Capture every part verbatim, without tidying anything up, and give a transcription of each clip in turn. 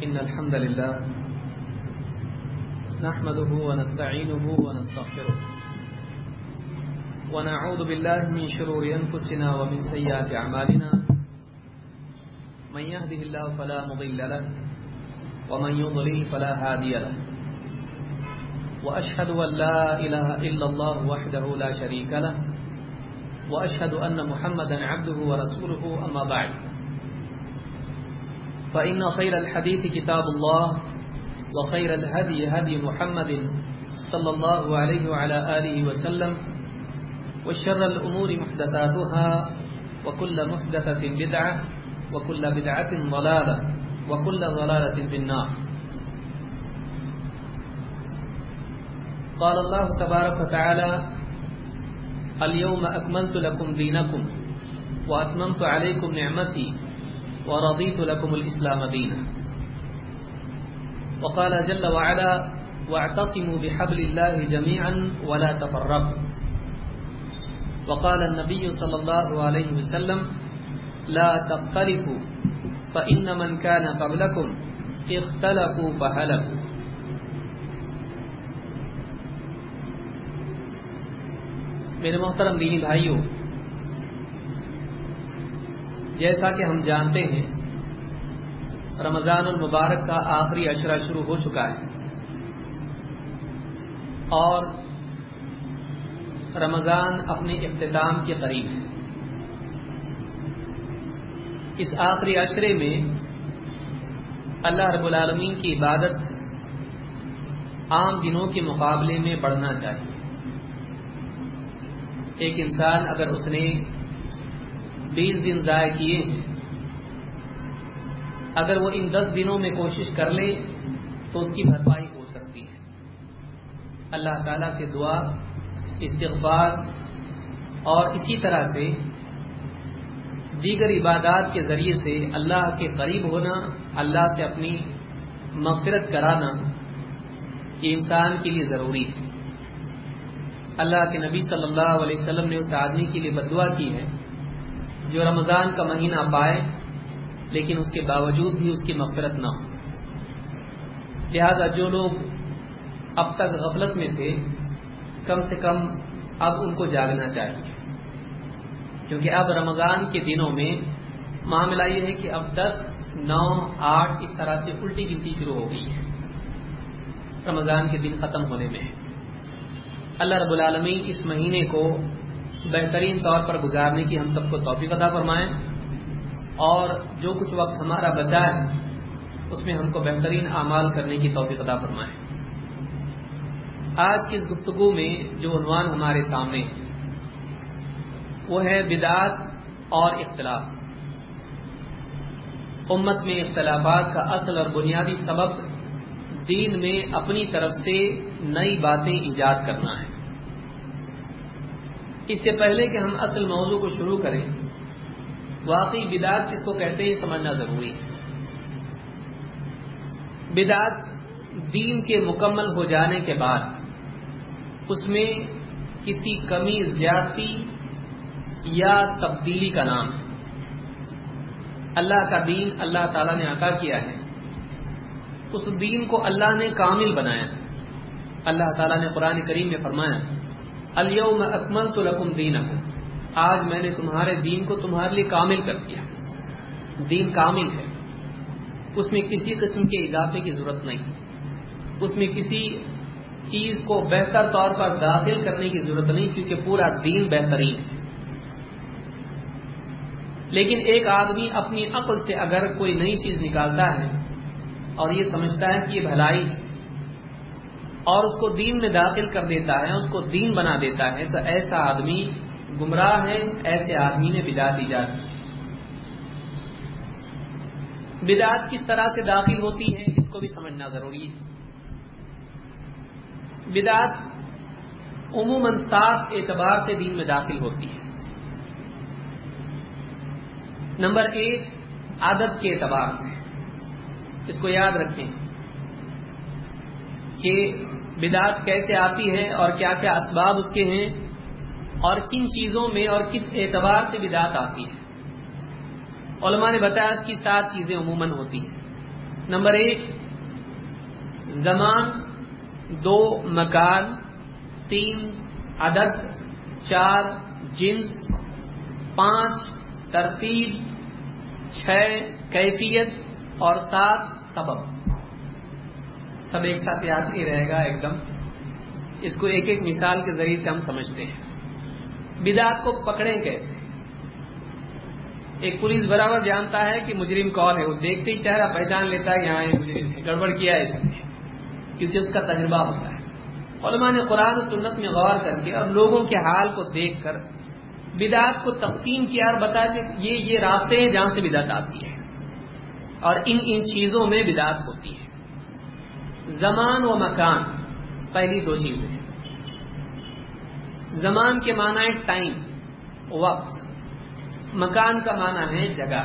إن الحمد لله نحمده ونستعينه ونستغفره ونعوذ بالله من شرور أنفسنا ومن سيئات أعمالنا من يهده الله فلا مضل له ومن يضلل فلا هادي له وأشهد أن لا إله إلا الله وحده لا شريك له وأشهد أن محمدا عبده ورسوله أما بعد فإن خير الحديث كتاب الله وخير الهدي هدي محمد صلى الله عليه وعلى آله وسلم وشر الأمور محدثاتها وكل محدثة بدعة وكل بدعة ضلالة وكل ضلالة في النار. قال الله تبارك وتعالى اليوم أكملت لكم دينكم وأتممت عليكم نعمتي ورضيت لكم الإسلام دينا. وقال جل وعلا واعتصموا بحبل الله جميعا ولا تفرقوا. وقال النبي صلى الله عليه وسلم لا تختلفوا فإن من كان قبلكم اختلفوا فهلكوا. میرے محترم دینی بھائیوں، جیسا کہ ہم جانتے ہیں رمضان المبارک کا آخری عشرہ شروع ہو چکا ہے اور رمضان اپنے اختتام کے قریب ہے. اس آخری عشرے میں اللہ رب العالمین کی عبادت عام دنوں کے مقابلے میں بڑھنا چاہیے. ایک انسان اگر اس نے بیس دن ضائع کیے ہیں، اگر وہ ان دس دنوں میں کوشش کر لے تو اس کی بھرپائی ہو سکتی ہے. اللہ تعالیٰ سے دعا، استغفار اور اسی طرح سے دیگر عبادات کے ذریعے سے اللہ کے قریب ہونا، اللہ سے اپنی مغفرت کرانا، یہ انسان کے لیے ضروری ہے. اللہ کے نبی صلی اللہ علیہ وسلم نے اس آدمی کے لیے بددعا کی ہے جو رمضان کا مہینہ پائے لیکن اس کے باوجود بھی اس کی مغفرت نہ ہو. لہذا جو لوگ اب تک غفلت میں تھے کم سے کم اب ان کو جاگنا چاہیے، کیونکہ اب رمضان کے دنوں میں معاملہ یہ ہے کہ اب دس نو آٹھ اس طرح سے الٹی گنتی شروع ہو گئی ہے. رمضان کے دن ختم ہونے میں اللہ رب العالمین اس مہینے کو بہترین طور پر گزارنے کی ہم سب کو توفیق عطا فرمائیں اور جو کچھ وقت ہمارا بچا ہے اس میں ہم کو بہترین اعمال کرنے کی توفیق عطا فرمائیں. آج کی اس گفتگو میں جو عنوان ہمارے سامنے ہے وہ ہے بدعات اور اختلاف. امت میں اختلافات کا اصل اور بنیادی سبب دین میں اپنی طرف سے نئی باتیں ایجاد کرنا ہے. اس سے پہلے کہ ہم اصل موضوع کو شروع کریں، واقعی بدعت کس کو کہتے ہیں سمجھنا ضروری ہے. بدعت دین کے مکمل ہو جانے کے بعد اس میں کسی کمی، زیادتی یا تبدیلی کا نام ہے. اللہ کا دین اللہ تعالیٰ نے عطا کیا ہے، اس دین کو اللہ نے کامل بنایا. اللہ تعالیٰ نے قرآن کریم میں فرمایا الیوم اکملت لکم دینکم، آج میں نے تمہارے دین کو تمہارے لیے کامل کر دیا. دین کامل ہے، اس میں کسی قسم کے اضافے کی ضرورت نہیں، اس میں کسی چیز کو بہتر طور پر داخل کرنے کی ضرورت نہیں، کیونکہ پورا دین بہترین ہے. لیکن ایک آدمی اپنی عقل سے اگر کوئی نئی چیز نکالتا ہے اور یہ سمجھتا ہے کہ یہ بھلائی اور اس کو دین میں داخل کر دیتا ہے، اس کو دین بنا دیتا ہے، تو ایسا آدمی گمراہ ہے، ایسے آدمی نے بدعت ایجاد کی. بدعت کس طرح سے داخل ہوتی ہے اس کو بھی سمجھنا ضروری ہے. بدعت عموماً سات اعتبار سے دین میں داخل ہوتی ہے. نمبر ایک، عادت کے اعتبار سے. اس کو یاد رکھیں کہ بدعت کیسے آتی ہے اور کیا کیا اسباب اس کے ہیں اور کن چیزوں میں اور کس اعتبار سے بدعت آتی ہے. علماء نے بتایا اس کی سات چیزیں عموماً ہوتی ہیں. نمبر ایک زمان، دو مکان، تین عدد، چار جنس، پانچ ترتیب، چھ کیفیت اور سات سبب. سب ایک ساتھ یاد نہیں رہے گا ایک دم، اس کو ایک ایک مثال کے ذریعے سے ہم سمجھتے ہیں. بدعت کو پکڑیں کیسے؟ ایک پولیس برابر جانتا ہے کہ مجرم کون ہے، وہ دیکھتے ہی چہرہ پہچان لیتا ہے یہاں ایک مجرم ہے، گڑبڑ کیا ہے اس نے، کیونکہ اس کا تجربہ ہوتا ہے. علماء نے قرآن و سنت میں غور کر کے اور لوگوں کے حال کو دیکھ کر بدعت کو تقسیم کیا اور بتایا کہ یہ یہ راستے ہیں جہاں سے بدعت آتی ہے اور ان ان چیزوں میں بدعت ہوتی ہے. زمان و مکان پہلی دو چیزیں. زمان کے معنی ہے ٹائم، وقت. مکان کا معنی ہے جگہ.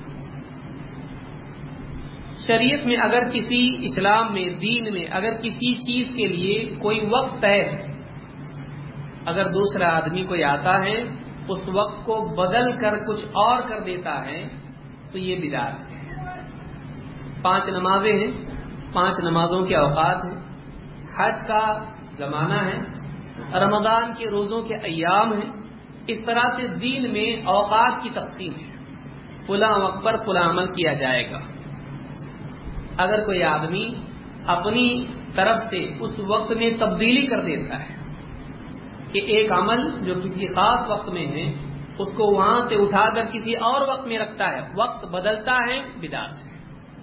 شریعت میں اگر کسی اسلام میں دین میں اگر کسی چیز کے لیے کوئی وقت طے ہے، اگر دوسرا آدمی کوئی آتا ہے اس وقت کو بدل کر کچھ اور کر دیتا ہے تو یہ بدعت ہے. پانچ نمازیں ہیں، پانچ نمازوں کے اوقات ہیں، حج کا زمانہ ہے، رمضان کے روزوں کے ایام ہیں. اس طرح سے دین میں اوقات کی تقسیم ہے، فلاں وقت پر فلاں عمل کیا جائے گا. اگر کوئی آدمی اپنی طرف سے اس وقت میں تبدیلی کر دیتا ہے کہ ایک عمل جو کسی خاص وقت میں ہے اس کو وہاں سے اٹھا کر کسی اور وقت میں رکھتا ہے، وقت بدلتا ہے، بدعت ہے.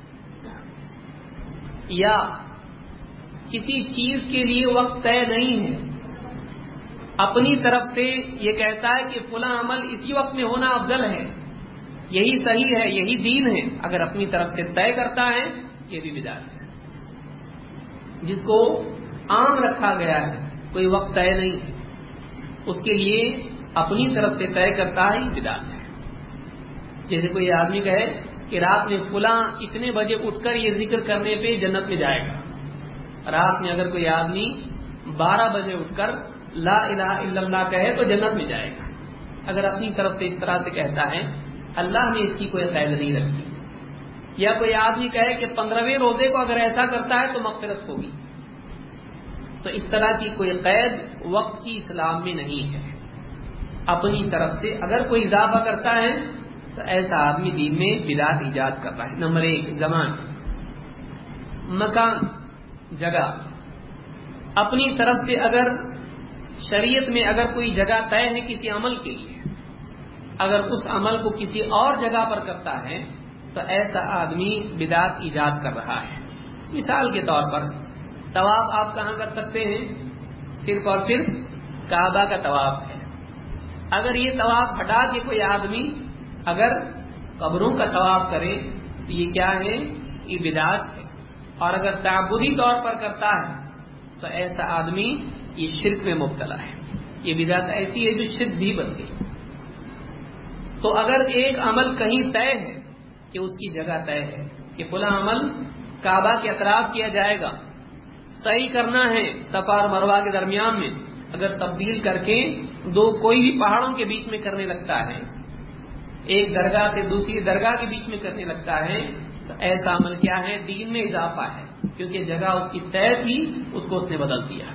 یا کسی چیز کے لیے وقت طے نہیں ہے، اپنی طرف سے یہ کہتا ہے کہ فلاں عمل اسی وقت میں ہونا افضل ہے، یہی صحیح ہے، یہی دین ہے، اگر اپنی طرف سے طے کرتا ہے یہ بھی بدعت ہے. جس کو عام رکھا گیا ہے، کوئی وقت طے نہیں ہے، اس کے لیے اپنی طرف سے طے کرتا ہے یہ بدعت ہے. جیسے کوئی آدمی کہے کہ رات میں فلاں اتنے بجے اٹھ کر یہ ذکر کرنے پہ جنت میں جائے گا. رات میں اگر کوئی آدمی بارہ بجے اٹھ کر لا الہ الا اللہ کہے تو جنت میں جائے گا. اگر اپنی طرف سے اس طرح سے کہتا ہے، اللہ نے اس کی کوئی قید نہیں رکھی. یا کوئی آدمی کہے کہ پندرہویں روزے کو اگر ایسا کرتا ہے تو مغفرت ہوگی، تو اس طرح کی کوئی قید وقت کی اسلام میں نہیں ہے. اپنی طرف سے اگر کوئی اضافہ کرتا ہے تو ایسا آدمی دین میں بدعت ایجاد کر رہا ہے. نمبر ایک زمان. مکان جگہ. اپنی طرف سے اگر شریعت میں اگر کوئی جگہ طے ہے کسی عمل کے لیے، اگر اس عمل کو کسی اور جگہ پر کرتا ہے تو ایسا آدمی بدعت ایجاد کر رہا ہے. مثال کے طور پر طواف آپ کہاں کر سکتے ہیں؟ صرف اور صرف کعبہ کا طواف ہے. اگر یہ طواف ہٹا کے کوئی آدمی اگر قبروں کا طواف کرے تو یہ کیا ہے؟ یہ بدعت ہے. اور اگر تعبدی طور پر کرتا ہے تو ایسا آدمی یہ شرک میں مبتلا ہے. یہ بدعت ایسی ہے جو شرک بھی بن گئی. تو اگر ایک عمل کہیں طے ہے کہ اس کی جگہ طے ہے کہ فلاں عمل کعبہ کے اطراف کیا جائے گا، صحیح کرنا ہے صفا اور مروہ کے درمیان میں، اگر تبدیل کر کے دو کوئی بھی پہاڑوں کے بیچ میں کرنے لگتا ہے، ایک درگاہ سے دوسری درگاہ کے بیچ میں کرنے لگتا ہے تو ایسا عمل کیا ہے؟ دین میں اضافہ ہے، کیونکہ جگہ اس کی طے تھی، اس کو اس نے بدل دیا.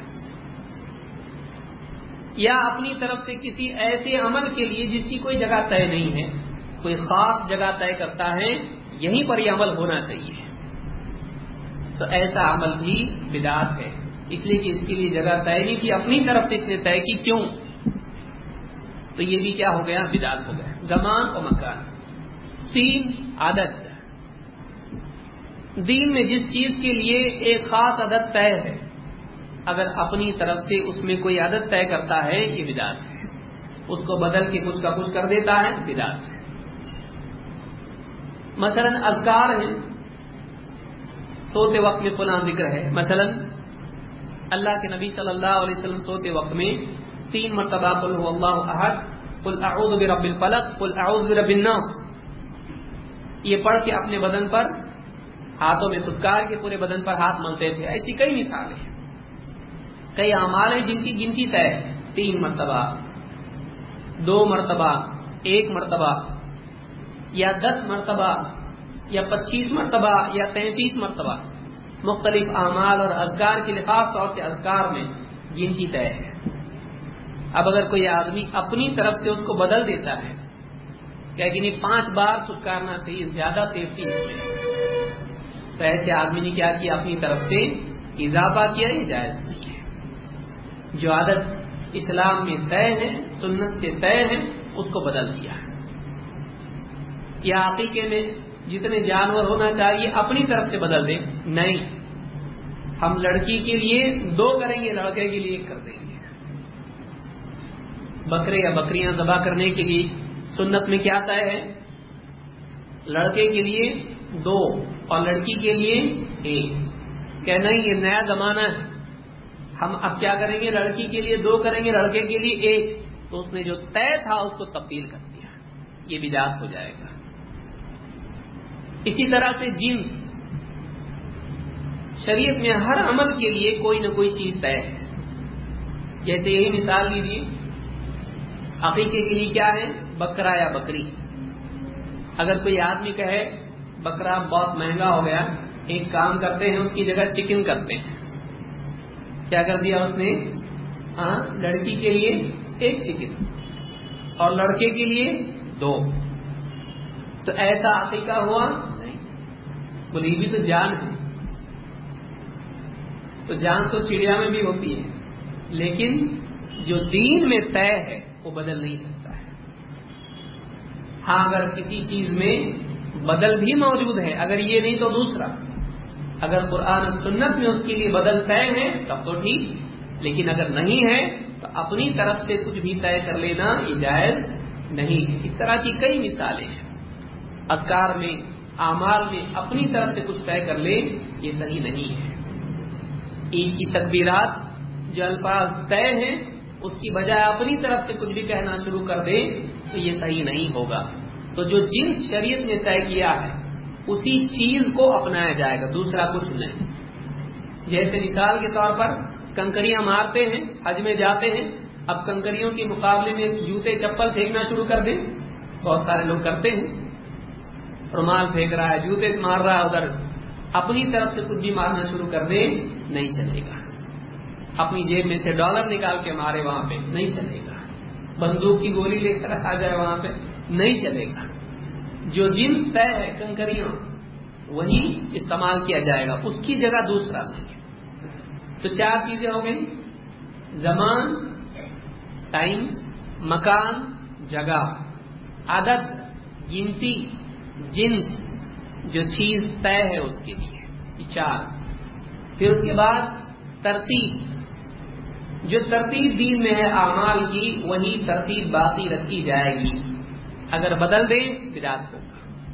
یا اپنی طرف سے کسی ایسے عمل کے لیے جس کی کوئی جگہ طے نہیں ہے، کوئی خاص جگہ طے کرتا ہے یہیں پر یہ عمل ہونا چاہیے، تو ایسا عمل بھی بدعت ہے. اس لیے کہ اس کے لیے جگہ طے نہیں تھی، اپنی طرف سے اس نے طے کی. کیوں؟ تو یہ بھی کیا ہو گیا؟ بدعت ہو گیا. زمان و مکان. تین عدد. دین میں جس چیز کے لیے ایک خاص عدد طے ہے، اگر اپنی طرف سے اس میں کوئی عدد طے کرتا ہے یہ بدعت ہے. اس کو بدل کے کچھ کا کچھ کر دیتا ہے، بدعت ہے. مثلا اذکار ہیں، سوتے وقت میں فلاں ذکر ہے. مثلا اللہ کے نبی صلی اللہ علیہ وسلم سوتے وقت میں تین مرتبہ قل هو اللہ احد، قل اعوذ برب الفلق، قل اعوذ برب الناس، یہ پڑھ کے اپنے بدن پر ہاتھوں میں تذکار کے پورے بدن پر ہاتھ ملتے تھے. ایسی کئی مثالیں ہیں، کئی اعمال ہیں جن کی گنتی طے ہے. تین مرتبہ، دو مرتبہ، ایک مرتبہ یا دس مرتبہ یا پچیس مرتبہ یا تینتیس مرتبہ مختلف اعمال اور اذکار کے لیے خاص طور سے اذکار میں گنتی طے ہے۔ اب اگر کوئی آدمی اپنی طرف سے اس کو بدل دیتا ہے کہ نہیں پانچ بار پھٹکارنا چاہیے، زیادہ سیفٹی اس میں، تو ایسے آدمی نے کیا کیا؟ اپنی طرف سے اضافہ کیا، یہ جائز نہیں ہے۔ جو عادت اسلام میں طے ہے، سنت سے طے ہے، اس کو بدل دیا ہے۔ یا عقیقے میں جتنے جانور ہونا چاہیے اپنی طرف سے بدل دیں، نہیں، ہم لڑکی کے لیے دو کریں گے، لڑکے کے لیے ایک کر دیں گے۔ بکرے یا بکریاں ذبح کرنے کے لیے سنت میں کیا طے ہے؟ لڑکے کے لیے دو اور لڑکی کے لیے ایک۔ کہ نہیں، یہ نیا زمانہ ہے، ہم اب کیا کریں گے؟ لڑکی کے لیے دو کریں گے، لڑکے کے لیے ایک۔ تو اس نے جو طے تھا اس کو تبدیل کر دیا، یہ بدعت ہو جائے گا۔ اسی طرح سے جنس، شریعت میں ہر عمل کے لیے کوئی نہ کوئی چیز طے ہے۔ جیسے یہی مثال لیجیے، عقیقے کے لیے کیا ہے؟ بکرا یا بکری۔ اگر کوئی آدمی کہے بکرا بہت مہنگا ہو گیا، ایک کام کرتے ہیں اس کی جگہ چکن کرتے ہیں، کیا کر دیا اس نے؟ ہاں، لڑکی کے لیے ایک چکن اور لڑکے کے لیے دو۔ تو ایسا عقیقہ ہوا نہیں، بولی بھی تو جان ہے، تو جان تو چڑیا میں بھی ہوتی ہے، لیکن جو دین میں طے ہے وہ بدل نہیں سکتا ہے۔ ہاں، اگر کسی چیز میں بدل بھی موجود ہے، اگر یہ نہیں تو دوسرا، اگر قرآن و سنت میں اس کے لیے بدل طے ہے تب تو ٹھیک، لیکن اگر نہیں ہے تو اپنی طرف سے کچھ بھی طے کر لینا یہ جائز نہیں ہے۔ اس طرح کی کئی مثالیں ہیں، اذکار میں، اعمال میں اپنی طرف سے کچھ طے کر لے، یہ صحیح نہیں ہے۔ عید کی تکبیرات جو الفاظ طے ہیں اس کی بجائے اپنی طرف سے کچھ بھی کہنا شروع کر دے تو یہ صحیح نہیں ہوگا۔ تو جو جنس شریعت نے طے کیا ہے اسی چیز کو اپنایا جائے گا، دوسرا کچھ نہیں۔ جیسے مثال کے طور پر کنکریاں مارتے ہیں، حج میں جاتے ہیں، اب کنکریوں کے مقابلے میں جوتے چپل پھینکنا شروع کر دیں، بہت سارے لوگ کرتے ہیں، رومال پھینک رہا ہے، جوتے مار رہا ہے، ادھر اپنی طرف سے کچھ بھی مارنا شروع کر دے نہیں چلے گا۔ اپنی جیب میں سے ڈالر نکال کے مارے وہاں پہ نہیں چلے گا، بندوق کی گولی لے کر آ جائے وہاں پہ نہیں چلے گا۔ جو جنس طے ہے کنکریوں وہی استعمال کیا جائے گا، اس کی جگہ دوسرا نہیں ہے۔ تو چار چیزیں ہو گئی: زمان، ٹائم، مکان، جگہ، عدد، گنتی، جنس، جو چیز طے ہے اس کے لیے، یہ چار۔ پھر اس کے بعد ترتیب، جو ترتیب دین میں ہے اعمال کی وہی ترتیب باقی رکھی جائے گی، اگر بدل دیں بدعت ہوگا۔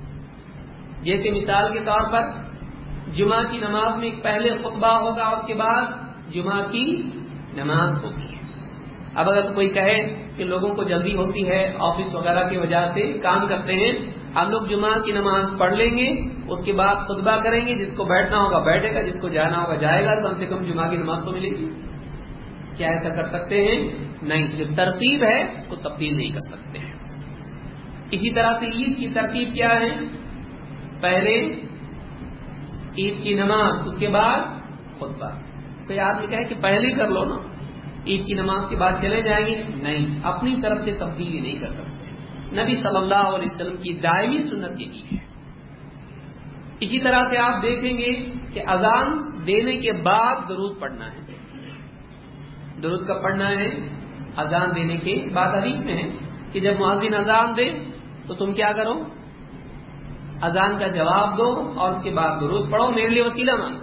جیسے مثال کے طور پر جمعہ کی نماز میں پہلے خطبہ ہوگا، اس کے بعد جمعہ کی نماز ہوگی۔ اب اگر کوئی کہے کہ لوگوں کو جلدی ہوتی ہے، آفس وغیرہ کی وجہ سے کام کرتے ہیں، ہم لوگ جمعہ کی نماز پڑھ لیں گے، اس کے بعد خطبہ کریں گے، جس کو بیٹھنا ہوگا بیٹھے گا، جس کو جانا ہوگا جائے گا، کم سے کم جمعہ کی نماز تو ملے گی۔ کیا ایسا کر سکتے ہیں؟ نہیں، جو ترتیب ہے اس کو تبدیل نہیں کر سکتے ہیں۔ اسی طرح سے عید کی ترتیب کیا ہے؟ پہلے عید کی نماز، اس کے بعد خطبہ۔ کوئی آدمی کہے کہ پہلے کر لو نا، عید کی نماز کے بعد چلے جائیں گے، نہیں، اپنی طرف سے تبدیلی نہیں کر سکتے۔ نبی صلی اللہ علیہ وسلم کی دائمی سنت یہی ہے۔ اسی طرح سے آپ دیکھیں گے کہ اذان دینے کے بعد درود پڑھنا ہے۔ درود کب پڑھنا ہے؟ اذان دینے کے بعد۔ حدیث میں ہے کہ جب مؤذن اذان دے تو تم کیا کرو؟ اذان کا جواب دو اور اس کے بعد درود پڑھو، میرے لیے وسیلہ مانگو۔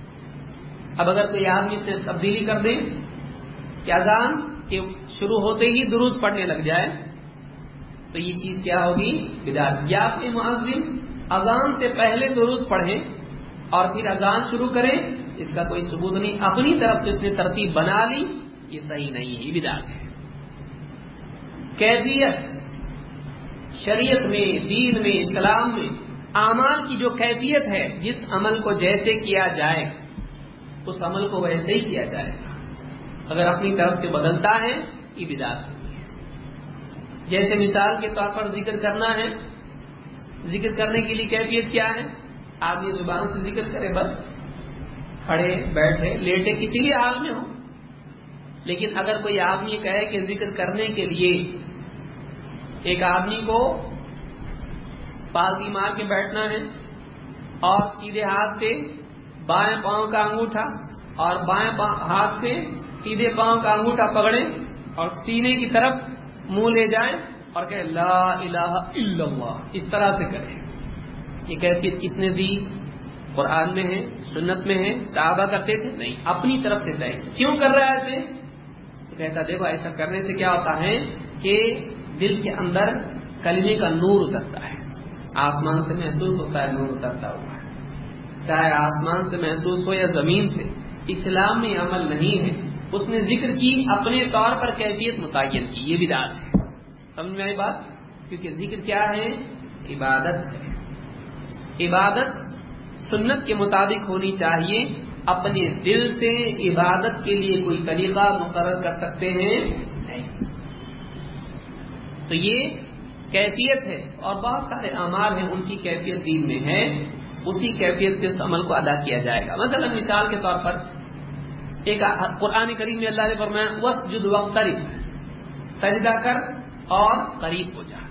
اب اگر کوئی آدمی اس نے تبدیلی کر دے کہ اذان کے شروع ہوتے ہی درود پڑھنے لگ جائے تو یہ چیز کیا ہوگی؟ بدعت۔ یا اپنے مؤذن اذان سے پہلے درود پڑھیں اور پھر اذان شروع کریں، اس کا کوئی ثبوت نہیں، اپنی طرف سے اس نے ترتیب بنا لی، یہ صحیح نہیں ہے، یہ بدعت ہے۔ کیفیت، شریعت میں، دین میں، اسلام میں اعمال کی جو کیفیت ہے، جس عمل کو جیسے کیا جائے اس عمل کو ویسے ہی کیا جائے گا، اگر اپنی طرف سے بدلتا ہے یہ بدعت ہوتی ہے۔ جیسے مثال کے طور پر ذکر کرنا ہے ذکر کرنے کے لیے کیفیت کیا ہے؟ آدمی زبان سے ذکر کرے، بس کھڑے بیٹھے لیٹے کسی بھی حال میں ہو. لیکن اگر کوئی آدمی کہے کہ ذکر کرنے کے لیے ایک آدمی کو پالتی مار کے بیٹھنا ہے اور سیدھے ہاتھ سے بائیں پاؤں کا انگوٹھا اور بائیں ہاتھ سے سیدھے پاؤں کا انگوٹھا پکڑیں اور سینے کی طرف منہ لے جائیں اور کہے لا الہ الا اللہ، اس طرح سے کریں، یہ کیفیت کس نے دی؟ قرآن میں ہے، سنت میں ہے، صحابہ کرتے تھے؟ نہیں، اپنی طرف سے طے. کیوں کر رہا ہے ایسے؟ تو کہتا دیکھو ایسا کرنے سے کیا ہوتا ہے کہ دل کے اندر کلمے کا نور اترتا ہے. آسمان سے محسوس ہوتا ہے نور اترتا ہوا ہے، چاہے آسمان سے محسوس ہو یا زمین سے. اسلام میں عمل نہیں ہے، اس نے ذکر کی اپنے طور پر کیفیت متعین کی، یہ بدعت ہے. سمجھ میں آئی بات؟ کیونکہ ذکر کیا ہے؟ عبادت ہے. عبادت سنت کے مطابق ہونی چاہیے. اپنے دل سے عبادت کے لیے کوئی طریقہ مقرر کر سکتے ہیں؟ نہیں. تو یہ کیفیت ہے، اور بہت سارے اعمال ہیں ان کی کیفیت دین میں ہے، اسی کیفیت سے اس عمل کو ادا کیا جائے گا. مثلا مثال کے طور پر ایک قرآن کریم میں اللہ نے فرمایا واسجد واقترب، سجدہ کر اور قریب ہو جا.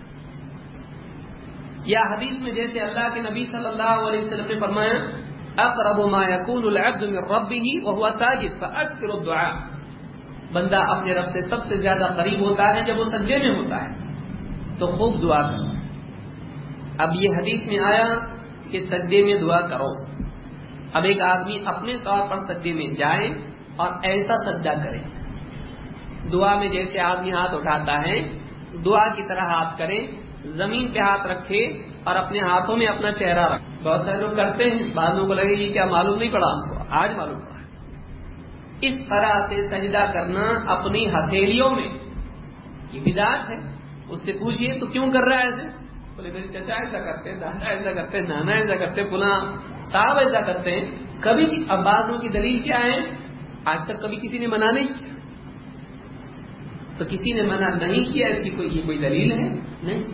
یا حدیث میں جیسے اللہ کے نبی صلی اللہ علیہ وسلم نے فرمایا اقرب ما يكون العبد من ربه وهو ساجد فاكثر الدعاء، بندہ اپنے رب سے سب سے زیادہ قریب ہوتا ہے جب وہ سجدے میں ہوتا ہے، تو خوب دعا کرو. اب یہ حدیث میں آیا کہ سجدے میں دعا کرو. اب ایک آدمی اپنے طور پر سجدے میں جائے اور ایسا سجدہ کرے، دعا میں جیسے آدمی ہاتھ اٹھاتا ہے دعا کی طرح ہاتھ کرے، زمین پہ ہاتھ رکھے اور اپنے ہاتھوں میں اپنا چہرہ رکھے. بہت سارے لوگ کرتے ہیں، بعض لوگوں کو لگے یہ کیا معلوم نہیں پڑا ہم کو، آج معلوم پڑا. اس طرح سے سجدہ کرنا اپنی ہتھیلیوں میں، یہ بدعت ہے. اس سے پوچھئے تو کیوں کر رہا ہے ایسے؟ بولے میرے چچا ایسا کرتے ہیں، دادا ایسا کرتے ہیں، نانا ایسا کرتے ہیں، فلاں صاحب ایسا کرتے ہیں. کبھی اب بعضوں کی دلیل کیا ہے؟ آج تک کبھی کسی نے منع نہیں کیا. تو کسی نے منع نہیں کیا اس کی کوئی یہ کوئی دلیل ہے؟ نہیں.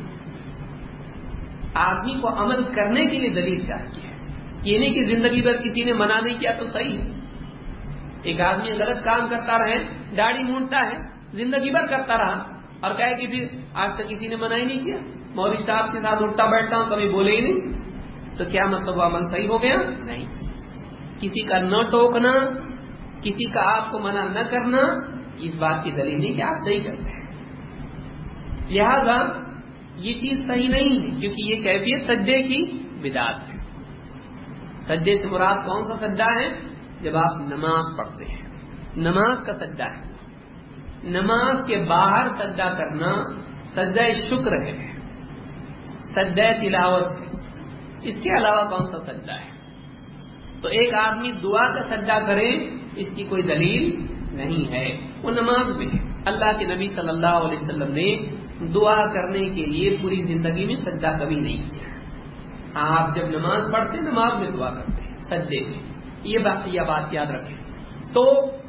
آدمی کو عمل کرنے کے لیے دلیل چاہیے، یہ نہیں کہ زندگی بھر کسی نے منع نہیں کیا تو صحیح ہے. ایک آدمی غلط کام کرتا رہے، داڑھی مونڈتا ہے، زندگی بھر کرتا رہا اور کہے کہ پھر آج تک کسی نے منع ہی نہیں کیا، مولوی صاحب کے ساتھ اٹھتا بیٹھتا ہوں کبھی بولے ہی نہیں، تو کیا مطلب وہ عمل صحیح ہو گیا؟ نہیں. کسی کا نہ ٹوکنا، کسی کا آپ کو منع نہ کرنا اس بات کی دلیل نہیں کہ آپ صحیح کرتے ہیں. لہذا یہ چیز صحیح نہیں ہے، کیونکہ یہ کیفیت سجدے کی بدعت ہے. سجدے سے مراد کون سا سجدہ ہے؟ جب آپ نماز پڑھتے ہیں، نماز کا سجدہ ہے. نماز کے باہر سجدہ کرنا سجدہ شکر ہے، سجدہ تلاوت ہے. اس کے علاوہ کون سا سجدہ ہے؟ تو ایک آدمی دعا کا سجدہ کرے اس کی کوئی دلیل نہیں ہے. وہ نماز میں ہے. اللہ کے نبی صلی اللہ علیہ وسلم نے دعا کرنے کے لیے پوری زندگی میں سجدہ کبھی نہیں کیا. آپ جب نماز پڑھتے ہیں نماز میں دعا کرتے ہیں سجدے میں، یہ بات یہ بات یاد رکھیں. تو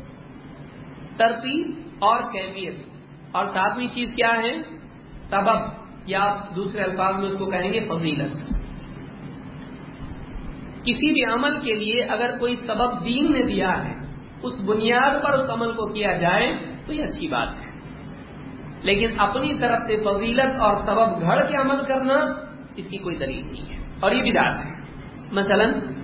ترتیب اور کیفیت، اور ساتویں چیز کیا ہے؟ سبب، یا دوسرے الفاظ میں اس کو کہیں گے فضیلت. کسی بھی عمل کے لیے اگر کوئی سبب دین نے دیا ہے اس بنیاد پر اس عمل کو کیا جائے تو یہ اچھی بات ہے. لیکن اپنی طرف سے فضیلت اور سبب گھڑ کے عمل کرنا اس کی کوئی دلیل نہیں ہے، اور یہ بدعت ہے. مثلا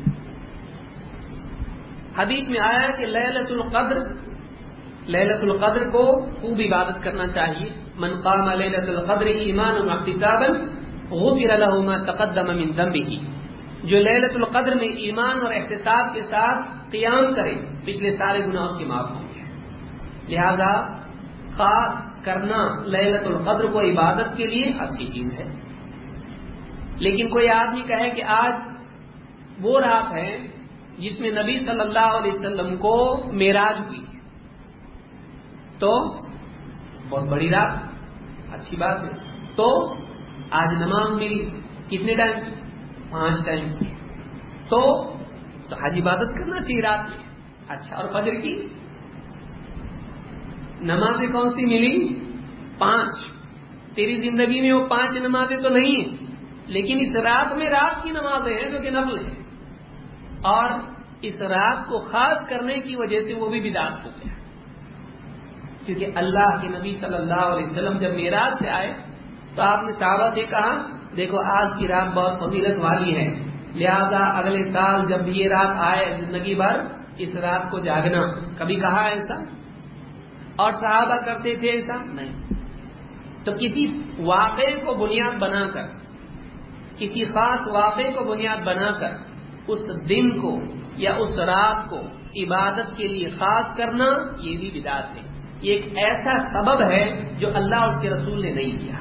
حدیث میں آیا کہ لیلۃ القدر، لیلۃ القدر کو خوب عبادت کرنا چاہیے. من قام لیلۃ القدر ایمانا واحتسابا غفر له ما تقدم من ذنبه، جو لیلۃ القدر میں ایمان اور احتساب کے ساتھ قیام کرے پچھلے سارے گناہ اس کے معاف ہوں گے. لہذا خاص کرنا لیلۃ القدر کو عبادت کے لیے اچھی چیز ہے. لیکن کوئی آدمی کہے کہ آج وہ رات ہے جس میں نبی صلی اللہ علیہ وسلم کو معراج ہوئی، تو بہت بڑی رات، اچھی بات ہے. تو آج نماز ملی کتنے ٹائم؟ پانچ ٹائم. تو تو حج عبادت کرنا چاہیے رات میں. اچھا، اور فجر کی نمازیں کون سی ملی؟ پانچ. تیری زندگی میں وہ پانچ نمازیں تو نہیں ہیں، لیکن اس رات میں رات کی نمازیں ہیں جو کہ نفل ہیں، اور اس رات کو خاص کرنے کی وجہ سے وہ بھی بدعت ہو گیا، کیونکہ اللہ کے نبی صلی اللہ علیہ وسلم جب معراج سے آئے تو آپ نے صحابہ سے کہا دیکھو آج کی رات بہت فضیلت والی ہے، لہذا اگلے سال جب بھی یہ رات آئے زندگی بھر اس رات کو جاگنا. کبھی کہا ایسا؟ اور صحابہ کرتے تھے ایسا؟ نہیں. تو کسی واقعے کو بنیاد بنا کر، کسی خاص واقعے کو بنیاد بنا کر اس دن کو یا اس رات کو عبادت کے لیے خاص کرنا، یہ بھی بدعت ہے. یہ ایک ایسا سبب ہے جو اللہ اور اس کے رسول نے نہیں کیا.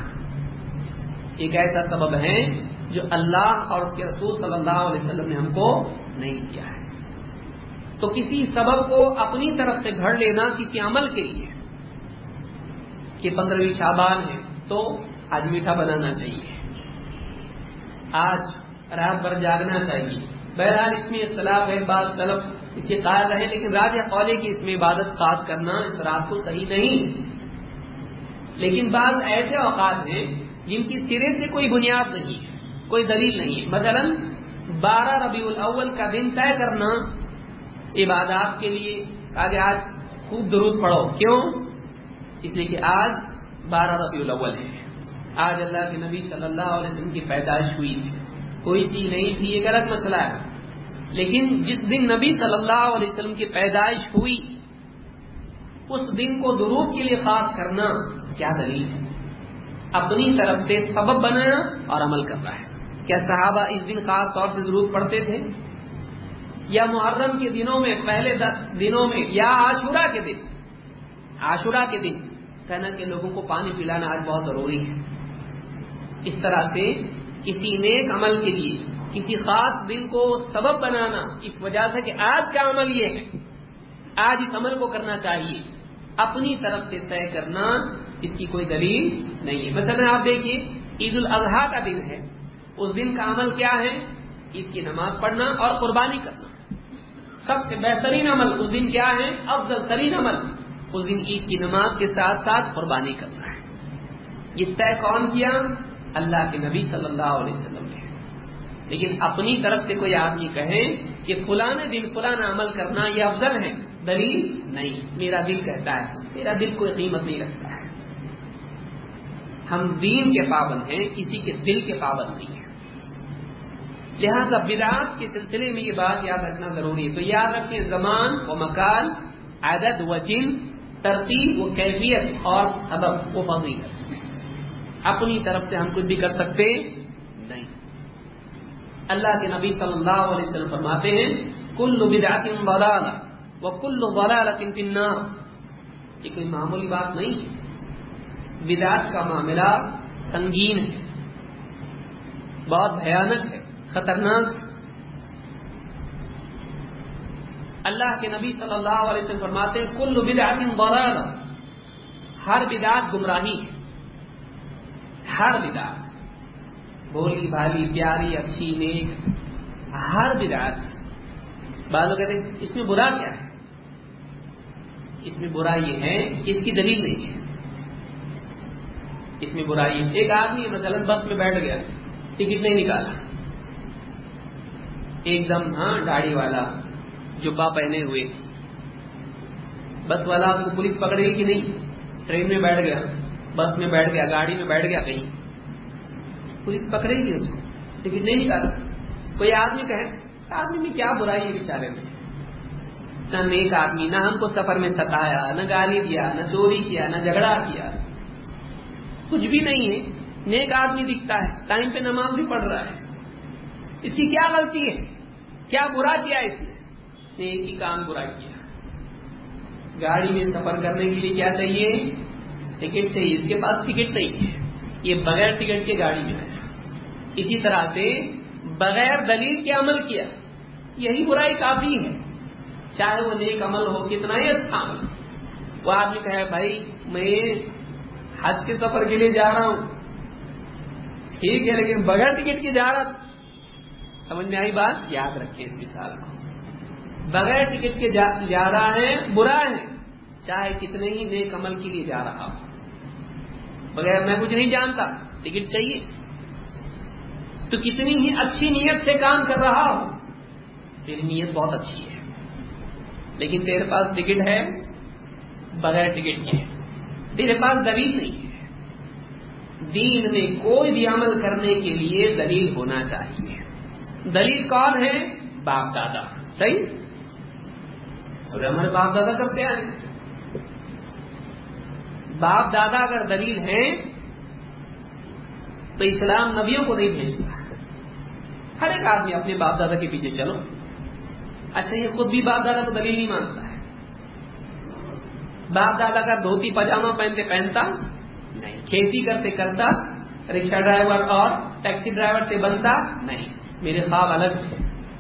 ایک ایسا سبب ہے جو اللہ اور اس کے رسول صلی اللہ علیہ وسلم نے ہم کو نہیں کیا ہے. تو کسی سبب کو اپنی طرف سے گھڑ لینا کسی عمل کے لیے کہ پندرہویں شعبان ہے تو آج میٹھا بنانا چاہیے، آج رات بھر جاگنا چاہیے. بہرحال اس میں اختلاف ہے، بعض طلب اس کے قائل رہے، لیکن راجح قول ہے کہ اس میں عبادت خاص کرنا اس رات کو صحیح نہیں. لیکن بعض ایسے اوقات ہیں جن کی سرے سے کوئی بنیاد نہیں ہے، کوئی دلیل نہیں ہے. مثلا بارہ ربیع الاول کا دن طے کرنا عبادات کے لیے، آگے آج خوب درود پڑھو. کیوں؟ اس لیے کہ آج بارہ ربیع الاول ہے، آج اللہ کے نبی صلی اللہ علیہ وسلم کی پیدائش ہوئی تھی. کوئی چیز نہیں تھی، ایک الگ مسئلہ ہے. لیکن جس دن نبی صلی اللہ علیہ وسلم کی پیدائش ہوئی اس دن کو درود کے لیے خاص کرنا کیا دلیل ہے؟ اپنی طرف سے سبب بنایا اور عمل کر رہا ہے. کیا صحابہ اس دن خاص طور سے درود پڑھتے تھے؟ یا محرم کے دنوں میں، پہلے دس دنوں میں، یا عاشورہ کے دن عاشورہ کے دن کہنا کہ لوگوں کو پانی پلانا آج بہت ضروری ہے. اس طرح سے کسی نیک عمل کے لیے کسی خاص دن کو سبب بنانا اس وجہ سے کہ آج کا عمل یہ ہے، آج اس عمل کو کرنا چاہیے، اپنی طرف سے طے کرنا اس کی کوئی دلیل نہیں ہے. مثلا آپ دیکھیے عید الاضحیٰ کا دن ہے، اس دن کا عمل کیا ہے؟ عید کی نماز پڑھنا اور قربانی کرنا. سب سے بہترین عمل اس دن کیا ہے؟ افضل ترین عمل اس دن عید کی نماز کے ساتھ ساتھ قربانی کرنا ہے. یہ طے کون کیا؟ اللہ کے نبی صلی اللہ علیہ وسلم نے. لیکن اپنی طرف سے کوئی آدمی کہے کہ فلاں دن فلاں عمل کرنا یہ افضل ہے، دلیل نہیں. میرا دل کہتا ہے، میرا دل کوئی قیمت نہیں رکھتا ہے. ہم دین کے پابند ہیں، کسی کے دل کے پابند نہیں ہیں. لہذا بدعات کے سلسلے میں یہ بات یاد رکھنا ضروری ہے. تو یاد رکھیں زمان و مکان، عدد و جن، ترتیب و کیفیت اور سبب و فضیلت. اپنی طرف سے ہم کچھ بھی کر سکتے نہیں. اللہ کے نبی صلی اللہ علیہ وسلم فرماتے ہیں کل بدعۃ ضلالہ وکل ضلالۃ فی النار. یہ کوئی معمولی بات نہیں ہے. بدعت کا معاملہ سنگین ہے، بہت بھیانک ہے، خطرناک ہے. اللہ کے نبی صلی اللہ علیہ وسلم فرماتے ہیں کل بدعۃ ضلالہ، ہر بدعت گمراہی ہے. ہر بدعت بولی بھالی پیاری اچھی نیک، ہر بدعت. بعض لوگ کہتے ہیں اس میں برا کیا ہے؟ اس میں برا یہ ہے کہ اس کی دلیل نہیں ہے. اس میں برائی ہے. ایک آدمی مثلا بس میں بیٹھ گیا، ٹکٹ نہیں نکالا، ایک دم ہاں داڑھی والا جبہ پہنے ہوئے، بس والا اس کو پولیس پکڑے گی کہ نہیں؟ ٹرین میں بیٹھ گیا، بس میں بیٹھ گیا، گاڑی میں بیٹھ گیا، کہیں پولیس پکڑے گی اس کو، ٹکٹ نہیں نکالا. کوئی آدمی کہے اس آدمی میں کیا برائی ہے بیچارے میں، نہ نیک آدمی، نہ ہم کو سفر میں ستایا، نہ گالی دیا، نہ چوری کیا، نہ جھگڑا کیا، کچھ بھی نہیں ہے، نیک آدمی دکھتا ہے، ٹائم پہ نماز بھی پڑھ رہا ہے. اس کی کیا غلطی ہے؟ کیا برا کیا اس نے؟ اس نے ایک ہی کام برا کیا. گاڑی میں سفر کرنے کے لیے کیا چاہیے؟ ٹکٹ چاہیے. اس کے پاس ٹکٹ نہیں ہے، یہ بغیر ٹکٹ کے گاڑی میں ہے. اسی طرح سے بغیر دلیل کے عمل کیا، یہی برائی کافی ہے، چاہے وہ نیک عمل ہو، کتنا ہی اچھا عمل. وہ آدمی کہے بھائی میں حج کے سفر کے لیے جا رہا ہوں، ٹھیک ہے، لیکن بغیر ٹکٹ کے جا رہا تھا. سمجھ میں آئی بات؟ یاد رکھیں اس مثال کو. بغیر ٹکٹ کے جا, جا رہا ہے برا ہے، چاہے کتنے ہی نیک عمل کے لیے جا رہا ہو. بغیر میں کچھ نہیں جانتا، ٹکٹ چاہیے. تو کتنی ہی اچھی نیت سے کام کر رہا ہو، تیری نیت بہت اچھی ہے، لیکن تیرے پاس ٹکٹ ہے بغیر ٹکٹ کے، تیرے پاس دلیل نہیں ہے۔ دین میں کوئی بھی عمل کرنے کے لیے دلیل ہونا چاہیے۔ دلیل کون ہے؟ باپ دادا۔ صحیح؟ اور ہمارے باپ دادا کرتے ہیں، باپ دادا اگر دلیل ہیں تو اسلام نبیوں کو نہیں بھیجتا۔ ہر ایک آدمی اپنے باپ دادا کے پیچھے چلو۔ اچھا، یہ خود بھی باپ دادا کو دلیل نہیں مانتا ہے، باپ دادا کا دھوتی پاجامہ پہنتے پہنتا نہیں، کھیتی کرتے کرتا، رکشہ ڈرائیور اور ٹیکسی ڈرائیور سے بنتا نہیں، میرے خواب الگ ہے،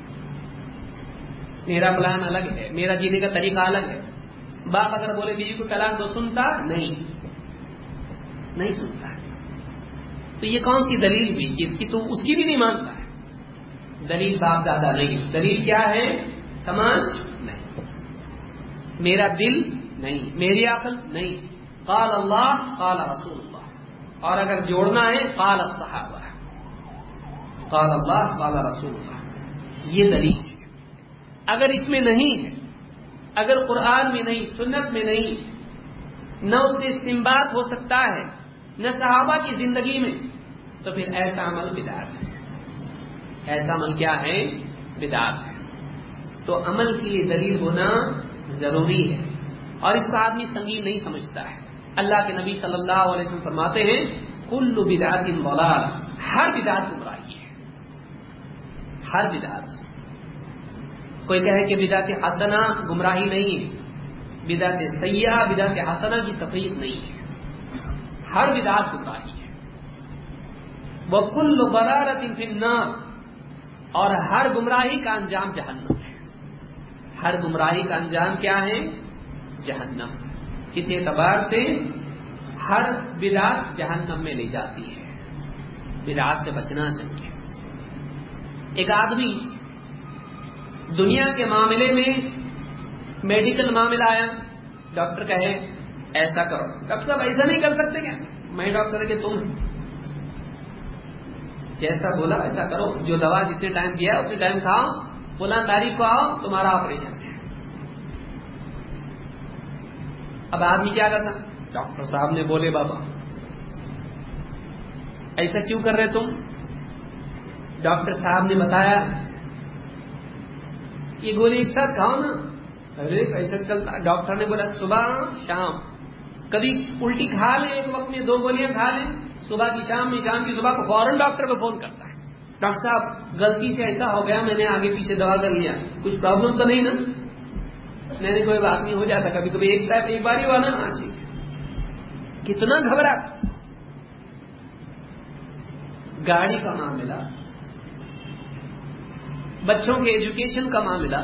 میرا پلان الگ ہے، میرا جینے کا طریقہ الگ ہے۔ باپ اگر بولے بیوی کو طلاق دو، سنتا نہیں، نہیں سنتا۔ تو یہ کون سی دلیل بھی جس کی تو اس کی بھی نہیں مانتا ہے؟ دلیل باپ دادا نہیں، دلیل کیا ہے؟ سماج نہیں، میرا دل نہیں، میری عقل نہیں، قال اللہ قال رسول اللہ، اور اگر جوڑنا ہے قال الصحابہ، قال اللہ قال رسول اللہ، یہ دلیل ہے۔ اگر اس میں نہیں ہے، اگر قرآن میں نہیں، سنت میں نہیں، نہ اس سے استنباط ہو سکتا ہے، نہ صحابہ کی زندگی میں، تو پھر ایسا عمل بدعت ہے۔ ایسا عمل کیا ہے؟ بدعت ہے۔ تو عمل کے لیے دلیل ہونا ضروری ہے، اور اس کو آدمی سنگین نہیں سمجھتا ہے۔ اللہ کے نبی صلی اللہ علیہ وسلم فرماتے ہیں کل بدعت ضلال، ہر بدعت گمراہی ہے، ہر بدعت۔ کوئی کہے کہ بدعت حسنہ گمراہی نہیں ہے، بدعت سیئہ بدعت حسنہ کی تفریق نہیں ہے، ہر بدعت گمراہی ہے۔ وَكُلُّ ضَلَالَةٍ فِي النَّارِ، اور ہر گمراہی کا انجام جہنم ہے۔ ہر گمراہی کا انجام کیا ہے؟ جہنم۔ اس اعتبار سے ہر بدعت جہنم میں لے جاتی ہے، بدعت سے بچنا چاہیے۔ ایک آدمی دنیا کے معاملے میں میڈیکل معاملہ آیا، ڈاکٹر کہے ایسا کرو، ڈاکٹر صاحب ایسا نہیں کر سکتے کیا؟ میں ڈاکٹر کہ تم جیسا بولا ایسا کرو، جو دوا جتنے ٹائم دیا اتنے ٹائم کھاؤ، فلاں تاریخ کو آؤ، تمہارا آپریشن ہے۔ اب آدمی کیا کرتا؟ ڈاکٹر صاحب نے بولے بابا ایسا کیوں کر رہے تم؟ ڈاکٹر صاحب نے بتایا یہ گولی ایک ساتھ کھاؤ نا، ارے کیسا چلتا؟ ڈاکٹر نے بولا صبح شام، کبھی الٹی کھا لیں ایک وقت میں دو گولیاں کھا لیں، صبح کی شام میں، شام کی صبح کو، فوراً ڈاکٹر کو فون کرتا ہے، ڈاکٹر صاحب غلطی سے ایسا ہو گیا، میں نے آگے پیچھے دوا کر لیا، کچھ پرابلم تو نہیں نا؟ میں نے کوئی بات نہیں، ہو جاتا کبھی کبھی، ایک ٹائپ ایک بار ہی ہوا نا، ہاں ٹھیک ہے۔ کتنا گھبراہٹ۔ گاڑی کا معاملہ، بچوں کے ایجوکیشن کا معاملہ،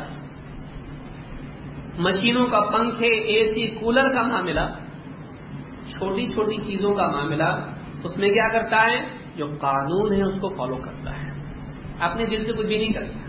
مشینوں کا، پنکھے، اے سی، کولر کا معاملہ، چھوٹی چھوٹی چیزوں کا معاملہ، اس میں کیا کرتا ہے؟ جو قانون ہے اس کو فالو کرتا ہے، اپنے دل سے کچھ بھی نہیں کرتا،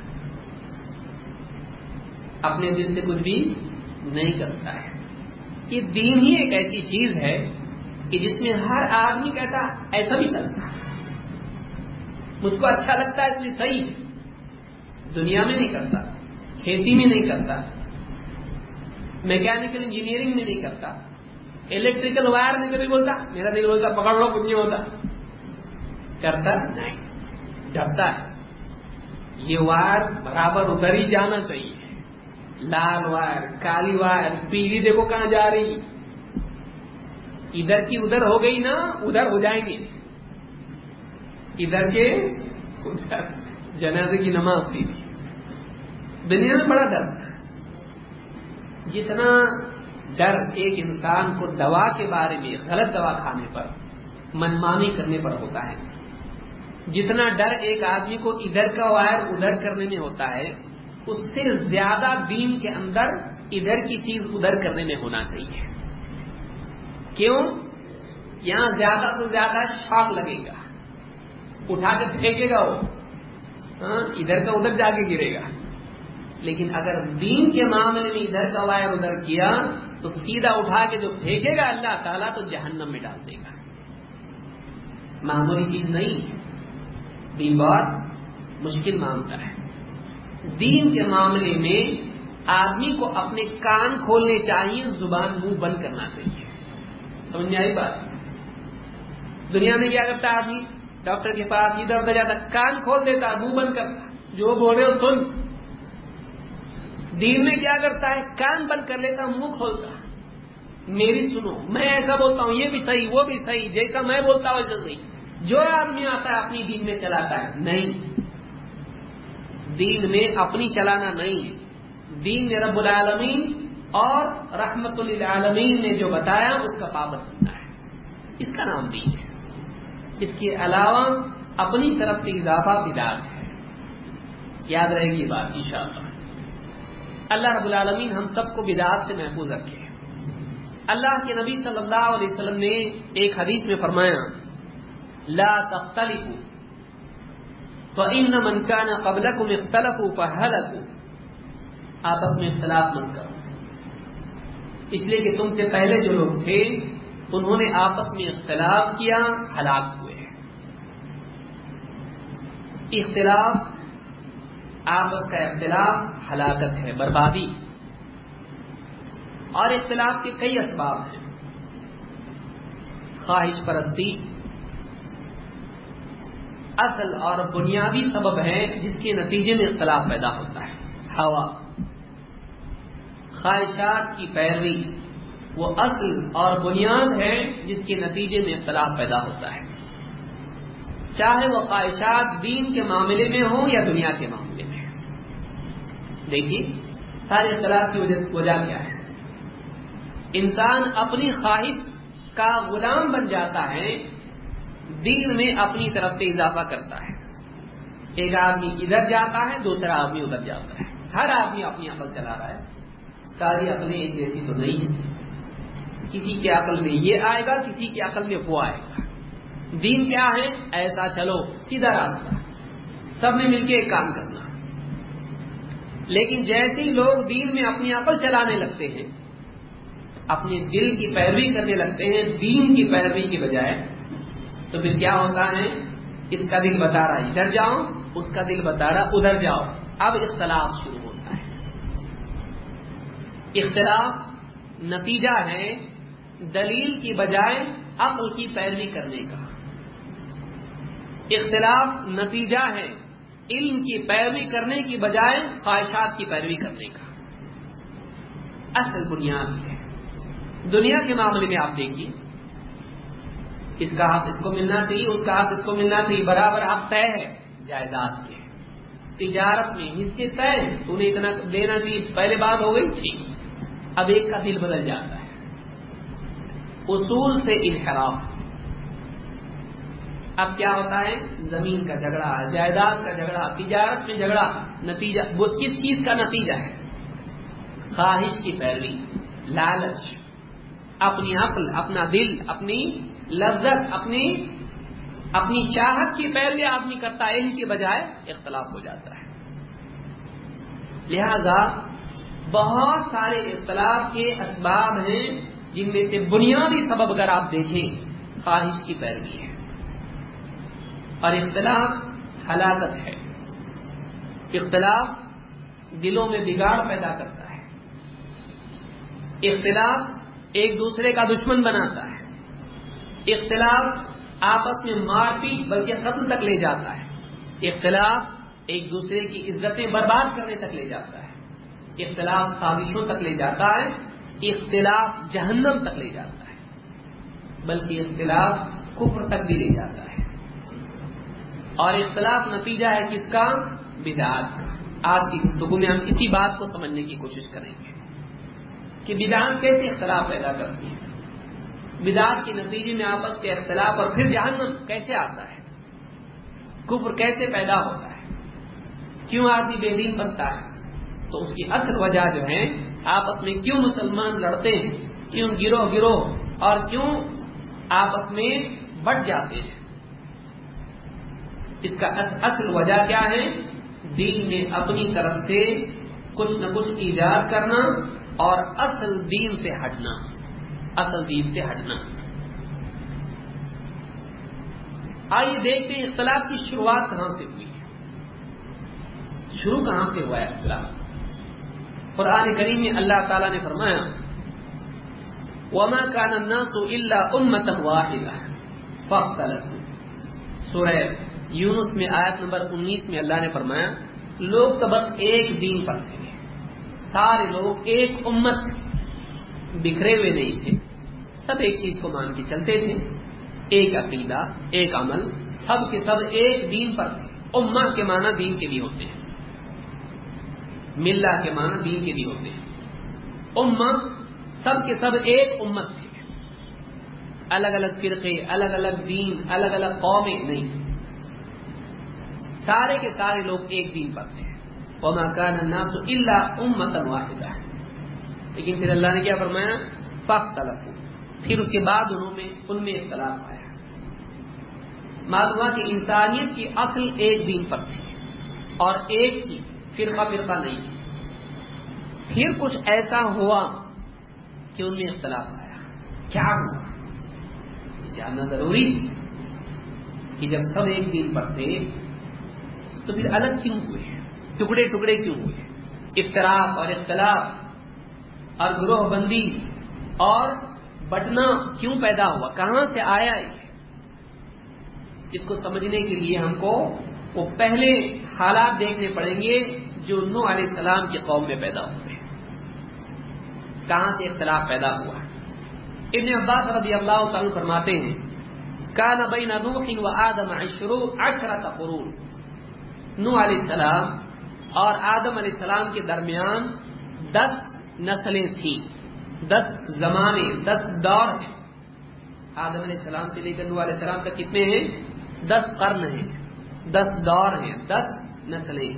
اپنے دل سے کچھ بھی نہیں کرتا ہے۔ یہ دین ہی ایک ایسی چیز ہے کہ جس میں ہر آدمی کہتا ایسا بھی چلتا ہے، مجھ کو اچھا لگتا ہے اس لیے صحیح ہے۔ دنیا میں نہیں کرتا، کھیتی میں نہیں کرتا، میکینیکل انجینئرنگ میں نہیں کرتا، الیکٹریکل وائر میں کبھی بولتا میرا دل بولتا پکڑ لو، کچھ نہیں ہوتا، کرتا نہیں، ڈرتا ہے۔ یہ وائر برابر ادھر ہی جانا چاہیے، لال وائر، کالی وائر، پیلی دیکھو کہاں جا رہی، ادھر کی ادھر ہو گئی نا، ادھر ہو جائیں گے، ادھر کے ادھر، جنازے کی نماز بھی۔ دنیا میں بڑا ڈر، جتنا ڈر ایک انسان کو دوا کے بارے میں، غلط دوا کھانے پر، منمانی کرنے پر ہوتا ہے، جتنا ڈر ایک آدمی کو ادھر کا وائر ادھر کرنے میں ہوتا ہے، اس سے زیادہ دین کے اندر ادھر کی چیز ادھر کرنے میں ہونا چاہیے۔ کیوں؟ یہاں زیادہ سے زیادہ شاک لگے گا، اٹھا کے پھینکے گا وہ، ہاں ادھر کا ادھر جا کے گرے گا۔ لیکن اگر دین کے معاملے میں ادھر کا وائر ادھر کیا تو سیدھا اٹھا کے جو پھینکے گا اللہ تعالیٰ تو جہنم میں ڈال دے گا، معمولی چیز نہیں ہے۔ دین بہت مشکل معاملہ ہے. دین کے معاملے میں آدمی کو اپنے کان کھولنے چاہیے, زبان منہ بند کرنا چاہیے. سمجھ میں آئی بات؟ دنیا میں کیا کرتا ہے آدمی؟ ڈاکٹر کے پاس ادھر ادھر جاتا, کان کھول دیتا, منہ بند کرتا, جو بول رہے ہو سن. دین میں کیا کرتا ہے؟ کان بند کر لیتا, منہ کھولتا, میری سنو, میں ایسا بولتا ہوں, یہ بھی صحیح وہ بھی صحیح, جیسا میں بولتا ہوں ویسا صحیح. جو آدمی آتا ہے اپنی دین میں چلاتا ہے. نہیں, دین میں اپنی چلانا نہیں ہے. دین میں رب العالمین اور رحمت للعالمین نے جو بتایا اس کا پابند بننا ہے. اس کا نام دین ہے. اس کے علاوہ اپنی طرف سے اضافہ بدعت ہے. یاد رہے گی بات انشاءاللہ. اللہ رب العالمین ہم سب کو بدعت سے محفوظ رکھے. اللہ کے نبی صلی اللہ علیہ وسلم نے ایک حدیث میں فرمایا, لا تختلفوا فإن من كان قبلكم اختلفوا فهلكوا. آپس میں اختلاف مت کرو, اس لیے کہ تم سے پہلے جو لوگ تھے انہوں نے آپس میں اختلاف کیا, ہلاک ہوئے. اختلاف, آپس کا اختلاف ہلاکت ہے, بربادی. اور اختلاف کے کئی اسباب ہیں. خواہش پرستی اصل اور بنیادی سبب ہے جس کے نتیجے میں اختلاف پیدا ہوتا ہے. ہوا, خواہشات کی پیروی وہ اصل اور بنیاد ہے جس کے نتیجے میں اختلاف پیدا ہوتا ہے. چاہے وہ خواہشات دین کے معاملے میں ہوں یا دنیا کے معاملے میں. دیکھیے سارے اختلاف کی وجہ کیا ہے؟ انسان اپنی خواہش کا غلام بن جاتا ہے, دین میں اپنی طرف سے اضافہ کرتا ہے. ایک آدمی ادھر جاتا ہے, دوسرا آدمی ادھر جاتا ہے. ہر آدمی اپنی عقل چلا رہا ہے. ساری عقلیں ایک جیسی تو نہیں ہے. کسی کی عقل میں یہ آئے گا, کسی کی عقل میں وہ آئے گا. دین کیا ہے؟ ایسا چلو, سیدھا راستہ, سب نے مل کے ایک کام کرنا. لیکن جیسے ہی لوگ دین میں اپنی عقل چلانے لگتے ہیں, اپنے دل کی پیروی کرنے لگتے ہیں دین کی پیروی کی بجائے, تو پھر کیا ہوتا ہے؟ اس کا دل بتا رہا ادھر جاؤ, اس کا دل بتا رہا ادھر جاؤ. اب اختلاف شروع ہوتا ہے. اختلاف نتیجہ ہے دلیل کی بجائے عقل کی پیروی کرنے کا. اختلاف نتیجہ ہے علم کی پیروی کرنے کی بجائے خواہشات کی پیروی کرنے کا. اصل بنیاد ہے. دنیا کے معاملے میں آپ دیکھیے, اس کا حق اس کو ملنا چاہیے, اس کا حق اس کو ملنا چاہیے, برابر حق طے ہے. جائیداد کے, تجارت میں حصے طے, تو انہیں اتنا دینا چاہیے. پہلے بات ہو گئی ٹھیک, اب ایک کا دل بدل جاتا ہے. اصول سے انحراف. اب کیا ہوتا ہے؟ زمین کا جھگڑا, جائیداد کا جھگڑا, تجارت میں جھگڑا. نتیجہ وہ کس چیز کا نتیجہ ہے؟ خواہش کی پیروی, لالچ, اپنی عقل, اپنا دل, اپنی لذت, اپنی اپنی چاہت کی پیروی آدمی کرتا ہے, ان کے بجائے اختلاف ہو جاتا ہے. لہذا بہت سارے اختلاف کے اسباب ہیں جن میں سے بنیادی سبب اگر آپ دیکھیں خواہش کی پیروی ہے. اور اختلاف ہلاکت ہے. اختلاف دلوں میں بگاڑ پیدا کرتا ہے. اختلاف ایک دوسرے کا دشمن بناتا ہے. اختلاف آپس میں مار پیٹ بلکہ قتل تک لے جاتا ہے. اختلاف ایک دوسرے کی عزتیں برباد کرنے تک لے جاتا ہے. اختلاف سازشوں تک لے جاتا ہے. اختلاف جہنم تک لے جاتا ہے, بلکہ اختلاف کفر تک بھی لے جاتا ہے. اور اختلاف نتیجہ ہے کس کا؟ بدعت کا. آج کی گفتگو میں ہم اسی بات کو سمجھنے کی کوشش کریں گے کہ بدعت کیسے اختلاف پیدا کرتی ہے, بدعت کے نتیجے میں آپس کے اختلاف, اور پھر جہنم کیسے آتا ہے, کفر کیسے پیدا ہوتا ہے, کیوں آدمی بے دین بنتا ہے. تو اس کی اصل وجہ جو ہے آپس میں کیوں مسلمان لڑتے ہیں, کیوں گروہ گروہ اور کیوں آپس میں بٹ جاتے ہیں. اس کا اصل وجہ کیا ہے؟ دین میں اپنی طرف سے کچھ نہ کچھ ایجاد کرنا اور اصل دین سے ہٹنا. اصل دین سے ہٹنا. آئیے دیکھتے ہیں اختلاف کی شروعات کہاں سے ہوئی ہے، شروع کہاں سے ہوا ہے اختلاف۔ قرآن کریم میں اللہ تعالیٰ نے فرمایا وَمَا كَانَ النَّاسُ إِلَّا أُمَّةً وَاحِدَةً فَاخْتَلَفُوا۔ سورہ یونس میں آیت نمبر انیس میں اللہ نے فرمایا لوگ تو بس ایک دین پر تھے، سارے لوگ ایک امت تھے، بکھرے ہوئے نہیں تھے، سب ایک چیز کو مان کے چلتے تھے، ایک عقیدہ، ایک عمل، سب کے سب ایک دین پر تھے۔ امہ کے معنی دین کے بھی ہوتے ہیں، ملہ کے معنی دین کے بھی ہوتے ہیں۔ امہ سب کے سب ایک امت تھے، الگ الگ فرقے، الگ الگ دین، الگ الگ قومیں نہیں، سارے کے سارے لوگ ایک دین پر تھے۔ وَمَا كَانَ النَّاسُ إِلَّا أُمَّةً وَاحِدَةً، لیکن پھر اللہ نے کیا فرمایا فَاخْتَلَفُوا، پھر اس کے بعد انہوں میں ان میں اختلاف آیا۔ معلوم ہوا کہ انسانیت کی اصل ایک دین پر تھی اور ایک تھی، فرقہ فرقہ نہیں تھی۔ پھر کچھ ایسا ہوا کہ ان میں اختلاف آیا۔ کیا ہوا جاننا ضروری کہ جب سب ایک دین پر تھے تو پھر الگ کیوں ہوئے، ٹکڑے ٹکڑے کیوں ہوئے، افتراق اور اختلاف اور گروہ بندی اور بٹنا کیوں پیدا ہوا، کہاں سے آیا یہ؟ اس کو سمجھنے کے لیے ہم کو وہ پہلے حالات دیکھنے پڑیں گے جو نوح علیہ السلام کی قوم میں پیدا ہوئے، کہاں سے اختلاف پیدا ہوا۔ ابن عباس رضی اللہ تعالیٰ فرماتے ہیں کان بین نوح و آدم عشرۃ قرون، نوح علیہ السلام اور آدم علیہ السلام کے درمیان دس نسلیں تھیں، دس زمانے، دس دور ہیں۔ آدم علیہ السلام سے لے کر نوح علیہ السلام تک کتنے ہیں؟ دس قرن ہیں، دس دور ہیں، دس نسلیں۔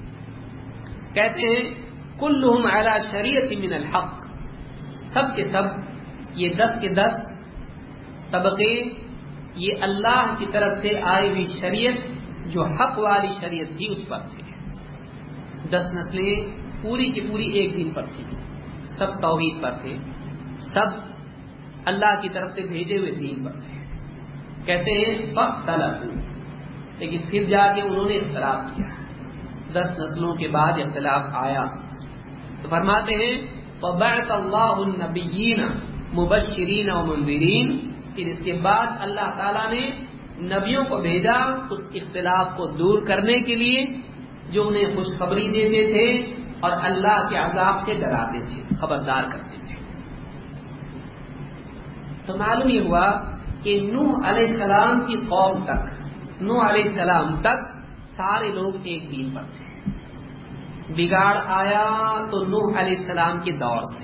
کہتے ہیں کلہم علی شریعت من الحق، سب کے سب یہ دس کے دس طبقے یہ اللہ کی طرف سے آئی ہوئی شریعت جو حق والی شریعت تھی اس پر تھے۔ دس نسلیں پوری کی پوری ایک دن پر تھی، سب توحید پر تھے، سب اللہ کی طرف سے بھیجے ہوئے دین پر تھے۔ کہتے ہیں فاختلفوا، لیکن پھر جا کے انہوں نے اختلاف کیا، دس نسلوں کے بعد اختلاف آیا تو فرماتے ہیں فبعث اللہ النبیین مبشرین و منذرین، پھر اس کے بعد اللہ تعالیٰ نے نبیوں کو بھیجا اس اختلاف کو دور کرنے کے لیے، جو انہیں خوشخبری دیتے تھے اور اللہ کے عذاب سے ڈراتے تھے، خبردار کرتے تھے۔ تو معلوم یہ ہوا کہ نوح علیہ السلام کی قوم تک، نوح علیہ السلام تک سارے لوگ ایک دین پر تھے۔ بگاڑ آیا تو نوح علیہ السلام کے دور سے،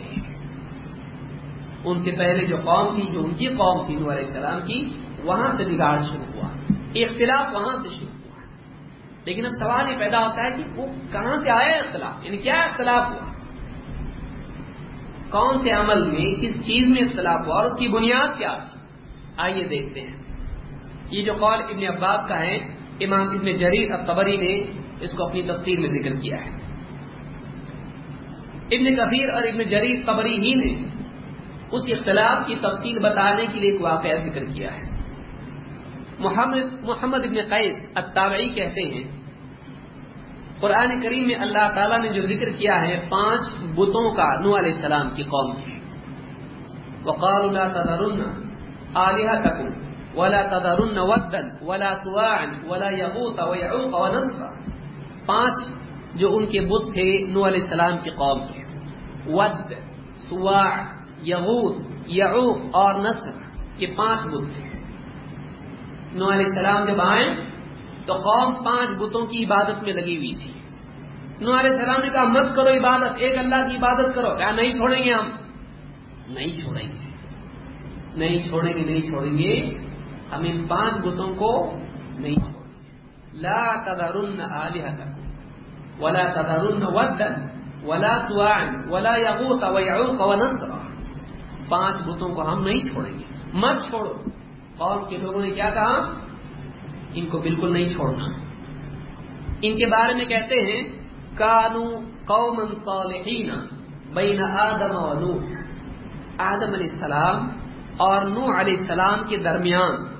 ان سے پہلے جو قوم تھی، جو ان کی قوم تھی نوح علیہ السلام کی، وہاں سے بگاڑ شروع ہوا، اختلاف وہاں سے شروع ہوا۔ لیکن اب سوال یہ پیدا ہوتا ہے کہ وہ کہاں سے آیا اختلاف، یعنی کیا اختلاف ہوا، کون سے عمل میں، کس چیز میں اختلاف ہوا اور اس کی بنیاد کیا تھی؟ آئیے دیکھتے ہیں۔ یہ جو قول ابن عباس کا ہے، امام ابن جریر الطبری نے اس کو اپنی تفسیر میں ذکر کیا ہے۔ ابن کثیر اور ابن جریر طبری ہی نے اس اختلاف کی تفصیل بتانے کے لیے ایک واقعہ ذکر کیا ہے۔ محمد محمد ابن قیس التابعی کہتے ہیں قرآن کریم میں اللہ تعالیٰ نے جو ذکر کیا ہے پانچ بتوں کا نوح علیہ السلام کی قوم کے، وَقَالُوا لَا تَذَرُنَّ آلِهَتَكُمْ وَلَا تَذَرُنَّ وَدًّا وَلَا سُوَاعًا وَلَا يَغُوثَ وَيَعُوقَ وَنَسْرًا، پانچ جو ان کے بت تھے نوح علیہ السلام کی قوم کے، ود، سواع، یغوث، یعوق اور نصر، یہ پانچ بت تھے۔ نوح علیہ السلام جب آئے تو قوم پانچ بتوں کی عبادت میں لگی ہوئی تھی۔ نوح علیہ السلام نے کہا مت کرو عبادت، ایک اللہ کی عبادت کرو۔ کہا نہیں چھوڑیں گے، ہم نہیں چھوڑیں گے، نہیں چھوڑیں گے نہیں چھوڑیں گے ہم ان پانچ بتوں کو نہیں چھوڑیں گے۔ لا تذرن آلہتکم ولا تذرن ودا ولا سواعا ولا یغوث ویعوق ونسرا، پانچ بتوں کو ہم نہیں چھوڑیں گے، مت چھوڑو۔ قوم کے لوگوں نے کیا کہا؟ ان کو بالکل نہیں چھوڑنا۔ ان کے بارے میں کہتے ہیں کانوا قوما صالحین بین آدم و نوح، آدم علیہ السلام اور نوح علیہ السلام کے درمیان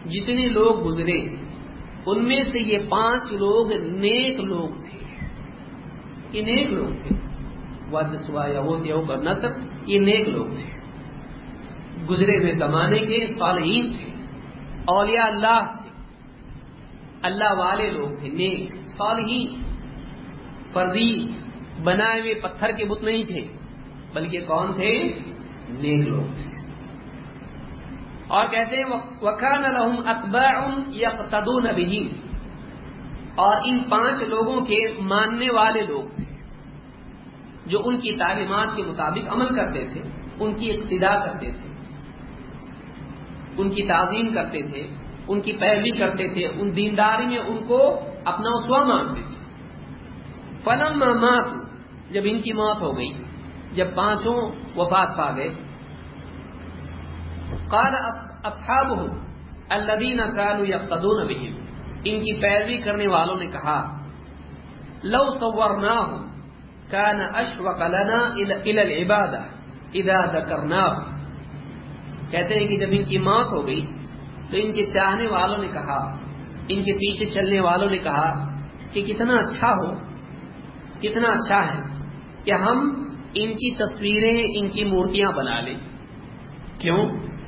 جتنے لوگ گزرے ان میں سے یہ پانچ لوگ نیک لوگ تھے. یہ نیک لوگ تھے. ود سوا یہود یعوق اور نصر یہ نیک لوگ تھے. گزرے ہوئے زمانے کے صالحین تھے. اولیاء اللہ تھے. اللہ والے لوگ تھے. نیک صالحین. فردی بنائے ہوئے پتھر کے بت نہیں تھے بلکہ کون تھے؟ نیک لوگ تھے. اور کہتے ہیں وَكَانَ لَهُمْ أَتْبَاعٌ يَقْتَدُونَ بِهِمْ، اور ان پانچ لوگوں کے ماننے والے لوگ تھے جو ان کی تعلیمات کے مطابق عمل کرتے تھے، ان کی اقتداء کرتے تھے، ان کی تعظیم کرتے تھے، ان کی پیروی کرتے تھے، ان دینداری میں ان کو اپنا اسوہ مانتے تھے. فَلَمَّا مَاتُوا، جب ان کی موت ہو گئی، جب پانچوں وفات پا گئے، قال اصحابهم الذين كانوا يقتدون بهم، ان کی پیروی کرنے والوں نے کہا لو صورناهم كان اشوق لنا الى العباده اذا ذكرناه. کہتے ہیں کہ جب ان کی موت ہو گئی تو ان کے چاہنے والوں نے کہا، ان کے پیچھے چلنے والوں نے کہا کہ کتنا اچھا ہو، کتنا اچھا ہے کہ ہم ان کی تصویریں، ان کی مورتیاں بنا لیں. کیوں؟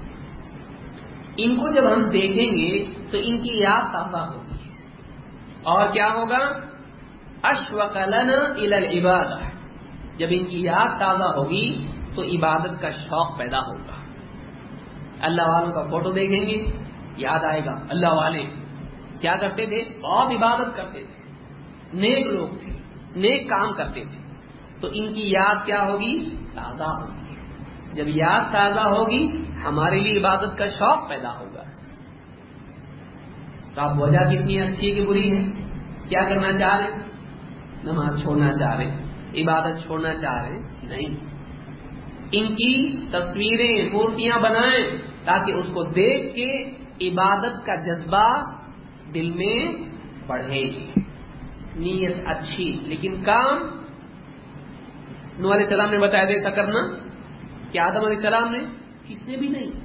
ان کو جب ہم دیکھیں گے تو ان کی یاد تازہ ہوگی. اور کیا ہوگا؟ اشوق لنا الی العبادہ، جب ان کی یاد تازہ ہوگی تو عبادت کا شوق پیدا ہوگا. اللہ والوں کا فوٹو دیکھیں گے یاد آئے گا. اللہ والے کیا کرتے تھے؟ بہت عبادت کرتے تھے، نیک لوگ تھے، نیک کام کرتے تھے. تو ان کی یاد کیا ہوگی؟ تازہ ہوگی. جب یاد تازہ ہوگی ہمارے لیے عبادت کا شوق پیدا ہوگا. تو آپ وجہ کتنی اچھی کہ بری ہے؟ کیا کرنا چاہ رہے؟ نماز چھوڑنا چاہ رہے، عبادت چھوڑنا چاہ رہے؟ نہیں. ان کی تصویریں، مورتیاں بنائیں تاکہ اس کو دیکھ کے عبادت کا جذبہ دل میں بڑھے. نیت اچھی، لیکن کام نوح علیہ السلام نے بتایا تھا ایسا کرنا، کہ آدم علیہ السلام نے؟ کس نے بھی نہیں.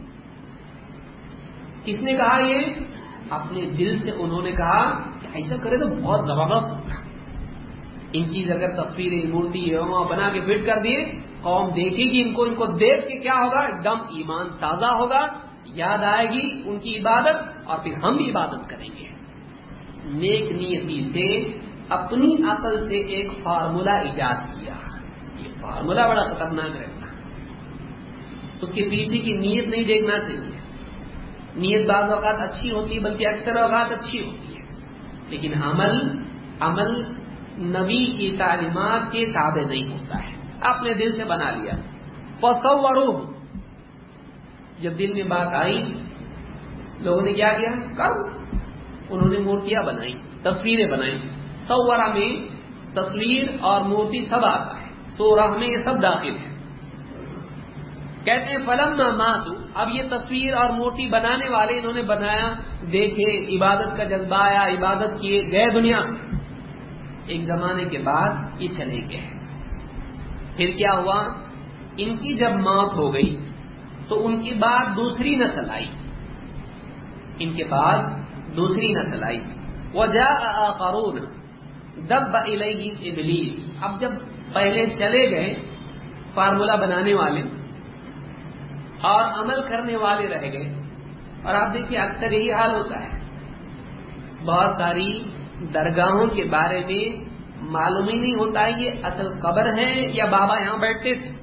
کس نے کہا یہ؟ اپنے دل سے انہوں نے کہا کہ ایسا کرے تو بہت زبردست ہوگا. ان کی اگر تصویریں، مورتی بنا کے فٹ کر دیے، قوم دیکھے گی ان کو، ان کو دیکھ کے کیا ہوگا؟ ایک دم ایمان تازہ ہوگا، یاد آئے گی ان کی عبادت، اور پھر ہم بھی عبادت کریں گے. نیک نیتی سے اپنی عقل سے ایک فارمولا ایجاد کیا. یہ فارمولا بڑا خطرناک رہتا ہے. اس کے پیچھے کی نیت نہیں دیکھنا چاہیے. نیت بعض اوقات اچھی ہوتی ہے، بلکہ اکثر اوقات اچھی ہوتی ہے، لیکن عمل عمل نبی کی تعلیمات کے تابع نہیں ہوتا ہے. اپنے دل سے بنا لیا. فصوروه، جب دل میں بات آئی لوگوں نے کیا کیا؟ کرو. انہوں نے مورتیاں بنائی، تصویریں بنائی. صورہ میں تصویر اور مورتی سب آتا ہے، سورہ میں یہ سب داخل ہے. کہتے ہیں فلما ماتوا، اب یہ تصویر اور مورتی بنانے والے انہوں نے بنایا، دیکھے، عبادت کا جذبہ آیا، عبادت کیے، گئے دنیا سے. ایک زمانے کے بعد یہ چلے گئے. پھر کیا ہوا؟ ان کی جب موت ہو گئی تو ان کے بعد دوسری نسل آئی. ان کے بعد دوسری نسل آئی. وجاء آخرون دب الیہم ابلیس. اب جب پہلے چلے گئے فارمولا بنانے والے اور عمل کرنے والے رہ گئے. اور آپ دیکھیے اکثر یہی حال ہوتا ہے. بہت ساری درگاہوں کے بارے میں معلوم ہی نہیں ہوتا ہے یہ اصل قبر ہے یا بابا یہاں بیٹھتے تھے.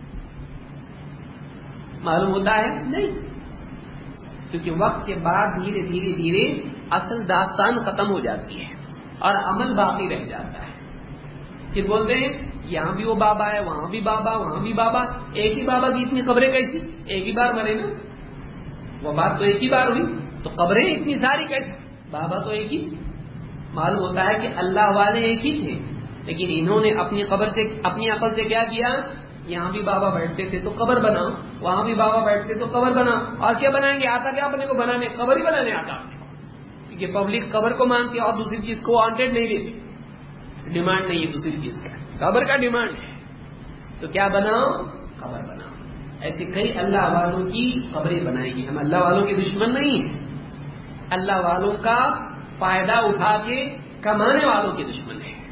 معلوم ہوتا ہے نہیں، کیونکہ وقت کے بعد دھیرے دھیرے دھیرے اصل داستان ختم ہو جاتی ہے اور عمل باقی رہ جاتا ہے. پھر بولتے ہیں یہاں بھی وہ بابا ہے، وہاں بھی بابا، وہاں بھی بابا. ایک ہی بابا کی اتنی قبریں کیسی؟ ایک ہی بار مرے نا، وہ بات تو ایک ہی بار ہوئی، تو قبریں اتنی ساری کیسے؟ بابا تو ایک ہی تھے. معلوم ہوتا ہے کہ اللہ والے ایک ہی تھے، لیکن انہوں نے اپنی قبر سے، اپنی عقل سے کیا کیا؟ یہاں بھی بابا بیٹھتے تھے تو قبر بناؤ، وہاں بھی بابا بیٹھتے تو قبر بناؤ. اور کیا بنائیں گے؟ آتا کیا اپنے کو بنانے؟ قبر ہی بنانے آتا. کیونکہ پبلک قبر کو مانتی ہے اور دوسری چیز کو وانٹیڈ نہیں دیتی، ڈیمانڈ نہیں ہے دوسری چیز کا، قبر کا ڈیمانڈ ہے. تو کیا بناؤ؟ قبر بناؤ. ایسے کئی اللہ والوں کی قبریں بنائیں گی. ہم اللہ والوں کے دشمن نہیں ہیں، اللہ والوں کا فائدہ اٹھا کے کمانے والوں کے دشمن ہیں.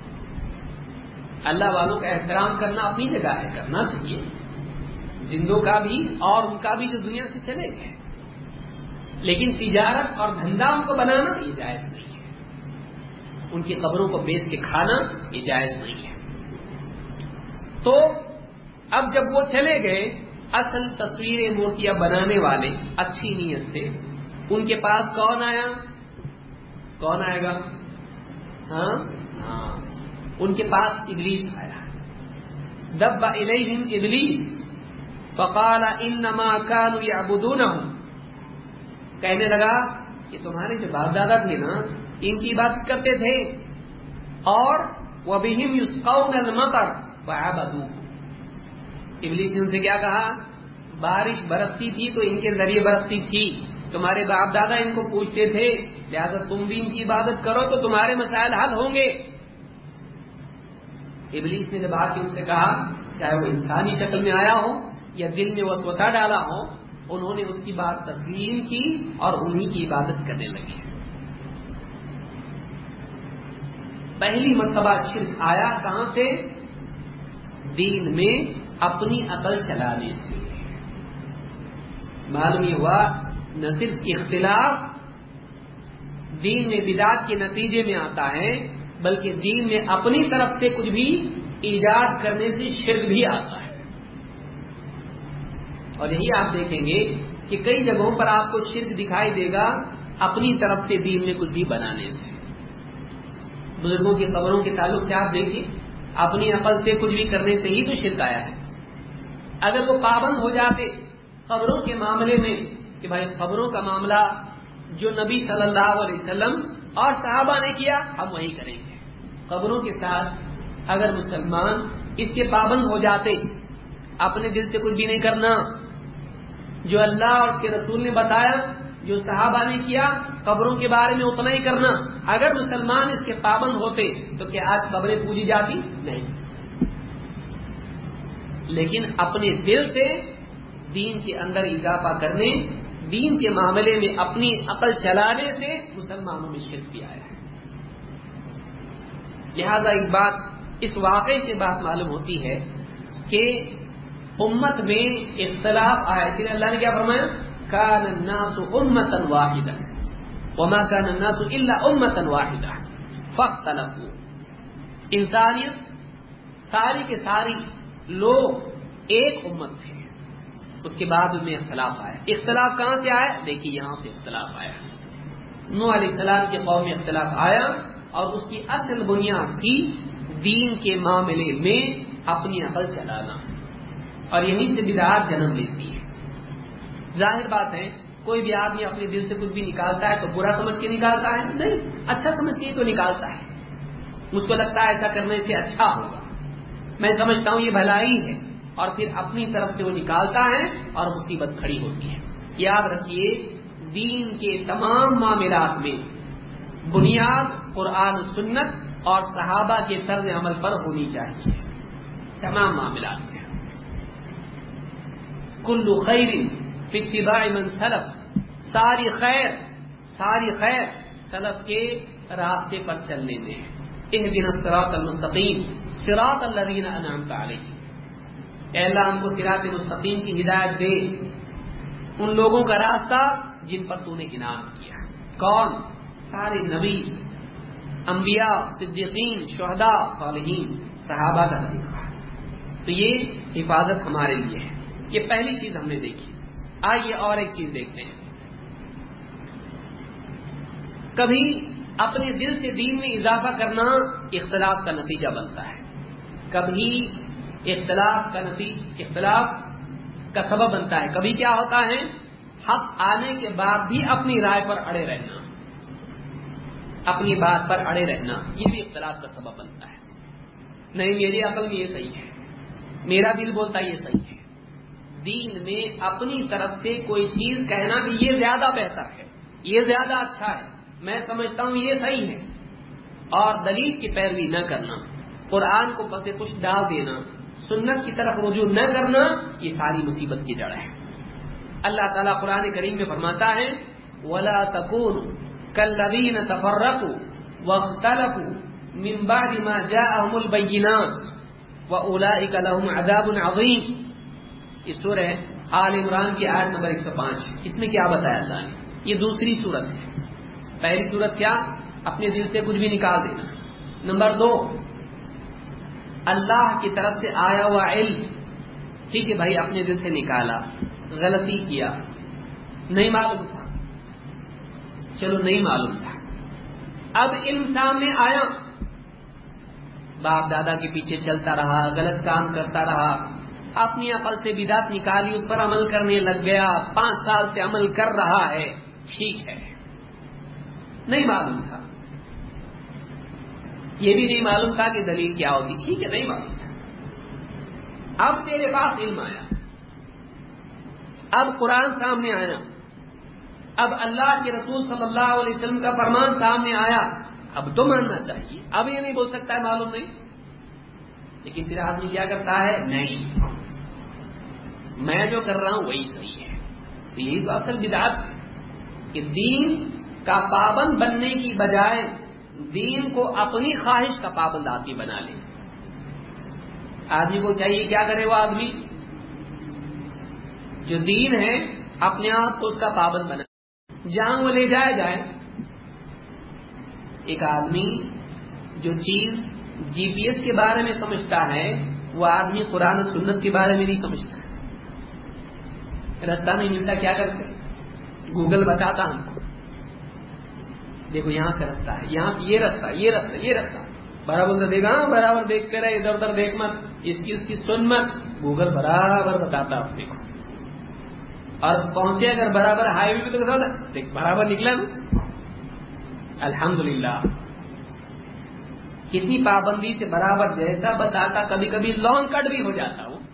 اللہ والوں کا احترام کرنا اپنی جگہ ہے، کرنا چاہیے، زندوں کا بھی اور ان کا بھی جو دنیا سے چلے گئے، لیکن تجارت اور دھندا ان کو بنانا یہ جائز نہیں ہے. ان کی قبروں کو بیچ کے کھانا یہ جائز نہیں ہے. تو اب جب وہ چلے گئے، اصل تصویریں مورتیاں بنانے والے اچھی نیت سے ان کے پاس کون آیا؟ کون آئے گا؟ ہاں ہاں ان کے پاس ابلیس آیا. دب الیہم ابلیس فقال انما كانوا يعبدونهم، کہنے لگا کہ تمہارے جو باپ دادا تھے نا ان کی عبادت کرتے تھے، اور وبهم يسقون المطر فعبدوه. ابلیس نے ان سے کیا کہا؟ بارش برستی تھی تو ان کے ذریعے برستی تھی، تمہارے باپ دادا ان کو پوچھتے تھے، لہذا تم بھی ان کی عبادت کرو تو تمہارے مسائل حل ہوں گے. ابلیس نے جب آ کے ان سے کہا، چاہے وہ انسانی شکل میں آیا ہو یا دل میں وسوسہ ڈالا ہو، انہوں نے اس کی بات تسلیم کی اور انہی کی عبادت کرنے لگے. پہلی مرتبہ شرک آیا کہاں سے؟ دین میں اپنی عقل چلانے سے. معلوم یہ ہوا نہ صرف اختلاف دین میں بدعت کے نتیجے میں آتا ہے، بلکہ دین میں اپنی طرف سے کچھ بھی ایجاد کرنے سے شرک بھی آتا ہے. اور یہی آپ دیکھیں گے کہ کئی جگہوں پر آپ کو شرک دکھائی دے گا اپنی طرف سے دین میں کچھ بھی بنانے سے. بزرگوں کی قبروں کے تعلق سے آپ دیکھیں، اپنی عقل سے کچھ بھی کرنے سے ہی تو شرک آیا ہے. اگر وہ پابند ہو جاتے قبروں کے معاملے میں کہ بھائی قبروں کا معاملہ جو نبی صلی اللہ علیہ وسلم اور صحابہ نے کیا ہم وہی کریں گے، قبروں کے ساتھ اگر مسلمان اس کے پابند ہو جاتے، اپنے دل سے کچھ بھی نہیں کرنا، جو اللہ اور اس کے رسول نے بتایا، جو صحابہ نے کیا قبروں کے بارے میں اتنا ہی کرنا، اگر مسلمان اس کے پابند ہوتے تو کیا آج قبریں پوجی جاتی؟ نہیں. لیکن اپنے دل سے دین کے اندر اضافہ کرنے، دین کے معاملے میں اپنی عقل چلانے سے مسلمانوں میں شرک بھی آیا ہے. لہذا ایک بات اس واقعے سے بات معلوم ہوتی ہے کہ امت میں اختلاف آیا، اس لیے اللہ نے کیا فرمایا؟ کان الناس امتا واحدہ وما کان الناس الا امتا واحدہ فاختلفوا. انسانیت ساری کے ساری لوگ ایک امت تھے، اس کے بعد ان میں اختلاف آیا. اختلاف کہاں سے آیا؟ دیکھیے یہاں سے اختلاف آیا. نوح علیہ السلام کے قوم میں اختلاف آیا اور اس کی اصل بنیاد تھی دین کے معاملے میں اپنی عقل چلانا، اور یہیں سے بدعات جنم لیتی ہے. ظاہر بات ہے کوئی بھی آدمی اپنے دل سے کچھ بھی نکالتا ہے تو برا سمجھ کے نکالتا ہے؟ نہیں، اچھا سمجھ کے ہی تو نکالتا ہے. مجھ کو لگتا ہے ایسا کرنے سے اچھا ہوگا، میں سمجھتا ہوں یہ بھلائی ہے، اور پھر اپنی طرف سے وہ نکالتا ہے اور مصیبت کھڑی ہوتی ہے. یاد رکھیے دین کے تمام معاملات میں بنیاد قرآن سنت اور صحابہ کے طرز عمل پر ہونی چاہیے. تمام معاملات میں کل خیر فی اتباع من سلف، ساری خیر ساری خیر سلف کے راستے پر چلنے میں ہے. اہدنا الصراط المستقیم صراط الذین انعمت علیہم. اے اللہ ہم کو صراط مستقیم کی ہدایت دے، ان لوگوں کا راستہ جن پر تو نے انعام کیا. کون؟ سارے نبی، انبیاء، صدیقین، شہداء، صالحین، صحابہ کا طریقہ. تو یہ حفاظت ہمارے لیے ہے. یہ پہلی چیز ہم نے دیکھی. آئیے اور ایک چیز دیکھتے ہیں. کبھی اپنے دل سے دین میں اضافہ کرنا اختلاف کا نتیجہ بنتا ہے، کبھی اختلاف کا نتیجہ اختلاف کا سبب بنتا ہے. کبھی کیا ہوتا ہے حق آنے کے بعد بھی اپنی رائے پر اڑے رہنا، اپنی بات پر اڑے رہنا، یہ بھی اختلاف کا سبب بنتا ہے. نہیں میری عقل میں یہ صحیح ہے، میرا دل بولتا یہ صحیح ہے. دین میں اپنی طرف سے کوئی چیز کہنا کہ یہ زیادہ بہتر ہے، یہ زیادہ اچھا ہے، میں سمجھتا ہوں یہ صحیح ہے، اور دلیل کی پیروی نہ کرنا، قرآن کو پس پش ڈال دینا، سنت کی طرف رجوع نہ کرنا، یہ ساری مصیبت کی جڑ ہے. اللہ تعالیٰ قرآن کریم میں فرماتا ہے ولا تکونوا کالذین تفرقوا واختلفوا من بعد ما جاءهم البینات واولئک لهم عذاب عظیم. اس سورہ آل عمران کی آیت نمبر ایک سو پانچ. اس میں کیا بتایا اللہ نے؟ یہ دوسری صورت ہے. پہلی صورت کیا؟ اپنے دل سے کچھ بھی نکال دینا. نمبر دو، اللہ کی طرف سے آیا ہوا علم. ٹھیک ہے بھائی، اپنے دل سے نکالا، غلطی کیا، نہیں معلوم تھا، چلو نہیں معلوم تھا، اب علم سامنے آیا، باپ دادا کے پیچھے چلتا رہا، غلط کام کرتا رہا، اپنی عقل سے بدعت نکالی، اس پر عمل کرنے لگ گیا، پانچ سال سے عمل کر رہا ہے، ٹھیک ہے، نہیں معلوم تھا، یہ بھی نہیں معلوم تھا کہ دلیل کیا ہوگی، ٹھیک ہے نہیں معلوم تھا. اب تیرے پاس علم آیا، اب قرآن سامنے آیا، اب اللہ کے رسول صلی اللہ علیہ وسلم کا فرمان سامنے آیا، اب تو ماننا چاہیے. اب یہ نہیں بول سکتا ہے معلوم نہیں. لیکن پھر آدمی کیا کرتا ہے؟ نہیں، میں جو کر رہا ہوں وہی صحیح ہے. تو یہی تو اصل بدعت ہے کہ دین کا پابند بننے کی بجائے دین کو اپنی خواہش کا پابند آدمی بنا لے. آدمی کو چاہیے کیا کرے؟ وہ آدمی جو دین ہے اپنے آپ کو اس کا پابند بنا، جہاں وہ لے جائے جائے. ایک آدمی جو چیز جی پی ایس کے بارے میں سمجھتا ہے، وہ آدمی قرآن و سنت کے بارے میں نہیں سمجھتا. رستہ نہیں ملتا کیا کرتے؟ گوگل بتاتا ہم کو، دیکھو یہاں سے رستہ ہے، یہاں یہ رستہ یہ رستہ یہ رستہ برابر سے دیکھا، ہاں برابر دیکھ کر ادھر ادھر دیکھ مت، اس کی اس کی سن مت، گوگل برابر بتاتا آپ دیکھو. اور پہنچے اگر برابر ہائی وے پہ تو دیکھ برابر نکلا نا. الحمدللہ کتنی پابندی سے برابر جیسا بتاتا، کبھی کبھی لانگ کٹ بھی ہو جاتا. وہ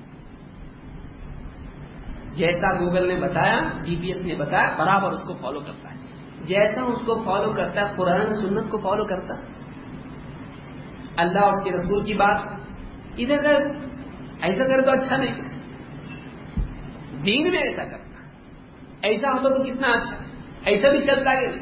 جیسا گوگل نے بتایا، جی پی ایس نے بتایا، برابر اس کو فالو کرتا ہے. جیسا اس کو فالو کرتا ہے، قرآن سنت کو فالو کرتا ہے. اللہ اور اس کے رسول کی بات ادھر کر، ایسا کرے تو اچھا نہیں، دین میں ایسا کرتا، ایسا ہوتا تو کتنا اچھا. ایسا بھی چلتا ہے.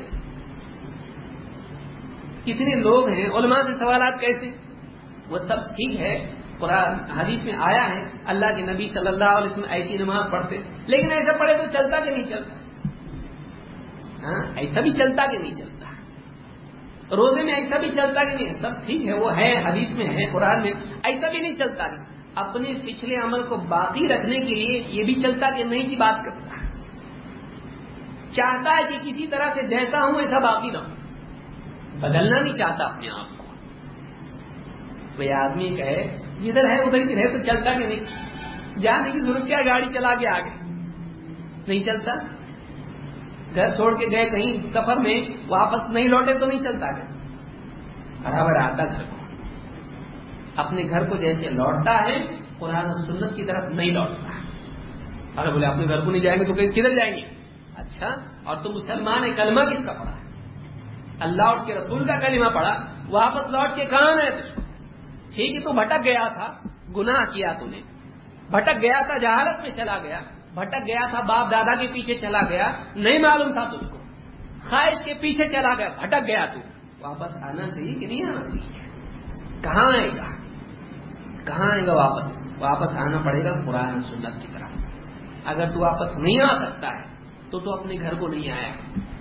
کتنے لوگ ہیں علماء سے سوالات کیسے، وہ سب ٹھیک ہے، قرآن حدیث میں آیا ہے، اللہ کے نبی صلی اللہ علیہ وسلم ایسی نماز پڑھتے، لیکن ایسا پڑھے تو چلتا کہ نہیں چلتا؟ ہاں ایسا بھی چلتا کہ نہیں چلتا؟ روزے میں ایسا بھی چلتا کہ نہیں؟ سب ٹھیک ہے، وہ ہے حدیث میں ہے، قرآن میں، ایسا بھی نہیں چلتا. اپنے پچھلے عمل کو باقی رکھنے کے لیے یہ بھی چلتا کہ نہیں کی بات کرتا ہے. چاہتا ہے کہ کسی طرح سے جیسا ہوں ایسا باقی نہ ہوں، بدلنا نہیں چاہتا اپنے آپ کو. کوئی آدمی کہے جدھر ہے ادھر ہی رہے تو چلتا کہ نہیں؟ جانے کی ضرورت کیا، گاڑی چلا کے آگے نہیں چلتا. گھر چھوڑ کے گئے کہیں سفر میں، واپس نہیں لوٹے تو نہیں چلتا کہ برابر آتا گھر کو. اپنے گھر کو جیسے لوٹتا ہے قرآن و سنت کی طرف نہیں لوٹتا. ارے بولے اپنے گھر کو نہیں جائیں گے تو کہیں کدھر جائیں گے؟ اچھا، اور تم مسلمان ہے، کلمہ کس کا پڑھا؟ اللہ اور اس کے رسول کا کلمہ پڑھا، واپس لوٹ کے کہاں ہے تجھ کو؟ ٹھیک ہے تو بھٹک گیا تھا، گناہ کیا تو نے، بھٹک گیا تھا، جہالت میں چلا گیا، بھٹک گیا تھا، باپ دادا کے پیچھے چلا گیا، نہیں معلوم تھا تجھ کو، خواہش کے پیچھے چلا گیا، بھٹک گیا تو، واپس آنا چاہیے کہ نہیں آنا چاہیے؟ کہاں آئے گا؟ کہاں آئے گا واپس؟ واپس آنا پڑے گا قرآن سنت کی طرف. اگر تو واپس نہیں آ سکتا ہے تو تو اپنے گھر کو نہیں آیا،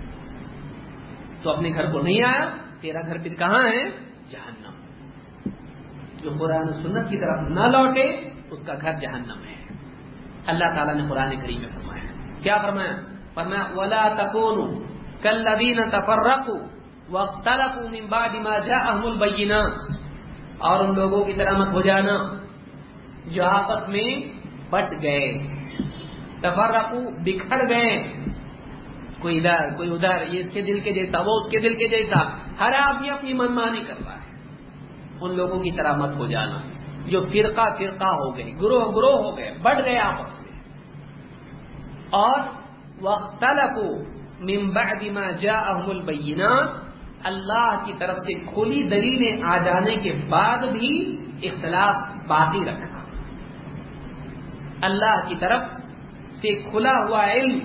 تو اپنے گھر کو نہیں آیا، تیرا گھر پھر کہاں ہے؟ جہنم. جو قرآن سنت کی طرف نہ لوٹے اس کا گھر جہنم ہے. اللہ تعالیٰ نے قرآن کریم میں فرمایا، کیا فرمایا؟ فرمایا وَلَا تَكُونُوا كَالَّذِينَ تَفَرَّقُوا وَاخْتَلَفُوا مِن بَعْدِ مَا جَاءَهُمُ الْبَيِّنَاتُ. اور ان لوگوں کی طرح مت ہو جانا جو آپس میں بٹ گئے، تفرقوا بکھر گئے، کوئی ادھر کوئی ادھر، یہ اس کے دل کے جیسا، وہ اس کے دل کے جیسا، ہر آدمی اپنی منمانی کر رہا ہے. ان لوگوں کی طرح مت ہو جانا جو فرقہ فرقہ ہو گئے، گروہ گروہ ہو گئے، بٹ گئے آپس میں. اور واختلفوا من بعد ما جاءهم البینات، اللہ کی طرف سے کھلی دلیلیں آ جانے کے بعد بھی اختلاف باقی رکھا. اللہ کی طرف سے کھلا ہوا علم،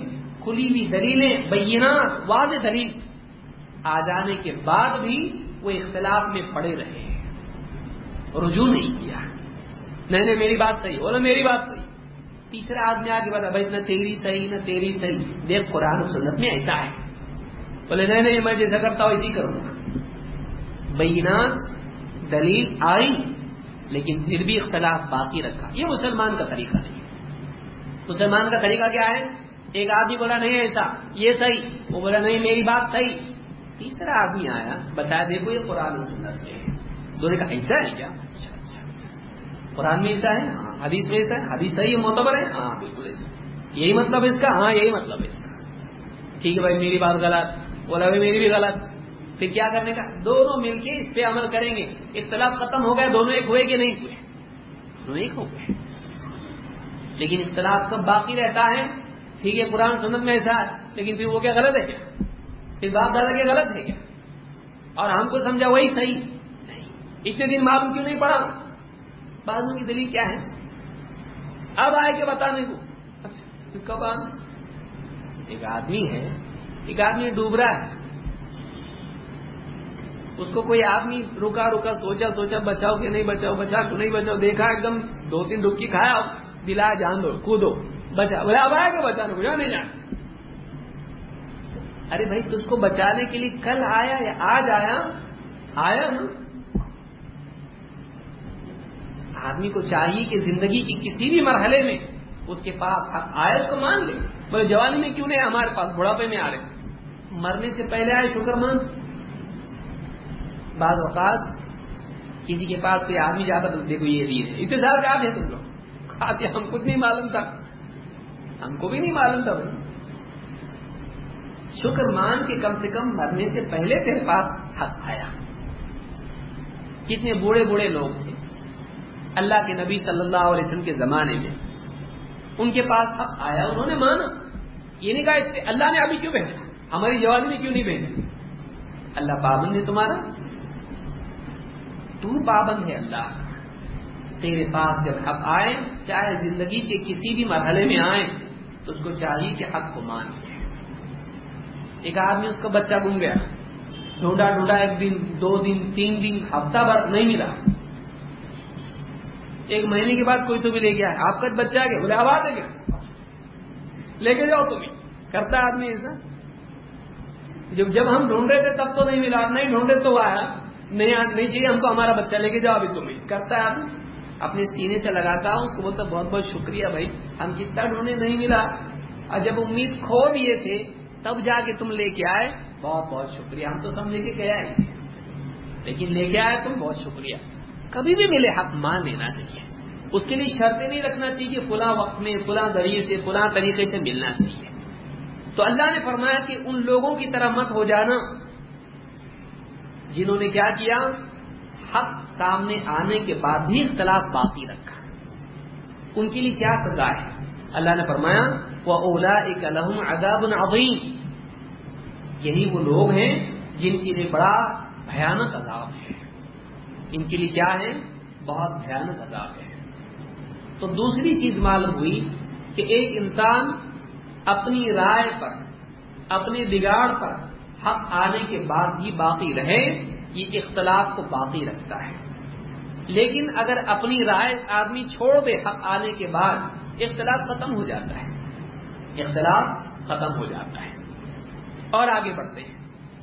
کھلی ہوئی دلیلیں، بینات، واضح دلیل آ جانے کے بعد بھی وہ اختلاف میں پڑے رہے، رجوع نہیں کیا، نہیں نہیں میری بات صحیح، بولو میری بات صحیح. تیسرا آدمی آگے بتا بھائی نہ تیری صحیح نہ تیری صحیح، دیکھ قرآن و سنت میں ایسا ہے. بولے نہیں نہیں میں جیسا کرتا ہوں اسی کروں گا. بینات دلیل آئی لیکن پھر بھی اختلاف باقی رکھا. یہ مسلمان کا طریقہ نہیں ہے. مسلمان کا طریقہ کیا ہے؟ ایک آدمی بولا نہیں ایسا، یہ صحیح، وہ بولا نہیں میری بات صحیح. تیسرا آدمی آیا بتایا دیکھو یہ قرآن و سنت میں ہے. دونوں نے کہا ایسا ہے کیا؟ اچھا اچھا اچھا قرآن میں ایسا ہے، ہاں حدیث میں ایسا ہے، حدیث صحیح معتبر ہے، ہاں بالکل ایسا. یہی مطلب اس کا؟ ہاں یہی مطلب ہے اس کا. ٹھیک ہے بھائی میری بات غلط، بولا بھائی میری بھی غلط. پھر کیا کرنے کا؟ دونوں مل کے اس پہ عمل کریں گے. اختلاف ختم ہو گیا، دونوں ایک ہوئے کہ نہیں ہوئے؟ دونوں ایک ہو گئے. لیکن اختلاف کب باقی رہتا ہے؟ ٹھیک ہے قرآن سنت میں ایسا ہے لیکن پھر وہ کیا غلط ہے کیا؟ پھر باپ دادا کے غلط ہے کیا؟ اور ہم کو سمجھا وہی صحیح نہیں. اتنے دن معلوم کیوں نہیں پڑا؟ بازو کی دلیل کیا ہے؟ اب آئے کہ بتانے کو. اچھا کب آنا؟ ایک آدمی ہے، ایک آدمی ڈوب رہا ہے، اس کو کوئی آدمی رکا رکا سوچا سوچا بچاؤ کہ نہیں بچاؤ، بچا کہ نہیں بچاؤ، دیکھا ایک دم دو تین ڈبکی کھایا، دلایا جان دو کودو بچا. بولے اب آئے گا بچانے کو؟ جا نہیں جانا. ارے بھائی تجھ کو بچانے کے لیے کل آیا یا آج آیا؟ آیا نا. آدمی کو چاہیے کہ زندگی کی کسی بھی مرحلے میں اس کے پاس حق آئے اس کو مان لے. بولے جوانی میں کیوں نہیں ہمارے پاس، بڑھاپے میں آ رہے، مرنے سے پہلے آئے شکر مان. بعض اوقات کسی کے پاس کوئی آدمی جاتا تو دیکھو یہ دین ہے، انتظار کہاں تھے تم لوگ؟ کہا ہم کچھ نہیں معلوم تھا، ہم کو بھی نہیں معلوم تھا. بھائی شکر مان کے کم سے کم مرنے سے پہلے تیرے پاس حق آیا. کتنے بوڑھے بوڑھے لوگ تھے اللہ کے نبی صلی اللہ علیہ وسلم کے زمانے میں، ان کے پاس حق آیا انہوں نے مانا. یہ نہیں کہا اللہ نے ابھی کیوں بھیجا، ہماری جوانی میں کیوں نہیں بھیجا. اللہ پابند ہے تمہارا، تو پابند ہے اللہ. تیرے پاس جب حق آئے چاہے زندگی کے کسی بھی مرحلے میں آئے تو اس کو چاہیے کہ حق کو مان لے. ایک آدمی اس کا بچہ گم گیا، ڈھونڈا ڈھونڈا ایک دن دو دن تین دن ہفتہ بھر نہیں ملا. ایک مہینے کے بعد کوئی تو بھی لے گیا، آپ کا بچہ ہے کیا؟ بولے آواز ہے کیا؟ لے کے جاؤ تمہیں. کرتا ہے آدمی ایسا؟ جب جب ہم ڈھونڈ رہے تھے تب تو نہیں ملا، نہیں ڈھونڈے تو آیا، نہیں نہیں چاہیے ہم کو ہمارا بچہ، لے کے جاؤ ابھی تمہیں. کرتا ہے آدمی اپنے سینے سے لگاتا ہوں اس کو، بولتا بہت بہت شکریہ بھائی، ہم جتنا ڈھونڈے نہیں ملا، اور جب امید کھو دیے تھے تب جا کے تم لے کے آئے، بہت بہت شکریہ. ہم تو سمجھے کہ گیا ہی لیکن لے کے آئے تم، بہت شکریہ. کبھی بھی ملے حق مان لینا چاہیے. اس کے لیے شرطیں نہیں رکھنا چاہیے کہ فلاں وقت میں فلاں ذریعے سے فلاں طریقے سے ملنا چاہیے. تو اللہ نے فرمایا کہ ان لوگوں کی طرح مت ہو جانا جنہوں نے کیا کیا، حق سامنے آنے کے بعد بھی اختلاف باقی رکھا. ان کے لیے کیا سزا ہے؟ اللہ نے فرمایا وَأُولَئِكَ لَهُمْ عَذَابٌ عَظِيمٌ. یہی وہ لوگ ہیں جن کے لیے بڑا بھیانک عذاب ہے. ان کے لیے کیا ہے؟ بہت بھیانک عذاب ہے. تو دوسری چیز معلوم ہوئی کہ ایک انسان اپنی رائے پر، اپنے بگاڑ پر حق آنے کے بعد بھی باقی رہے، یہ اختلاف کو باقی رکھتا ہے. لیکن اگر اپنی رائے آدمی چھوڑ دے حق آنے کے بعد، اختلاف ختم ہو جاتا ہے، اختلاف ختم ہو جاتا ہے. اور آگے بڑھتے ہیں.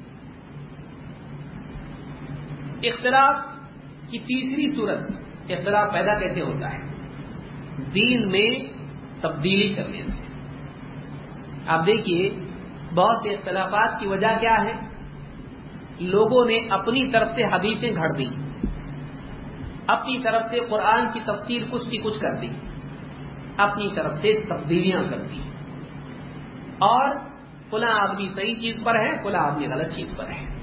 اختلاف کی تیسری صورت، اختلاف پیدا کیسے ہوتا ہے؟ دین میں تبدیلی کرنے سے. آپ دیکھیے بہت سے اختلافات کی وجہ کیا ہے؟ لوگوں نے اپنی طرف سے حدیثیں گھڑ دی، اپنی طرف سے قرآن کی تفسیر کچھ کی کچھ کر دی، اپنی طرف سے تبدیلیاں کر دی، اور فلاں آدمی صحیح چیز پر ہے، فلاں آدمی غلط چیز پر ہے.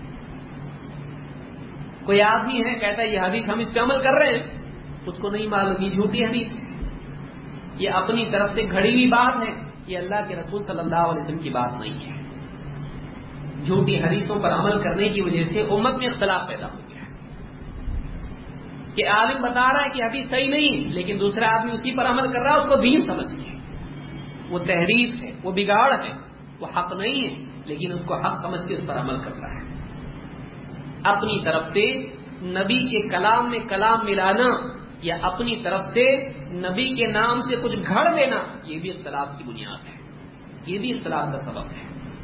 کوئی آدمی ہے کہتا ہے یہ حدیث ہم اس پہ عمل کر رہے ہیں، اس کو نہیں معلوم یہ جھوٹی حدیث ہے، یہ اپنی طرف سے گھڑی ہوئی بات ہے، یہ اللہ کے رسول صلی اللہ علیہ وسلم کی بات نہیں ہے. جھوٹی حدیثوں پر عمل کرنے کی وجہ سے امت میں اختلاف پیدا ہو گیا ہے کہ عالم بتا رہا ہے کہ حدیث صحیح نہیں، لیکن دوسرا آدمی اسی پر عمل کر رہا ہے، اس کو دین سمجھ کے. وہ تحریف ہے، وہ بگاڑ ہے. وہ حق نہیں ہے لیکن اس کو حق سمجھ کے اس پر عمل کرتا ہے. اپنی طرف سے نبی کے کلام میں کلام ملانا یا اپنی طرف سے نبی کے نام سے کچھ گھڑ دینا یہ بھی اختلاف کی بنیاد ہے, یہ بھی اختلاف کا سبب ہے.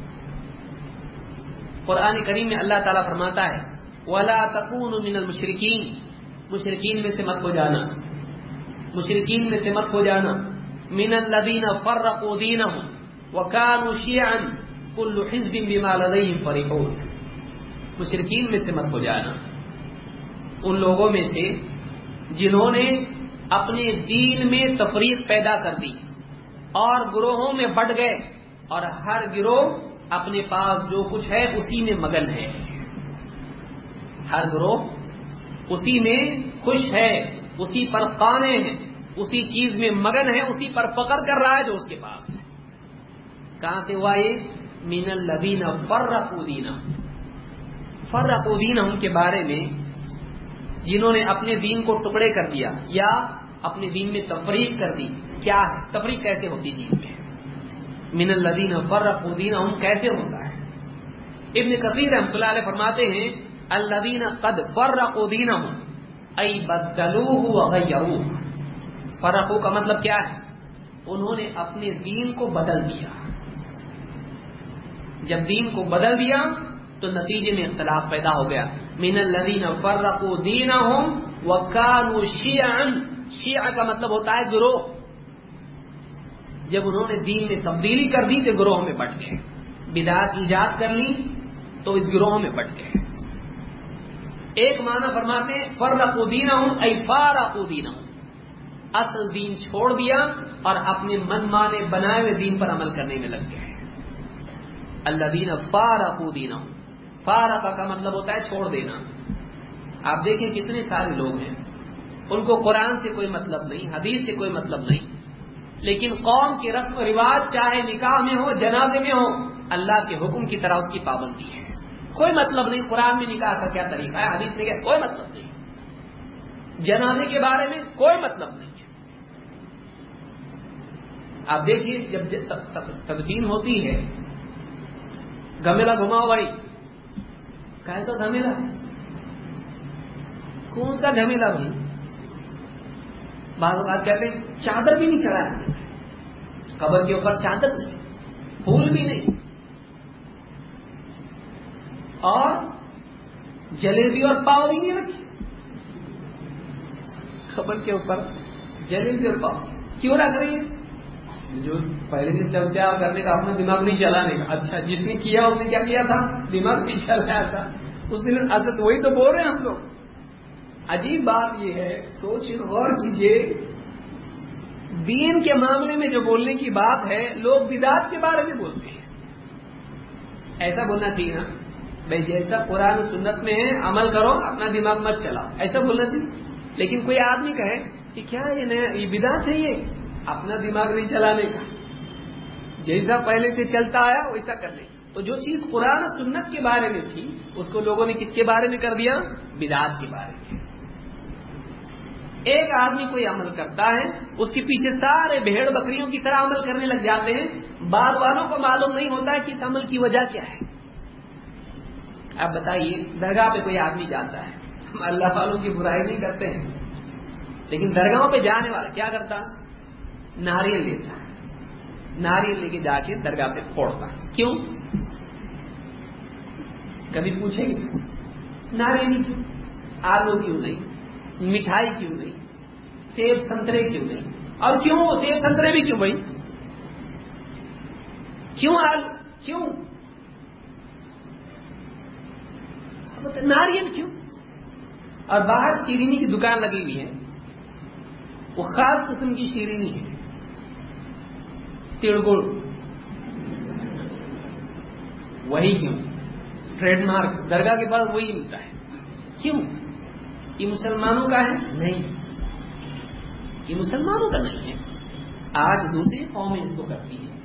قرآن کریم میں اللہ تعالیٰ فرماتا ہے وَلَا تَكُونُوا مِنَ الْمُشْرِكِينَ, مشرکین میں سے مت ہو جانا, مشرکین میں سے مت ہو جانا. مِنَ الَّذِينَ فَرَّقُوا دِينَهُمْ وَكَانُوا شِيَعًا كُلُّ حِزْبٍ بِمَا لَدَيْهِمْ فَرِحُونَ, مشرکین میں سے مت ہو جانا, ان لوگوں میں سے جنہوں نے اپنے دین میں تفریق پیدا کر دی اور گروہوں میں بٹ گئے اور ہر گروہ اپنے پاس جو کچھ ہے اسی میں مگن ہے, ہر گروہ اسی میں خوش ہے, اسی پر قانے ہیں, اسی چیز میں مگن ہے, اسی پر فخر کر رہا ہے جو اس کے پاس ہے. کہاں سے ہوا یہ؟ من الذین فرقوا دینہم, فرقوا دینہم کے بارے میں جنہوں نے اپنے دین کو ٹکڑے کر دیا یا اپنے دین میں تفریق کر دی. کیا ہے تفریق, کیسے ہوتی دین میں؟ من الذین فرقوا دینہم کیسے ہوتا ہے؟ ابن کثیر رحمۃ اللہ علیہ فرماتے ہیں الذین قد فرقوا دینہم ای بدلوہ وغیروہ. فرقوا کا مطلب کیا ہے؟ انہوں نے اپنے دین کو بدل دیا. جب دین کو بدل دیا تو نتیجے میں اختلاف پیدا ہو گیا. من الذین فرقوا دینہم وکانوا شیعا, شیعہ کا مطلب ہوتا ہے گروہ. جب انہوں نے دین میں تبدیلی کر دی تو گروہوں میں بٹ گئے, بدعت ایجاد کر لی تو اس گروہوں میں بٹ گئے. ایک معنی فرماتے ہیں فرقوا دینہم ای فارقوا دینہم, اصل دین چھوڑ دیا اور اپنے من مانے بنائے ہوئے دین پر عمل کرنے میں لگ گئے. الذین فارقوا دینہم, فارقہ کا مطلب ہوتا ہے چھوڑ دینا. آپ دیکھیں کتنے سارے لوگ ہیں ان کو قرآن سے کوئی مطلب نہیں, حدیث سے کوئی مطلب نہیں, لیکن قوم کی رسم و رواج چاہے نکاح میں ہو جنازے میں ہو اللہ کے حکم کی طرح اس کی پابندی ہے. کوئی مطلب نہیں قرآن میں نکاح کا کیا طریقہ ہے, حدیث میں کیا, کوئی مطلب نہیں. جنازے کے بارے میں کوئی مطلب نہیں. آپ دیکھیے جب تدفین ہوتی ہے گھمیلا گھماؤ بھائی, کہے تو گھمیلا, کون سا گھمیلا بھائی؟ بعض اوقات کہتے ہیں چادر بھی نہیں چڑھایا, قبر کے اوپر چادر نہیں, پھول بھی نہیں, اور جلیبی اور پاؤ بھی نہیں رکھی قبر کے اوپر. جلیبی اور پاؤ کیوں رکھ رہی ہے؟ جو پہلے سے چلتے آ کرنے کا اپنا دماغ نہیں چلانے کا. اچھا جس نے کیا اس نے کیا کیا تھا؟ دماغ نہیں چلایا تھا. اس دن اصل وہی تو بول رہے ہیں ہم لوگ. عجیب بات یہ ہے, سوچ غور کیجئے, دین کے معاملے میں جو بولنے کی بات ہے لوگ بدعت کے بارے میں بولتے ہیں. ایسا بولنا چاہیے نا بھائی, جیسا قرآن سنت میں ہے عمل کرو, اپنا دماغ مت چلاؤ, ایسا بولنا چاہیے. لیکن کوئی آدمی کہے کہ کیا یہ نیا یہ بدعت ہے, یہ اپنا دماغ نہیں چلانے کا, جیسا پہلے سے چلتا آیا ویسا کر لیں. تو جو چیز قرآن سنت کے بارے میں تھی اس کو لوگوں نے کس کے بارے میں کر دیا؟ بدعت کے بارے میں. ایک آدمی کوئی عمل کرتا ہے اس کے پیچھے سارے بھیڑ بکریوں کی طرح عمل کرنے لگ جاتے ہیں, بعد والوں کو معلوم نہیں ہوتا ہے کہ اس عمل کی وجہ کیا ہے. اب بتائیے درگاہ پہ کوئی آدمی جاتا ہے, ہم اللہ والوں کی برائی نہیں کرتے ہیں, لیکن درگاہوں پہ جانے والا کیا کرتا؟ ناریل لیتا, ناریل لے کے جا کے درگاہ پہ پھوڑتا. کیوں؟ کبھی پوچھے گی ناریل کیوں, آلو کیوں نہیں, مٹھائی کیوں نہیں, سیب سنترے کیوں نہیں, اور کیوں سیب سنترے بھی کیوں بھائی, کیوں آلو کیوں, ناریل کیوں؟ اور باہر شیرینی کی دکان لگی ہوئی ہے, وہ خاص قسم کی شیرینی ہے, تڑ گڑ, وہی کیوں ٹریڈ مارک درگاہ کے پاس وہی ملتا ہے. کیوں؟ یہ مسلمانوں کا ہے؟ نہیں, یہ مسلمانوں کا نہیں ہے. آج دوسری قومیں اس کو کرتی ہیں.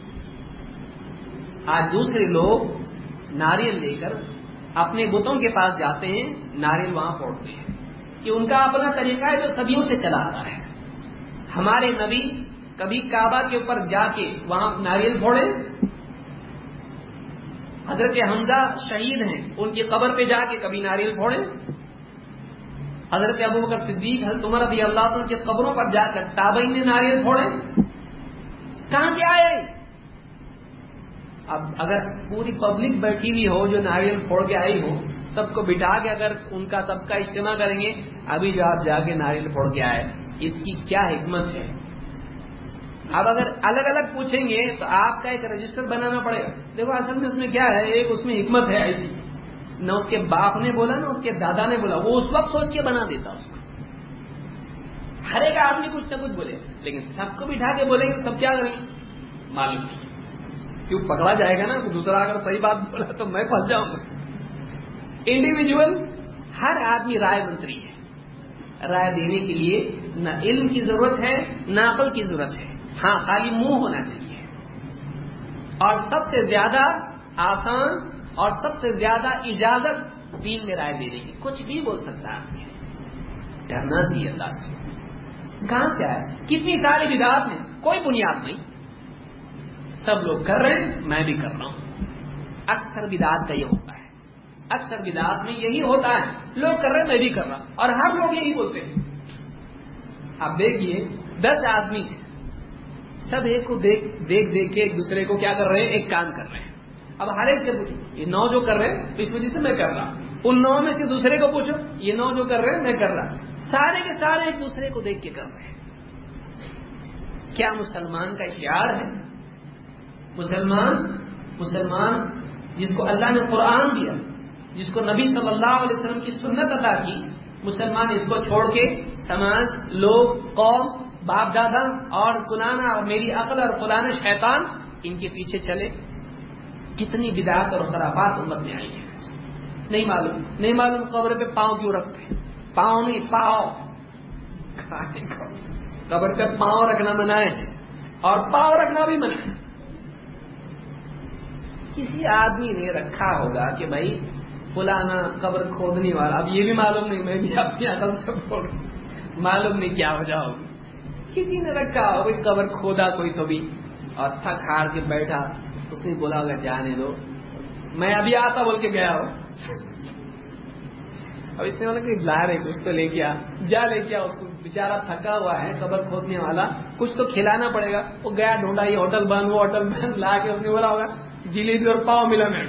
آج دوسرے لوگ ناریل لے کر اپنے بتوں کے پاس جاتے ہیں, ناریل وہاں پھوڑتے ہیں. کہ ان کا اپنا طریقہ ہے جو صدیوں سے چلا آ رہا ہے. ہمارے نبی کبھی کعبہ کے اوپر جا کے وہاں ناریل پھوڑے؟ حضرت حمزہ شہید ہیں، ان کی قبر پہ جا کے کبھی ناریل پھوڑے؟ حضرت ابوبکر صدیق، حضرت عمر رضی اللہ عنہ کی قبروں پر جا کر تابعین نے ناریل پھوڑے؟ کہاں سے آئے؟ اب اگر پوری پبلک بیٹھی ہوئی ہو جو ناریل پھوڑ کے آئی ہو، سب کو بٹھا کے اگر ان کا سب کا اجتماع کریں گے، ابھی جو آپ جا کے ناریل پھوڑ کے آئے، اس کی کیا حکمت ہے؟ اب اگر الگ الگ پوچھیں گے تو آپ کا ایک رجسٹر بنانا پڑے گا. دیکھو اصل میں اس میں کیا ہے، ایک اس میں حکمت ہے ایسی، نہ اس کے باپ نے بولا نہ اس کے دادا نے بولا، وہ اس وقت سوچ کے بنا دیتا اس کو. ہر ایک آدمی کچھ نہ کچھ بولے، لیکن سب کو بٹھا کے بولیں گے سب کیا کریں گے معلوم نہیں، کیوں پکڑا جائے گا نا. دوسرا اگر صحیح بات بولا تو میں پھنس جاؤں گا. انڈیویجول ہر آدمی رائے منتری ہے. رائے دینے کے لیے نہ علم کی ضرورت ہے نہ عقل کی ضرورت ہے، ہاں خالی منہ ہونا چاہیے. اور سب سے زیادہ آسان اور سب سے زیادہ اجازت دین میں رائے دینے کی. کچھ بھی بول سکتا ہے آدمی، ڈرنا چاہیے اللہ سے. کہاں کیا ہے، کتنی ساری بدعات ہیں، کوئی بنیاد نہیں، سب لوگ کر رہے ہیں میں بھی کر رہا ہوں. اکثر بدعات کا یہ ہوتا ہے، اکثر بدعات میں یہی ہوتا ہے، لوگ کر رہے ہیں میں بھی کر رہا ہوں، اور ہر لوگ یہی بولتے ہیں. آپ دیکھیے دس آدمی ہیں، سب ایک کو دیکھ دیکھ دیکھ کے ایک دوسرے کو کیا کر رہے ہیں، ایک کام کر رہے ہیں. اب ہر ایک سے پوچھو، یہ نو جو کر رہے ہیں اس وجہ سے میں کر رہا ہوں. ان نو میں سے دوسرے کو پوچھو، یہ نو جو کر رہے ہیں میں کر رہا ہوں. سارے کے سارے ایک دوسرے کو دیکھ کے کر رہے ہیں. کیا مسلمان کا شعار ہے؟ مسلمان مسلمان جس کو اللہ نے قرآن دیا، جس کو نبی صلی اللہ علیہ وسلم کی سنت عطا کی، مسلمان اس کو چھوڑ کے سماج، لوگ، قوم، باپ دادا اور فلانا اور میری عقل اور فلانا شیطان، ان کے پیچھے چلے. کتنی بدعات اور خرافات امت میں آئی ہیں. نہیں معلوم نہیں معلوم قبر پہ پاؤں کیوں رکھتے ہیں؟ پاؤں نہیں، پاؤں. قبر پہ پاؤں رکھنا منع ہے اور پاؤں رکھنا بھی منع ہے. کسی آدمی نے رکھا ہوگا کہ بھائی فلانا قبر کھودنے والا، اب یہ بھی معلوم نہیں، میں بھی اپنی عقل سے بول رہا ہوں، معلوم نہیں کیا وجہ ہوگی. کسی نے رکھا ہوگا قبر کھودا کوئی تو بھی، اور تھک ہار کے بیٹھا، اس نے بولا ہوگا جانے دو میں ابھی آتا بول کے گیا ہو. اب اس نے بولا کہ لا رہے کچھ تو لے کے آ، جا لے کے آ. اس کو بےچارا تھکا ہوا ہے قبر کھودنے والا، کچھ تو کھلانا پڑے گا. وہ گیا ڈھونڈا، یہ ہوٹل بند، وہ ہوٹل بند، لا کے اس نے بولا ہوگا جلیبی اور پاؤ ملا میں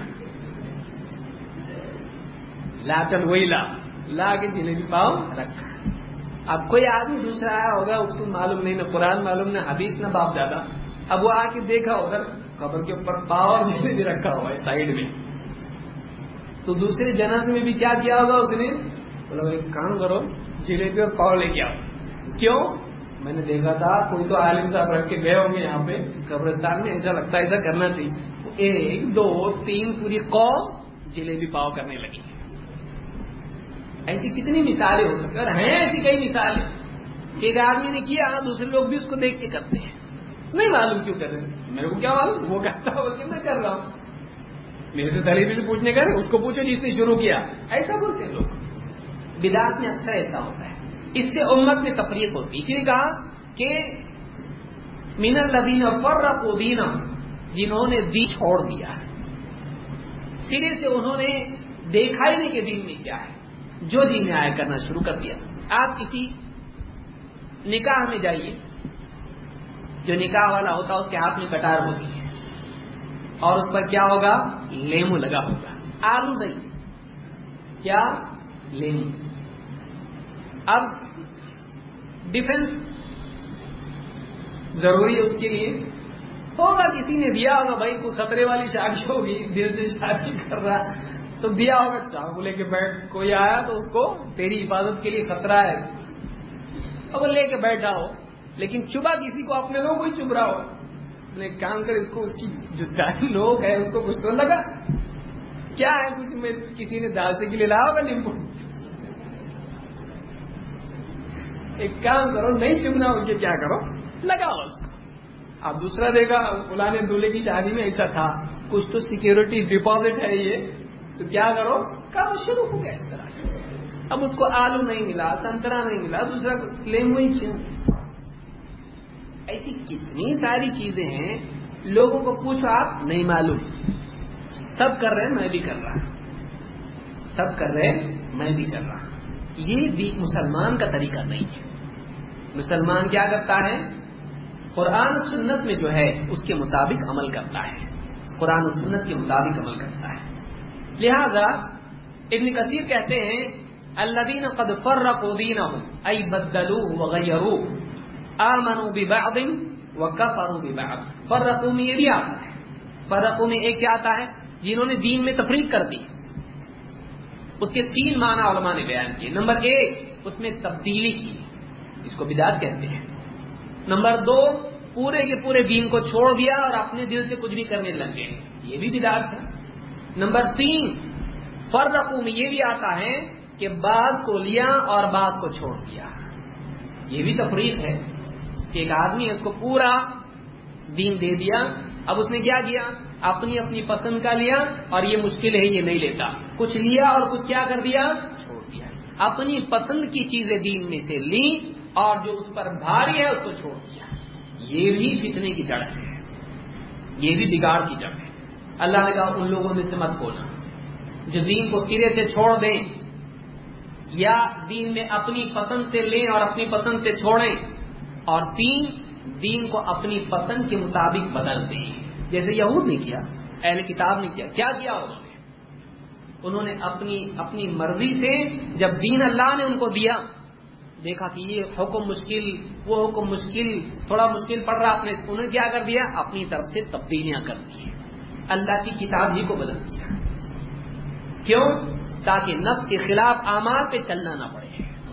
لا، چل وہی لا لا کے جلیبی پاؤ رکھا. اب کوئی آدمی دوسرا آیا ہوگا، اس کو معلوم نہیں، نہ قرآن معلوم، نہ حدیث، نہ باپ دادا. اب وہ آ کے دیکھا ادھر قبر کے اوپر پاؤ اور جلیبی رکھا ہوا ہے سائڈ میں، تو دوسری جنت میں بھی کیا کیا ہوگا اس نے؟ بولا ایک کام کرو جلیبی اور پاؤ لے کے آؤ. کیوں؟ میں نے دیکھا تھا کوئی تو عالم صاحب رکھ کے گئے ہوں گے یہاں پہ قبرستان میں، ایسا لگتا ہے ایسا کرنا چاہیے. ایک دو تین پوری قوم جلیبی پاؤ کرنے لگی. ایسی کتنی مثالیں ہو سکتی ہیں، ہیں ایسی کئی مثالیں. ایک آدمی نے کیا، دوسرے لوگ بھی اس کو دیکھ کے کرتے ہیں. نہیں معلوم کیوں کر رہے ہیں، میرے کو کیا معلوم، وہ کرتا ہو کہ میں کر رہا ہوں. میرے سے دلیل بھی پوچھنے کا اس کو پوچھو جس نے شروع کیا، ایسا بولتے ہیں لوگ. بدعات میں اکثر ایسا ہوتا ہے، اس سے امت میں تفریق ہوتی ہے. اسی لیے کہا کہ من الذین فرقوا دینہم، جنہوں نے دین چھوڑ دیا ہے، سرے سے انہوں نے دیکھا ہی نہیں کہ دین میں کیا ہے، جو دین میں آیا کرنا شروع کر دیا. آپ کسی نکاح میں جائیے، جو نکاح والا ہوتا ہے اس کے ہاتھ میں کٹار ہوتی ہے اور اس پر کیا ہوگا، لیمو لگا ہوگا، آلو نہیں، کیا، لیمو. اب ڈیفنس ضروری ہے اس کے لیے، ہوگا کسی نے دیا ہوگا، بھائی کوئی خطرے والی شادی ہوگی، دل سے شادی کر رہا تو دیا ہوگا. چاقو لے کے بیٹھ، کوئی آیا تو اس کو تیری حفاظت کے لیے خطرہ ہے، اب وہ لے کے بیٹھا ہو، لیکن چبا کسی کو اپنے لوگ کوئی چب رہا ہو. ایک کام کر، اس کو اس کی جو لوگ ہے اس کو کچھ تو لگا، کیا ہے کچھ میں کسی نے دال سے کے لیے لایا ہوگا نیمبو. ایک کام کرو، نہیں چبنا ہو کے کیا کرو، لگاؤ اس کو. اب دوسرا دیکھا فلانے دولے کی شادی میں ایسا تھا، کچھ تو سیکیورٹی ڈپازٹ ہے یہ، تو کیا کرو، کام شروع ہو گیا اس طرح سے. اب اس کو آلو نہیں ملا، سنترا نہیں ملا، دوسرا لیمو ہی کیوں. ایسی کتنی ساری چیزیں ہیں، لوگوں کو پوچھو آپ نہیں معلوم. سب کر رہے میں بھی کر رہا، سب کر رہے میں بھی کر رہا. یہ بھی مسلمان کا طریقہ نہیں ہے. مسلمان کیا کرتا ہے؟ قرآن و سنت میں جو ہے اس کے مطابق عمل کرتا ہے، قرآن و سنت کے مطابق عمل کرتا ہے. لہذا ابن کثیر کہتے ہیں الذین قد فرقوا دینہم ای بدلوہ وغیروہ آمنوا ببعض وکفروا ببعض. فرقوا میں یہ بھی آتا ہے، فرقوا میں ایک کیا آتا ہے؟ جنہوں نے دین میں تفریق کر دی. اس کے تین معنی علماء نے بیان کیے. نمبر ایک، اس میں تبدیلی کی، اس کو بدعت کہتے ہیں. نمبر دو، پورے کے پورے دین کو چھوڑ دیا اور اپنے دل سے کچھ بھی کرنے لگ گئے، یہ بھی بدعت ہے. نمبر تین، فرقوں میں یہ بھی آتا ہے کہ بعض کو لیا اور بعض کو چھوڑ دیا، یہ بھی تفریق ہے کہ ایک آدمی اس کو پورا دین دے دیا، اب اس نے کیا کیا؟ اپنی اپنی پسند کا لیا اور یہ مشکل ہے یہ نہیں لیتا، کچھ لیا اور کچھ کیا کر دیا؟ چھوڑ دیا. اپنی پسند کی چیزیں دین میں سے لی اور جو اس پر بھاری ہے اس کو چھوڑ دیا. یہ بھی فتنے کی جڑ ہے، یہ بھی بگاڑ کی جڑ ہے. اللہ نے کہا ان لوگوں میں سے مت ہونا جو دین کو سرے سے چھوڑ دیں یا دین میں اپنی پسند سے لیں اور اپنی پسند سے چھوڑیں. اور تین، دین کو اپنی پسند کے مطابق بدل دیں، جیسے یہود نے کیا، اہل کتاب نے کیا. کیا کیا انہوں نے؟ انہوں نے اپنی اپنی مرضی سے جب دین اللہ نے ان کو دیا، دیکھا کہ یہ حکم مشکل، وہ حکم مشکل، تھوڑا مشکل پڑ رہا، اپنے انہوں نے کیا کر دیا؟ اپنی طرف سے تبدیلیاں کر دی، اللہ کی کتاب ہی کو بدل دیا. کیوں؟ تاکہ نفس کے خلاف اعمال پہ چلنا نہ پڑے.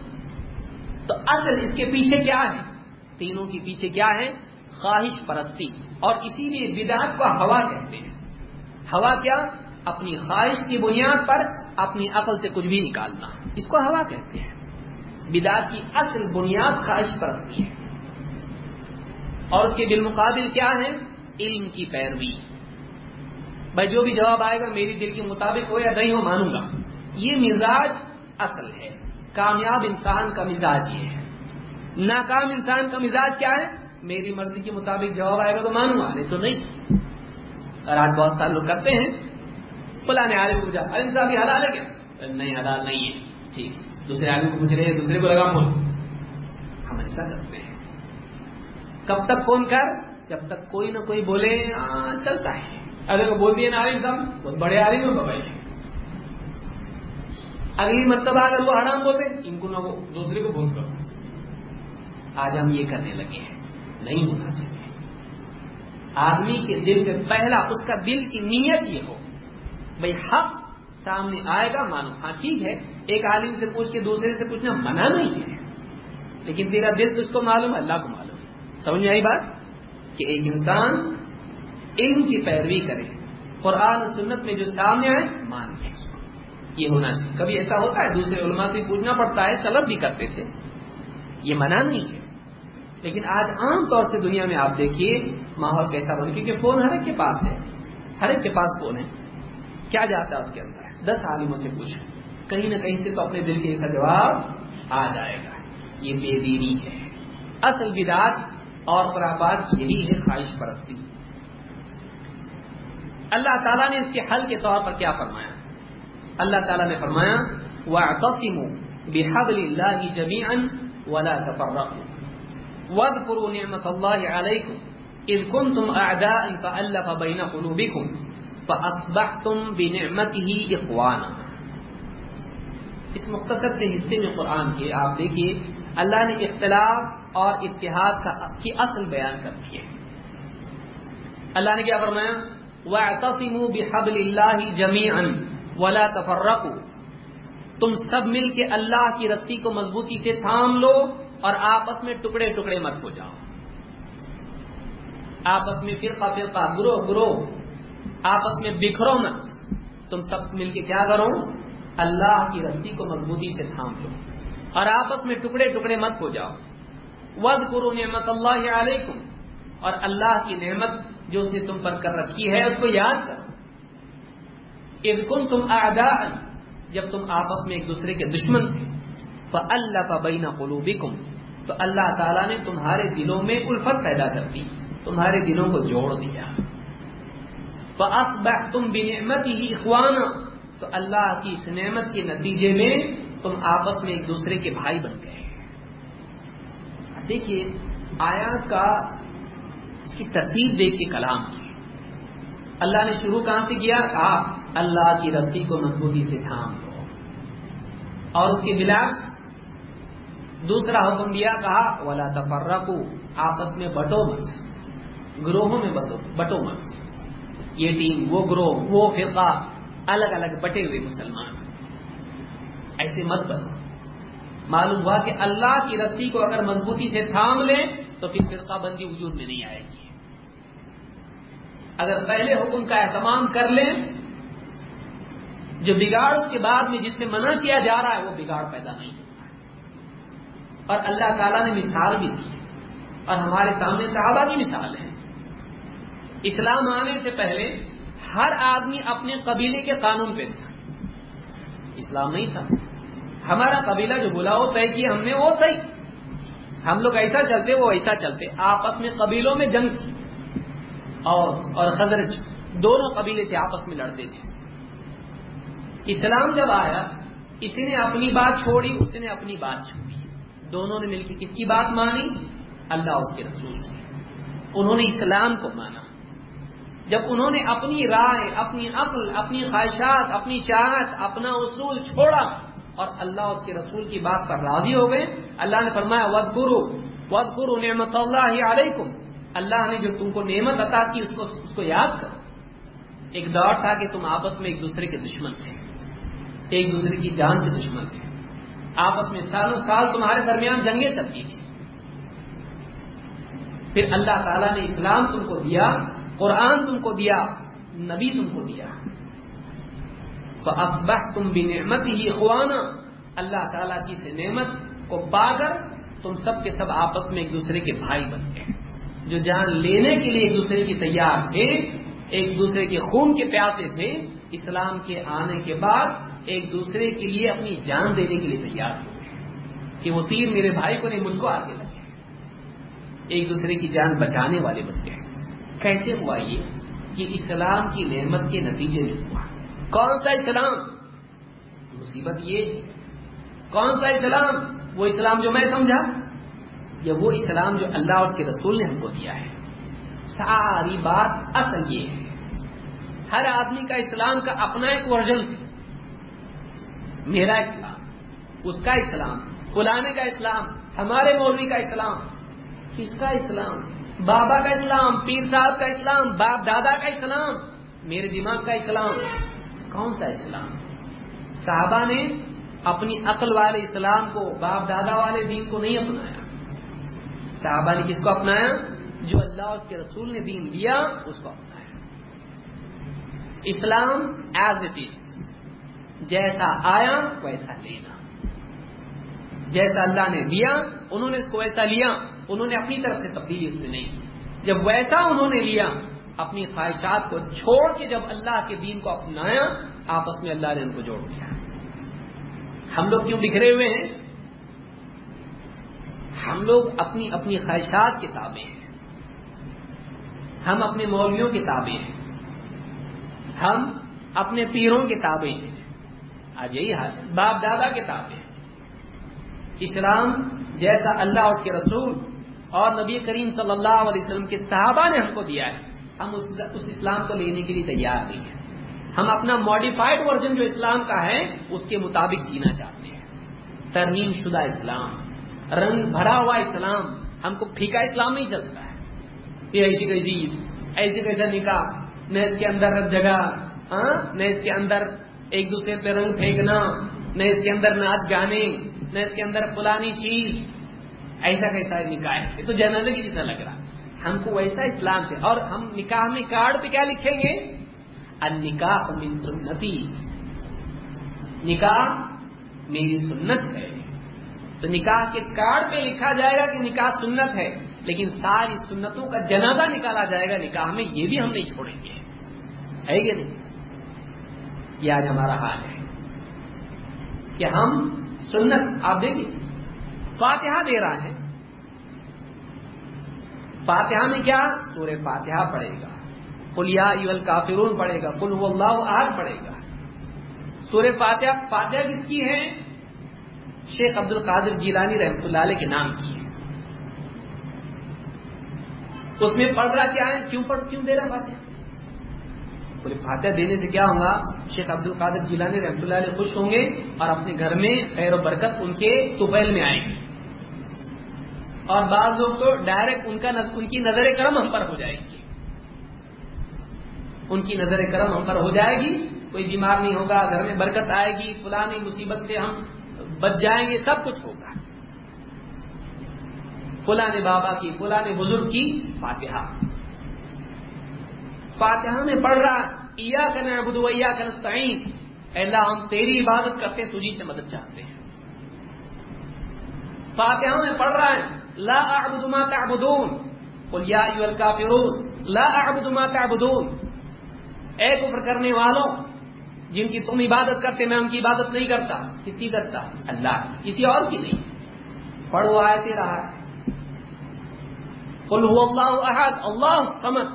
تو اصل اس کے پیچھے کیا ہے؟ تینوں کے پیچھے کیا ہے؟ خواہش پرستی. اور اسی لیے بدعت کو ہوا کہتے ہیں. ہوا کیا؟ اپنی خواہش کی بنیاد پر اپنی عقل سے کچھ بھی نکالنا، اس کو ہوا کہتے ہیں. بدعت کی اصل بنیاد خواہش پرستی ہے. اور اس کے بالمقابل کیا ہے؟ علم کی پیروی. بھائی جو بھی جواب آئے گا میری دل کے مطابق ہو یا نہیں ہو مانوں گا، یہ مزاج اصل ہے. کامیاب انسان کا مزاج یہ ہے. ناکام انسان کا مزاج کیا ہے؟ میری مرضی کے مطابق جواب آئے گا تو مانوں گا، نہیں تو نہیں. اور آج بہت سارے لوگ کرتے ہیں، فلاں عالم کو پوچھا عالم صاحب یہ حلال ہے کیا؟ نہیں حلال نہیں ہے. ٹھیک، دوسرے عالم کو پوچھ رہے ہیں، دوسرے کو لگا فون. ہم ایسا کرتے ہیں. کب تک فون کر؟ جب تک کوئی نہ کوئی بولے آ, چلتا ہے. اگر وہ بول دیے نا عالم صاحب بہت بڑے عالم ہیں بابا، اگلی مرتبہ اگر وہ حرام بولتے ان کو نہ وہ دوسرے کو بول کرو. آج ہم یہ کرنے لگے ہیں، نہیں ہونا چاہیے. آدمی کے دل میں پہلا اس کا دل کی نیت یہ ہو بھائی حق سامنے آئے گا مانو. ہاں ٹھیک ہے، ایک عالم سے پوچھ کے دوسرے سے پوچھنا منع نہیں ہے، لیکن تیرا دل تجھ کو معلوم ہے، اللہ کو معلوم ہے. سمجھ میں آئی بات؟ کہ ایک انسان علم کی پیروی کرے، قرآن و سنت میں جو سامنے آئے مان لے، یہ ہونا چاہیے. کبھی ایسا ہوتا ہے دوسرے علماء سے پوچھنا پڑتا ہے، سلف بھی کرتے تھے، یہ منع نہیں ہے. لیکن آج عام طور سے دنیا میں آپ دیکھیے ماحول کیسا بنے، کیونکہ فون ہر ایک کے پاس ہے، ہر ایک کے پاس فون ہے. کیا جاتا ہے اس کے اندر؟ دس عالموں سے پوچھیں، کہیں نہ کہیں سے تو اپنے دل کے ایسا جواب آ جائے گا. یہ بے دینی ہے. اصل بدعت اور خرافات یہی ہے، خواہش پرستی. اللہ تعالیٰ نے اس کے حل کے طور پر کیا فرمایا؟ اللہ تعالیٰ نے فرمایا وَاعْتَصِمُوا بِحَبْلِ اللَّهِ جَمِيعًا وَلَا تَفَرَّقُوا وَاذْكُرُوا نِعْمَةَ اللَّهِ عَلَيْكُمْ إِذْ كُنْتُمْ أَعْدَاءً فَأَلَّفَ بَيْنَ قُلُوبِكُمْ فَأَصْبَحْتُمْ بِنِعْمَتِهِ إِخْوَانًا. اس مختصر سے حصے میں قرآن کے آپ دیکھیے اللہ نے اختلاف اور اتحاد کا کی اصل بیان کر دی ہے. اللہ نے کیا فرمایا؟ وَاعْتَصِمُوا بِحَبْلِ اللَّهِ جَمِيعًا وَلَا تَفَرَّقُوا. تم سب مل کے اللہ کی رسی کو مضبوطی سے تھام لو اور آپس میں ٹکڑے ٹکڑے مت ہو جاؤ. آپس میں فرقہ فرقہ، گروہ گروہ، آپس میں بکھرو مت. تم سب مل کے کیا کرو؟ اللہ کی رسی کو مضبوطی سے تھام لو اور آپس میں ٹکڑے ٹکڑے مت ہو جاؤ. وَاذْكُرُوا نِعْمَةَ اللَّهِ عَلَيْكُمْ. اور اللہ کی نعمت جو اس نے تم پر کر رکھی ہے اس کو یاد کرو. اذ کنتم اعداء. جب تم آپس میں ایک دوسرے کے دشمن تھے. فألف بین قلوبکم. تو اللہ تعالیٰ نے تمہارے دلوں میں الفت پیدا کر دی، تمہارے دلوں کو جوڑ دیا. فَأَصْبَحْتُمْ بِنِعْمَتِهِ إِخْوَانًا، تو اللہ کی اس نعمت کے نتیجے میں تم آپس میں ایک دوسرے کے بھائی بن گئے۔ دیکھیے آیات کا اس کی ترتیب دیکھیے کلام کی۔ اللہ نے شروع کہاں سے کیا؟ کہا اللہ کی رسی کو مضبوطی سے تھام لو، اور اس کے بالعکس دوسرا حکم دیا، کہا وَلَا تَفَرَّقُوا، آپس میں بٹو مت، گروہوں میں بسو بٹو مت، یہ ٹیم وہ گروہ وہ فرقہ، الگ الگ بٹے ہوئے مسلمان ایسے مت بنو۔ معلوم ہوا کہ اللہ کی رسی کو اگر مضبوطی سے تھام لیں تو پھر فرقہ بندی وجود میں نہیں آئے گی۔ اگر پہلے حکم کا اہتمام کر لیں، جو بگاڑ اس کے بعد میں جس سے منع کیا جا رہا ہے وہ بگاڑ پیدا نہیں ہوتا ہے۔ اور اللہ تعالیٰ نے مثال بھی دی، اور ہمارے سامنے صحابہ کی مثال ہے۔ اسلام آنے سے پہلے ہر آدمی اپنے قبیلے کے قانون پہ تھا، اسلام نہیں تھا۔ ہمارا قبیلہ جو بولا وہ طے کیا ہم نے، وہ صحیح، ہم لوگ ایسا چلتے وہ ایسا چلتے۔ آپس میں قبیلوں میں جنگ تھی، اوس اور خزرج دونوں قبیلے تھے، آپس میں لڑتے تھے۔ اسلام جب آیا، کسی نے اپنی بات چھوڑی، اس نے اپنی بات چھوڑی، دونوں نے مل کے کس کی بات مانی؟ اللہ اس کے رسول کی۔ انہوں نے اسلام کو مانا۔ جب انہوں نے اپنی رائے، اپنی عقل، اپنی خواہشات، اپنی چاہت، اپنا اصول چھوڑا اور اللہ اس کے رسول کی بات پر راضی ہو گئے، اللہ نے فرمایا وَاذْكُرُوا وَاذْكُرُوا نِعْمَتَ اللَّهِ عَلَيْكُمْ، اللہ نے جو تم کو نعمت عطا کی اس کو اس کو یاد کرو۔ ایک دور تھا کہ تم آپس میں ایک دوسرے کے دشمن تھے، ایک دوسرے کی جان کے دشمن تھے، آپس میں سالوں سال تمہارے درمیان جنگیں چلتی تھی۔ پھر اللہ تعالیٰ نے اسلام تم کو دیا، قرآن تم کو دیا، نبی تم کو دیا۔ فَأَصْبَحْتُمْ بِنِعْمَتِهِ إِخْوَانًا، اللہ تعالیٰ کی سے نعمت کو پا کر تم سب کے سب آپس میں ایک دوسرے کے بھائی بن گئے، جو جان لینے کے لیے ایک دوسرے کی تیار تھے، ایک دوسرے کے خون کے پیاسے تھے، اسلام کے آنے کے بعد ایک دوسرے کے لیے اپنی جان دینے کے لیے تیار ہو گئے کہ وہ تیر میرے بھائی کو نہیں مجھ کو آگے لگے، ایک دوسرے کی جان بچانے والے بن گئے۔ کیسے ہوا یہ؟ یہ اسلام کی نعمت کے نتیجے میں ہوا۔ کون سا اسلام؟ مصیبت یہ، کون سا اسلام؟ وہ اسلام جو میں سمجھا، یا وہ اسلام جو اللہ اور اس کے رسول نے ہم کو دیا ہے؟ ساری بات اصل یہ ہے، ہر آدمی کا اسلام کا اپنا ایک ورژن ہے۔ میرا اسلام، اس کا اسلام، فلانے کا اسلام، ہمارے مولوی کا اسلام، کس کا اسلام؟ بابا کا اسلام، پیر صاحب کا اسلام، باپ دادا کا اسلام، میرے دماغ کا اسلام۔ کون سا اسلام؟ صحابہ نے اپنی عقل والے اسلام کو، باپ دادا والے دین کو نہیں اپنایا۔ صحابہ نے کس کو اپنایا؟ جو اللہ اس کے رسول نے دین دیا اس کو اپنایا۔ اسلام ایز اٹ از، جیسا آیا ویسا لینا، جیسا اللہ نے دیا انہوں نے اس کو ویسا لیا، انہوں نے اپنی طرف سے تبدیلی اس میں نہیں کی۔ جب ویسا انہوں نے لیا، اپنی خواہشات کو چھوڑ کے جب اللہ کے دین کو اپنایا، آپس میں اللہ نے ان کو جوڑ دیا۔ ہم لوگ کیوں بکھرے ہوئے ہیں؟ ہم لوگ اپنی اپنی خواہشات کے تابع ہیں، ہم اپنے مولویوں کے تابع ہیں، ہم اپنے پیروں کے تابع ہیں، آج یہی حال ہے، باپ دادا کے تابع ہیں۔ اسلام جیسا اللہ اس کے رسول اور نبی کریم صلی اللہ علیہ وسلم کے صحابہ نے ہم کو دیا ہے، ہم اس, اس اسلام کو لینے کے لیے تیار نہیں ہیں۔ ہم اپنا ماڈیفائڈ ورژن جو اسلام کا ہے اس کے مطابق جینا چاہتے ہیں، ترمیم شدہ اسلام، رنگ بھرا ہوا اسلام۔ ہم کو پھیکا اسلام نہیں چلتا ہے، یہ ایسی کیسی ایسی کیسا نکاح، نہ اس کے اندر جگہ، نہ اس کے اندر ایک دوسرے پہ رنگ پھینکنا، نہ اس کے اندر ناچ گانے، نہ اس کے اندر فلانی چیز، ایسا کیسا نکاح ہے؟ یہ تو جنرل جیسا لگ رہا۔ ہم کو ویسا اسلام سے، اور ہم نکاح میں کارڈ پہ کیا لکھیں گے؟ النکاح من سنتی، نکاح میری سنت ہے۔ تو نکاح کے کارڈ پہ لکھا جائے گا کہ نکاح سنت ہے، لیکن ساری سنتوں کا جنازہ نکالا جائے گا نکاح میں، یہ بھی ہم نہیں چھوڑیں گے، ہے کہ نہیں؟ یہ آج ہمارا حال ہے کہ ہم سنت، آپ دیکھیں فاتحہ دے رہا ہے، فاتحہ میں کیا؟ سورہ فاتحہ پڑھے گا، قل یا ایھا الکافرون پڑھے گا، قل هو اللہ احد پڑھے گا۔ سورہ فاتحہ فاتحہ کس کی ہے؟ شیخ عبد القادر جیلانی رحمۃ اللہ علیہ کے نام کی ہے۔ اس میں پڑھ رہا کیا ہے؟ کیوں پڑھ کیوں دے رہا فاتحہ؟ بولے فاتحہ دینے سے کیا ہوگا؟ شیخ عبد القادر جیلانی رحمۃ اللہ علیہ خوش ہوں گے اور اپنے گھر میں خیر و برکت ان کے طفیل میں آئیں گے، اور بعض لوگ تو ڈائریکٹ ان کا ان کی نظر کرم ہم پر ہو جائے گی، ان کی نظر کرم ہم پر ہو جائے گی، کوئی بیمار نہیں ہوگا، گھر میں برکت آئے گی، فلانی مصیبت سے ہم بچ جائیں گے، سب کچھ ہوگا۔ فلانے بابا کی، فلانے بزرگ کی فاتحہ فاتحہ میں پڑھ رہا ایاک نعبد و ایاک نستعین، اے اللہ ہم تیری عبادت کرتے ہیں، تجھی سے مدد چاہتے ہیں۔ فاتحہ میں پڑھ رہا ہے لا اعبد ما تعبدون قل یا ایھا الکافرون لا اعبد ما تعبدون، اے کفر کرنے والوں جن کی تم عبادت کرتے میں ان کی عبادت نہیں کرتا۔ کس کی کرتا؟ اللہ کی، کسی اور کی نہیں۔ پڑھو آیت رہا ہے قل هو اللہ احد اللہ الصمد،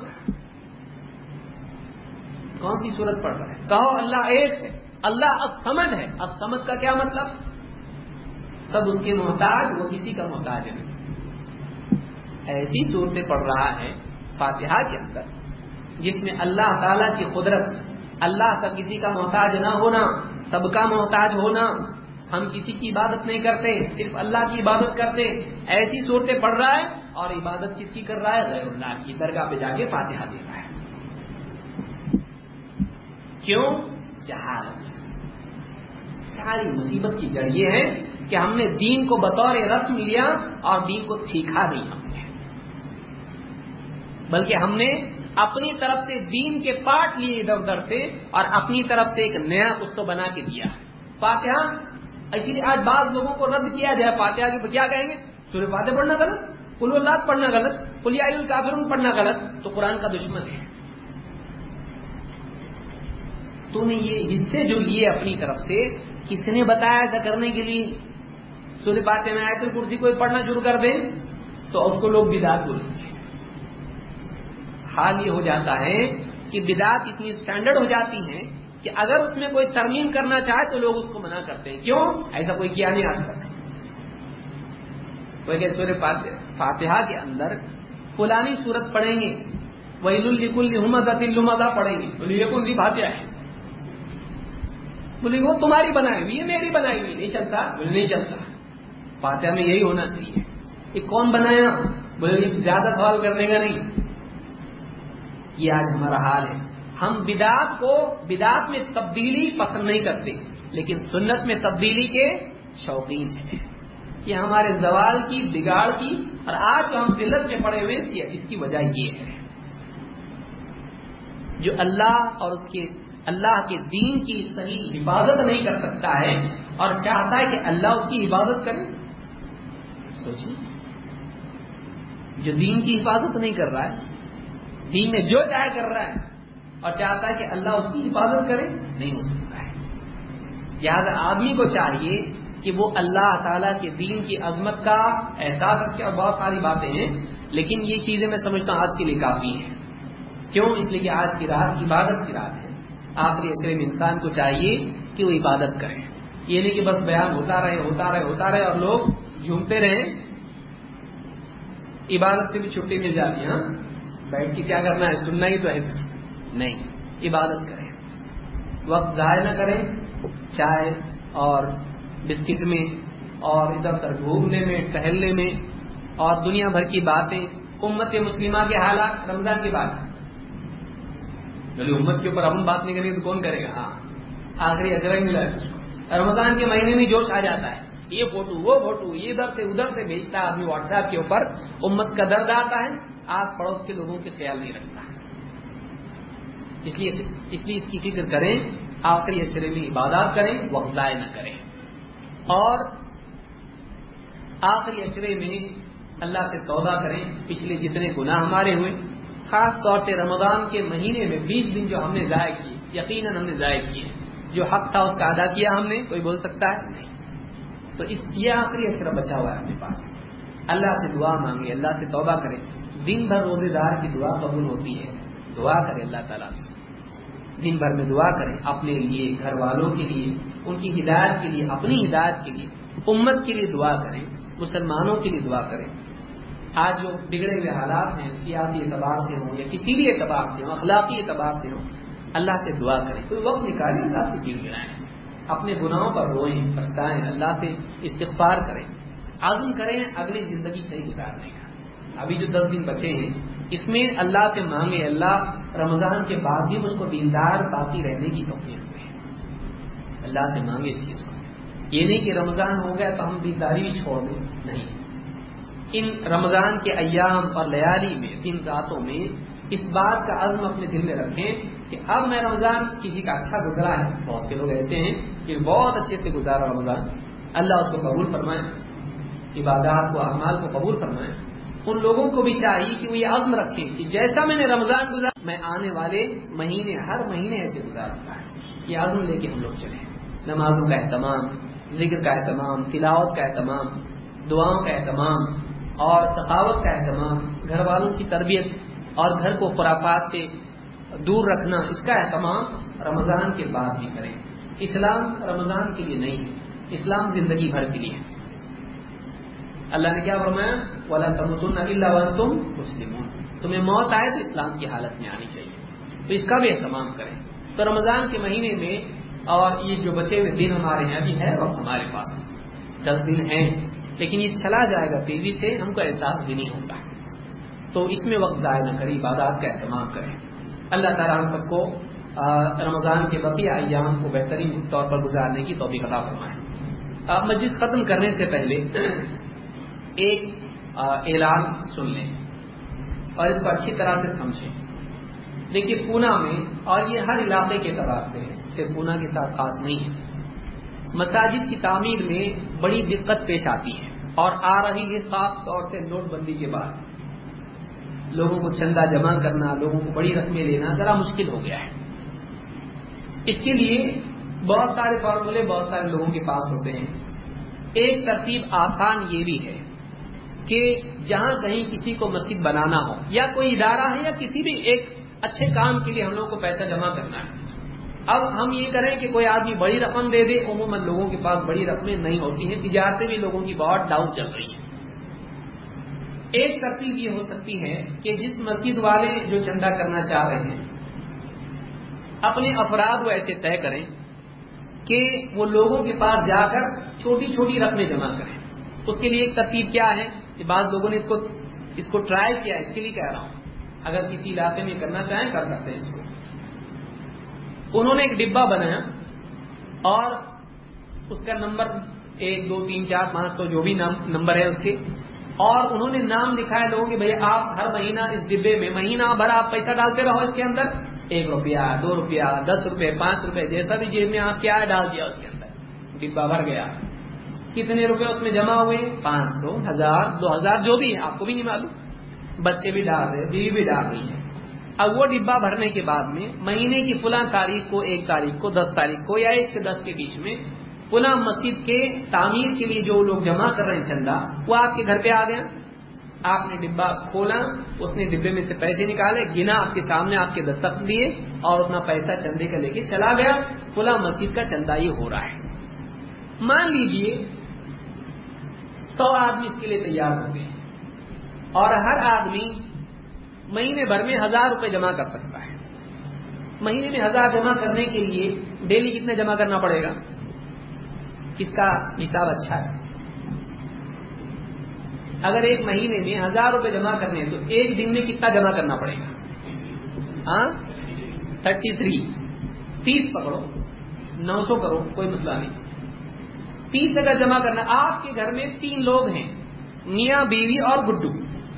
کون سی صورت پڑھ رہا ہے؟ کہو اللہ ایک ہے، اللہ الصمد ہے۔ الصمد کا کیا مطلب؟ سب اس کے محتاج، وہ کسی کا محتاج نہیں۔ ایسی صورتیں پڑھ رہا ہے فاتحہ کے اندر جس میں اللہ تعالی کی قدرت، اللہ کا کسی کا محتاج نہ ہونا، سب کا محتاج ہونا، ہم کسی کی عبادت نہیں کرتے، صرف اللہ کی عبادت کرتے، ایسی صورتیں پڑھ رہا ہے، اور عبادت کس کی کر رہا ہے؟ غیر اللہ کی، درگاہ پہ جا کے فاتحہ دے رہا ہے۔ کیوں؟ جہالت۔ ساری مصیبت کی جڑ یہ ہے کہ ہم نے دین کو بطور رسم لیا اور دین کو سیکھا نہیں ہم نے، بلکہ ہم نے اپنی طرف سے دین کے پارٹ لیے ادھر ادھر سے، اور اپنی طرف سے ایک نیا کچھ تو بنا کے دیا فاتحہ۔ اسی لیے آج بعض لوگوں کو رد کیا جائے فاتحہ کے، کیا کہیں گے؟ سورہ فاتحہ پڑھنا غلط، قل اللہ پڑھنا غلط، قل یا ایھا الکافرون پڑھنا غلط، تو قرآن کا دشمن ہے۔ تو نے یہ حصے جو لیے اپنی طرف سے، کس نے بتایا ایسا کرنے کے لیے؟ سورہ فاتحہ میں آیت الکرسی کوئی پڑھنا شروع کر دیں تو اس کو لوگ بدعت بولیں گے۔ حال یہ ہو جاتا ہے کہ بدعت اتنی اسٹینڈرڈ ہو جاتی ہیں کہ اگر اس میں کوئی ترمیم کرنا چاہے تو لوگ اس کو منع کرتے ہیں۔ کیوں؟ ایسا کوئی کیا نہیں آج تک۔ کوئی کہ سورہ فاتحہ کے اندر فلانی صورت پڑھیں گے، ویل لکل ہمزۃ لمزہ پڑھیں گے، بولے یہ کون سی فاتحہ ہے؟ بولے وہ تمہاری بنائی ہوئی ہے، میری بنائی ہوئی نہیں چلتا، بولے نہیں چلتا، فاتحہ میں یہی ہونا چاہیے۔ یہ کون بنایا؟ بولے یہ زیادہ سوال کرنے کا نہیں۔ یہ آج ہمارا حال ہے، ہم بدعت کو، بدعت میں تبدیلی پسند نہیں کرتے، لیکن سنت میں تبدیلی کے شوقین ہیں۔ یہ ہمارے زوال کی، بگاڑ کی، اور آج جو ہم ذلت میں پڑے ہوئے اس کی وجہ یہ ہے۔ جو اللہ اور اس کے اللہ کے دین کی صحیح حفاظت نہیں کر سکتا ہے اور چاہتا ہے کہ اللہ اس کی حفاظت کرے، سوچیے، جو دین کی حفاظت نہیں کر رہا ہے، دین میں جو چاہے کر رہا ہے، اور چاہتا ہے کہ اللہ اس کی حفاظت کرے، نہیں ہو سکتا ہے۔ لہٰذا آدمی کو چاہیے کہ وہ اللہ تعالیٰ کے دین کی عظمت کا احساس رکھے، اور بہت ساری باتیں ہیں، لیکن یہ چیزیں میں سمجھتا ہوں آج کے لیے کافی ہیں۔ کیوں؟ اس لیے کہ آج کی رات عبادت کی رات ہے، آخری عشرے میں انسان کو چاہیے کہ وہ عبادت کرے، یہ نہیں کہ بس بیان ہوتا رہے ہوتا رہے ہوتا رہے اور لوگ جھومتے رہیں۔ عبادت سے بھی چھٹی مل جاتی ہے، ہاں بیٹھ کے کیا کرنا ہے، سننا ہی تو ہے، نہیں، عبادت کریں، وقت ضائع نہ کریں چائے اور بسکٹ میں اور ادھر ادھر گھومنے میں، ٹہلنے میں، اور دنیا بھر کی باتیں، امت مسلمہ کے حالات۔ رمضان کی بات، چلیے امت کے اوپر ہم بات نہیں کریں گے تو کون کرے گا؟ ہاں آخری اشرا ہی ملا ہے۔ رمضان کے مہینے میں جوش آ جاتا ہے، یہ فوٹو وہ فوٹو، یہ ادھر سے ادھر سے بھیجتا ہے آدمی واٹس ایپ کے اوپر، امت کا درد آتا ہے، آس پڑوس کے لوگوں کے خیال نہیں رکھتا، اس لیے اس لیے اس کی فکر کریں، آخری اشرے میں عبادات کریں، وقت ضائع نہ کریں، اور آخری اشرے میں اللہ سے توبہ کریں، پچھلے جتنے گناہ ہمارے ہوئے، خاص طور سے رمضان کے مہینے میں بیس دن جو ہم نے ضائع کیے، یقیناً ہم نے ضائع کیے، جو حق تھا اس کا ادا کیا ہم نے، کوئی بول سکتا ہے نہیں، تو اس یہ آخری اشرہ بچا ہوا ہے اپنے پاس، اللہ سے دعا مانگے، اللہ سے توبہ کریں، دن بھر روزے دار کی دعا قبول ہوتی ہے، دعا کریں اللہ تعالیٰ سے، دن بھر میں دعا کریں اپنے لیے، گھر والوں کے لیے، ان کی ہدایت کے لیے، اپنی ہدایت کے لیے، امت کے لیے دعا کریں، مسلمانوں کے لیے دعا کریں۔ آج جو بگڑے ہوئے حالات ہیں سیاسی اعتبار سے ہوں یا کسی بھی اعتبار سے ہوں، اخلاقی اعتبار سے ہوں، اللہ سے دعا کریں، کوئی وقت نکالیں، اللہ سے گر گرائیں، اپنے گناہوں پر روئیں، پچھتائیں، اللہ سے استغفار کریں، عزم کریں اگلی زندگی صحیح گزارنے کا۔ ابھی جو دس دن بچے ہیں اس میں اللہ سے مانگے، اللہ رمضان کے بعد بھی مجھ کو دیندار باقی رہنے کی توفیق دے، اللہ سے مانگے اس چیز کو۔ یہ نہیں کہ رمضان ہو گیا تو ہم دینداری بھی چھوڑ دیں، نہیں، ان رمضان کے ایام اور لیالی میں، دن راتوں میں اس بات کا عزم اپنے دل میں رکھیں کہ اب میں رمضان کسی کا اچھا گزرا ہے، بہت سے لوگ ایسے ہیں کہ بہت اچھے سے گزارا رمضان، اللہ اس کو قبول فرمائے، عبادات کو، اعمال کو قبول فرمائے۔ ان لوگوں کو بھی چاہیے کہ وہ یہ عزم رکھیں کہ جیسا میں نے رمضان گزارا میں آنے والے مہینے ہر مہینے ایسے گزاروں گا۔ یہ عزم لے کے ہم لوگ چلیں، نمازوں کا اہتمام، ذکر کا اہتمام، تلاوت کا اہتمام، دعاؤں کا اہتمام اور سخاوت کا اہتمام، گھر والوں کی تربیت اور گھر کو خرافات سے دور رکھنا، اس کا اہتمام رمضان کے بعد بھی کریں۔ اسلام رمضان کے لیے نہیں ہے، اسلام زندگی بھر کے لیے ہے۔ اللہ نے کیا فرمایا؟ وَلَا تَمُوتُنَّ إِلَّا وَأَنْتُمْ مُسْلِمُونَ، تمہیں موت آئے تو اسلام کی حالت میں آنی چاہیے، تو اس کا بھی اہتمام کریں۔ تو رمضان کے مہینے میں اور یہ جو بچے ہوئے دن ہمارے ہیں، ابھی ہے وقت ہمارے پاس دس دن ہیں، لیکن یہ چلا جائے گا تیزی سے، ہم کو احساس بھی نہیں ہوتا، تو اس میں وقت ضائع نہ کریں، عبادات کا اہتمام کریں۔ اللہ تعالیٰ ہم سب کو رمضان کے بقیہ ایام کو بہترین طور پر گزارنے کی توفیق عطا فرمائے۔ مجلس ختم کرنے سے پہلے ایک اعلان سن لیں اور اس کو اچھی طرح سے سمجھیں۔ دیکھیے پونا میں، اور یہ ہر علاقے کے اعتبار سے ہے، صرف پونا کے ساتھ خاص نہیں ہے، مساجد کی تعمیر میں بڑی دقت پیش آتی ہے اور آ رہی ہے، خاص طور سے نوٹ بندی کے بعد لوگوں کو چندہ جمع کرنا، لوگوں کو بڑی رقمیں لینا ذرا مشکل ہو گیا ہے۔ اس کے لیے بہت سارے فارمولے بہت سارے لوگوں کے پاس ہوتے ہیں۔ ایک ترتیب آسان یہ بھی ہے کہ جہاں کہیں کسی کو مسجد بنانا ہو یا کوئی ادارہ ہے یا کسی بھی ایک اچھے کام کے لیے ہم لوگوں کو پیسہ جمع کرنا ہے، اب ہم یہ کریں کہ کوئی آدمی بڑی رقم دے دے، عموماً لوگوں کے پاس بڑی رقمیں نہیں ہوتی ہیں، تجارتیں بھی لوگوں کی بہت ڈاؤن چل رہی ہیں۔ ایک ترتیب یہ ہو سکتی ہے کہ جس مسجد والے جو چندہ کرنا چاہ رہے ہیں اپنے افراد وہ ایسے طے کریں کہ وہ لوگوں کے پاس جا کر چھوٹی چھوٹی رقمیں جمع کریں۔ اس کے لیے ایک ترتیب کیا ہے کہ بعض لوگوں نے اس کو اس کو ٹرائی کیا، اس کے لیے کہہ رہا ہوں، اگر کسی علاقے میں کرنا چاہیں کر سکتے ہیں اس کو۔ انہوں نے ایک ڈبہ بنایا اور اس کا نمبر ایک دو تین چار پانچ سو جو بھی نمبر ہے اس کے، اور انہوں نے نام لکھا ہے لوگوں کے، بھائی آپ ہر مہینہ اس ڈبے میں مہینہ بھر آپ پیسہ ڈالتے رہو، اس کے اندر ایک روپیہ، دو روپیہ، دس روپے، پانچ روپے، جیسا بھی جیب میں آپ کیا ہے ڈال دیا اس کے اندر، ڈبہ بھر گیا۔ کتنے روپے اس میں جمع ہوئے؟ پانچ سو، ہزار، دو ہزار، جو بھی ہے آپ کو بھی نہیں معلوم، بچے بھی ڈال رہے، بیوی بھی ڈال رہی ہے۔ اب وہ ڈبہ بھرنے کے بعد میں مہینے کی فلاں تاریخ کو، ایک تاریخ کو، دس تاریخ کو یا ایک سے دس کے بیچ میں فلاں مسجد کے تعمیر کے لیے جو لوگ جمع کر رہے ہیں چندہ، وہ آپ کے گھر پہ آ گیا، آپ نے ڈبہ کھولا، اس نے ڈبے میں سے پیسے نکالے، گنا آپ کے سامنے، آپ کے دستخط دیے اور اپنا پیسہ چندے کا لے کے چلا گیا، فلاں مسجد کا چندہ یہ ہو رہا ہے۔ مان لیجئے سو آدمی اس کے لیے تیار ہو گئے اور ہر آدمی مہینے بھر میں ہزار روپے جمع کر سکتا ہے۔ مہینے میں ہزار جمع کرنے کے لیے ڈیلی کتنے جمع کرنا پڑے گا؟ کس کا حساب اچھا ہے؟ اگر ایک مہینے میں ہزار روپے جمع کرنے ہیں تو ایک دن میں کتنا جمع کرنا پڑے گا؟ ہاں تھرٹی تھری، تیس پکڑو، نو سو کرو، کوئی مسئلہ نہیں۔ تیس اگر جمع کرنا، آپ کے گھر میں تین لوگ ہیں، میاں بیوی اور گڈو،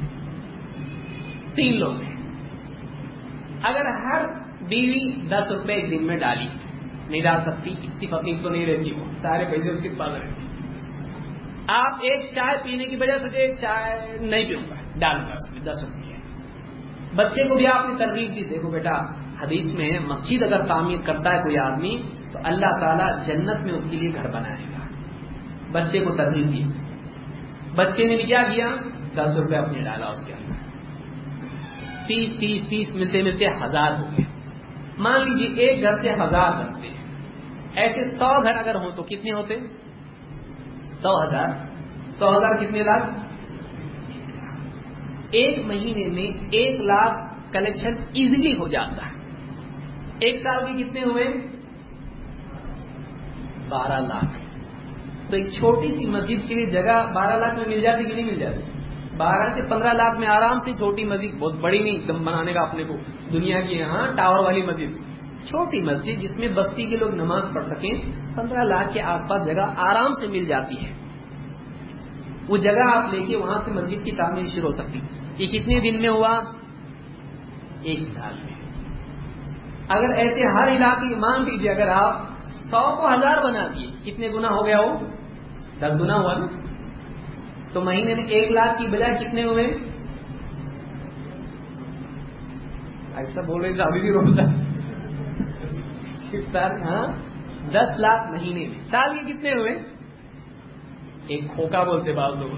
تین لوگ ہیں۔ اگر ہر بیوی دس روپے ایک دن میں ڈالی، نہیں ڈال سکتی، اتنی فقیر تو نہیں رہتی، وہ سارے پیسے اس کے پاس رہتے، آپ ایک چائے پینے کی وجہ سے ایک چائے نہیں پیوں گا، ڈالوں گا اس میں دس روپئے۔ بچے کو بھی آپ نے ترغیب دی، دیکھو بیٹا حدیث میں ہے مسجد اگر تعمیر کرتا ہے کوئی آدمی تو اللہ تعالیٰ جنت میں اس کے لیے گھر بنائے گا۔ بچے کو ترغیب دی، بچے نے بھی کیا کیا؟ دس روپے اپنے ڈالا اس کے اندر۔ تیس تیس تیس ملتے ملتے ہزار ہو گئے. مان لیجیے ایک گھر سے ہزار بنتے ہیں. ایسے سو گھر اگر ہوں تو کتنے ہوتے؟ سو ہزار. سو ہزار کتنے لاکھ؟ ایک مہینے میں ایک لاکھ کلیکشن ایزیلی ہو جاتا ہے. ایک سال کے کتنے ہوئے؟ بارہ لاکھ. تو ایک چھوٹی سی مسجد کے لیے جگہ بارہ لاکھ میں مل جاتی کہ نہیں مل جاتی؟ بارہ سے پندرہ لاکھ میں آرام سے چھوٹی مسجد, بہت بڑی نہیں ایک دم بنانے کا اپنے کو, دنیا کی یہاں ٹاور والی مسجد, چھوٹی مسجد جس میں بستی کے لوگ نماز پڑھ سکیں, پندرہ لاکھ کے آس پاس جگہ آرام سے مل جاتی ہے. وہ جگہ آپ لے کے وہاں سے مسجد کی تعمیر شروع ہو سکتی. یہ کتنے دن میں ہوا؟ ایک سال میں. اگر ایسے ہر علاقے مان لیجیے اگر آپ سو کو ہزار بنا دیے, کتنے گنا ہو گیا؟ وہ دس گنا ہوا نا. تو مہینے میں ایک لاکھ کی بجائے کتنے ہوئے؟ ایسا بول رہے ابھی بھی روکتا. ہاں دس لاکھ مہینے میں. سال کے کتنے ہوئے؟ ایک کھوکا بولتے بعض لوگ,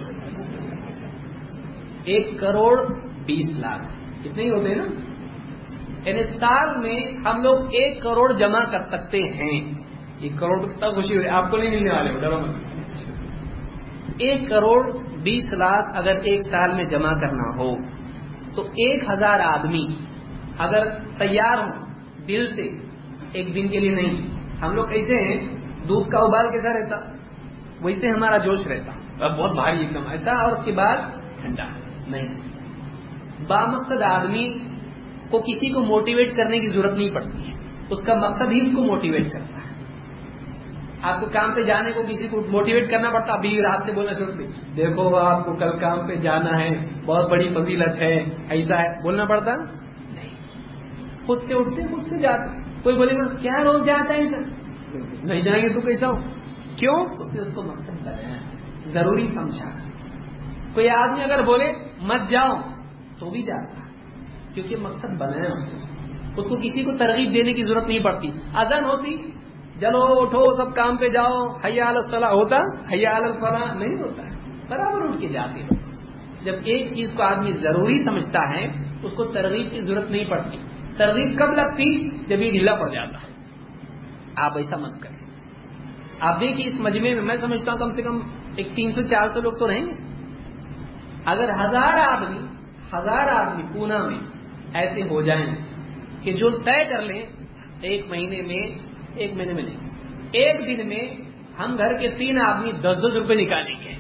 ایک کروڑ بیس لاکھ. کتنے ہی ہوتے ہیں نا. یعنی سال میں ہم لوگ ایک کروڑ جمع کر سکتے ہیں. ایک کروڑ کتنا خوشی ہوئی, آپ کو نہیں ملنے والے ہو, ڈرو مت. ایک کروڑ بیس لاکھ اگر ایک سال میں جمع کرنا ہو تو ایک ہزار آدمی اگر تیار ہو دل سے, ایک دن کے لیے نہیں. ہم لوگ کیسے ہیں, دودھ کا ابال کیسا رہتا ویسے ہمارا جوش رہتا, بہت بھاری ایک دم ایسا, اور اس کے بعد ٹھنڈا نہیں. بامقصد آدمی کو کسی کو موٹیویٹ کرنے کی ضرورت نہیں پڑتی ہے, اس کا مقصد ہی اس کو موٹیویٹ کرتا ہے. آپ کو کام پہ جانے کو کسی کو موٹیویٹ کرنا پڑتا, ابھی رات سے بولنا شروع کر, دیکھو آپ کو کل کام پہ جانا ہے, بہت بڑی فضیلت ہے, ایسا ہے, بولنا پڑتا نہیں. خود سے اٹھتے خود سے جاتے. کوئی بولے گا کیا روز جاتا ہے سر, نہیں جائیں گے تو کیسا ہو, کیوں؟ اس نے اس کو مقصد بنایا, ضروری سمجھا. کوئی آدمی اگر بولے مت جاؤ تو بھی جاتا, کیونکہ مقصد بنایا اس نے. اس کو کسی کو ترغیب دینے کی ضرورت نہیں پڑتی. اذان ہوتی, چلو اٹھو سب کام پہ جاؤ, حیا علی الصلاح ہوتا, حیا علی الفلاح نہیں ہوتا, برابر اٹھ کے جاتے ہو. جب ایک چیز کو آدمی ضروری سمجھتا ہے اس کو ترغیب کی ضرورت نہیں پڑتی. ترغیب کب لگتی؟ جب یہ ڈھیلا پڑ جاتا. آپ ایسا مت کریں. آپ دیکھیے اس مجمع میں میں سمجھتا ہوں کم سے کم ایک تین سو چار سو لوگ تو رہیں گے. اگر ہزار آدمی ہزار آدمی پونا میں ایسے ہو جائیں کہ جو طے کر لیں ایک مہینے میں, ایک مہینے میں نہیں, ایک دن میں ہم گھر کے تین آدمی دس دس روپے نکالیں گے.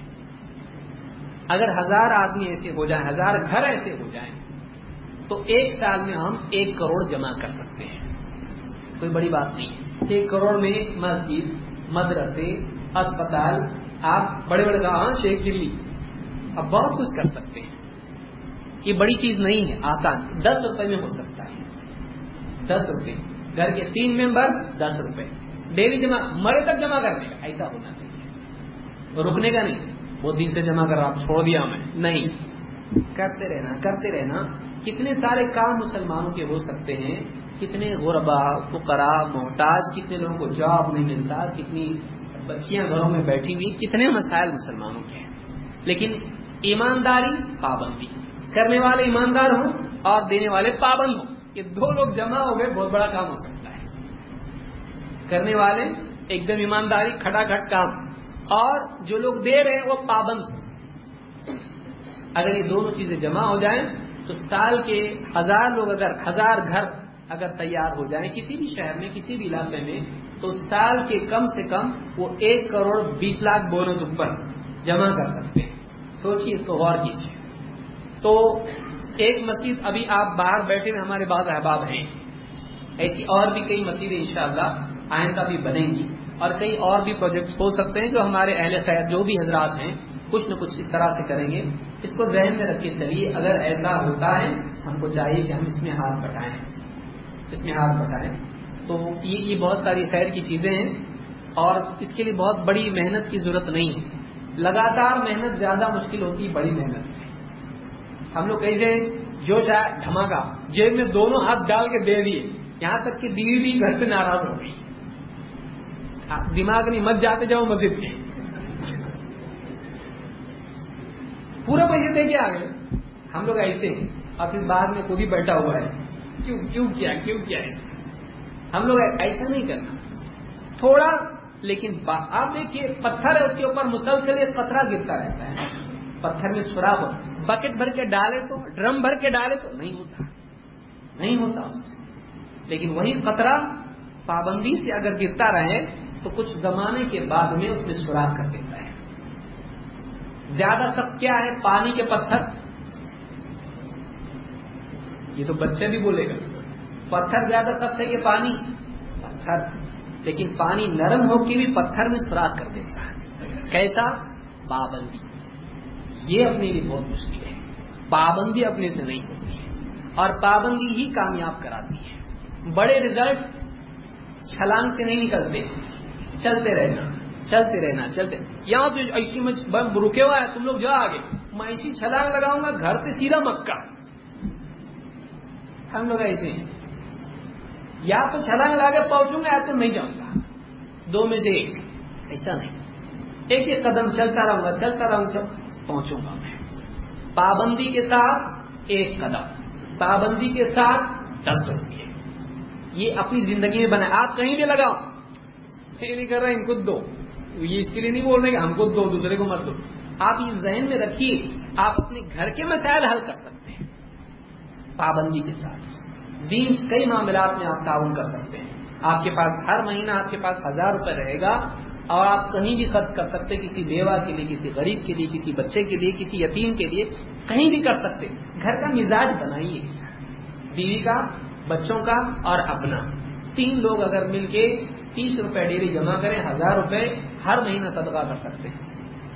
اگر ہزار آدمی ایسے ہو جائیں, ہزار گھر ایسے ہو جائیں, تو ایک سال میں ہم ایک کروڑ جمع کر سکتے ہیں. کوئی بڑی بات نہیں ہے. ایک کروڑ میں مسجد, مدرسے, اسپتال, آپ بڑے بڑے گاؤں, شیخ چلی, اب بہت کچھ کر سکتے ہیں. یہ بڑی چیز نہیں ہے, آسان. دس روپے میں ہو سکتا ہے. دس روپے گھر کے تین ممبر, دس روپے ڈیلی جمع, مرے تک جمع کرنے کا, ایسا ہونا چاہیے. رکنے کا نہیں, بہت دن سے جمع کر رہا آپ چھوڑ دیا میں, نہیں, کرتے رہنا کرتے رہنا. کتنے سارے کام مسلمانوں کے ہو سکتے ہیں. کتنے غربا, فقراء, محتاج, کتنے لوگوں کو جاب نہیں ملتا, کتنی بچیاں گھروں میں بیٹھی ہوئی, کتنے مسائل مسلمانوں کے ہیں. لیکن ایمانداری, پابندی, کرنے والے ایماندار ہوں اور دینے والے پابند ہوں, یہ دو لوگ جمع ہو گئے, بہت بڑا کام ہو سکتا ہے. کرنے والے ایک دم ایمانداری, کھٹا کھٹ کام, اور جو لوگ دے رہے ہیں وہ پابند ہوں. اگر یہ دونوں چیزیں جمع ہو جائیں تو سال کے ہزار لوگ, اگر ہزار گھر اگر تیار ہو جائیں کسی بھی شہر میں, کسی بھی علاقے میں, تو سال کے کم سے کم وہ ایک کروڑ بیس لاکھ بونس اوپر جمع کر سکتے ہیں. سوچیے, اس کو غور کیجیے. تو ایک مسجد, ابھی آپ باہر بیٹھے ہوئے ہمارے بعض احباب ہیں, ایسی اور بھی کئی مسجدیں انشاءاللہ آئندہ بھی بنیں گی, اور کئی اور بھی پروجیکٹس ہو سکتے ہیں جو ہمارے اہل خیر جو بھی حضرات ہیں کچھ نہ کچھ اس طرح سے کریں گے. اس کو ذہن میں رکھ کے چلیے. اگر ایسا ہوتا ہے ہم کو چاہیے کہ ہم اس میں ہاتھ بٹائیں, اس میں ہاتھ بٹائیں. تو یہ یہ بہت ساری خیر کی چیزیں ہیں, اور اس کے لیے بہت بڑی محنت کی ضرورت نہیں ہے. لگاتار محنت زیادہ مشکل ہوتی ہے بڑی محنت ہے. ہم لوگ کیسے جو چاہے دھماکہ, جیب میں دونوں ہاتھ ڈال کے دے دیے, یہاں تک کہ بیوی بھی گھر پہ ناراض ہو گئی. دماغ نہیں, مت جاتے جاؤ مسجد میں, پورے پیسے دے کے آ گئے. ہم لوگ ایسے ہیں, اور پھر بعد میں خود ہی بیٹھا ہوا ہے کیوں کیوں کیا کیوں کیا ہے. ہم لوگ ایسا نہیں کرنا تھوڑا. لیکن آپ دیکھیے پتھر ہے اس کے اوپر مسلسل ایک قطرہ گرتا رہتا ہے. پتھر میں سوراخ ہو, بکٹ بھر کے ڈالے تو ڈرم بھر کے ڈالے تو نہیں ہوتا نہیں ہوتا اس سے. لیکن وہی قطرہ پابندی سے اگر گرتا رہے تو کچھ زمانے کے بعد میں اس میں سوراخ کر دیتا ہے. زیادہ سخت کیا ہے؟ پانی کے پتھر. یہ تو بچے بھی بولے گا پتھر زیادہ سخت ہے کہ پانی؟ پتھر. لیکن پانی نرم ہو کے بھی پتھر میں سوراخ کر دیتا ہے. کیسا؟ پابندی. یہ اپنے لیے بہت مشکل ہے. پابندی اپنے سے نہیں ہوتی ہے اور پابندی ہی کامیاب کراتی ہے. بڑے رزلٹ چھلانگ سے نہیں نکلتے, چلتے رہنا چلتے رہنا چلتے. یہاں تو ایسی میں رکے ہوا ہے, تم لوگ جا آگے, میں ایسی چھلانگ لگاؤں گا گھر سے سیدھا مکہ. ہم لوگ ایسے ہیں, یا تو چھلانگ لگا کے پہنچوں گا یا تو نہیں جاؤں گا, دو میں سے ایک. ایسا نہیں, ایک ایک قدم چلتا رہوں گا چلتا رہوں گا پہنچوں گا میں. پابندی کے ساتھ ایک قدم, پابندی کے ساتھ دس روپیے. یہ اپنی زندگی میں بنا. آپ کہیں بھی لگاؤ, یہ نہیں کر رہے ان کو دو, یہ اس کے لیے نہیں بول رہے کہ ہم کو دو دوسرے کو مت دو. آپ یہ ذہن میں رکھیے آپ اپنے گھر کے مسائل حل کر سکتے ہیں پابندی کے ساتھ. دین کئی معاملات میں آپ تعاون کر سکتے ہیں. آپ کے پاس ہر مہینہ آپ کے پاس ہزار روپے رہے گا اور آپ کہیں بھی خرچ کر سکتے, کسی بیوہ کے لیے, کسی غریب کے لیے, کسی بچے کے لیے, کسی یتیم کے لیے, کہیں بھی کر سکتے. گھر کا مزاج بنائیے, بیوی کا, بچوں کا اور اپنا. تین لوگ اگر مل کے تیس روپے ڈیلی جمع کریں, ہزار روپے ہر مہینہ صدقہ کر سکتے ہیں.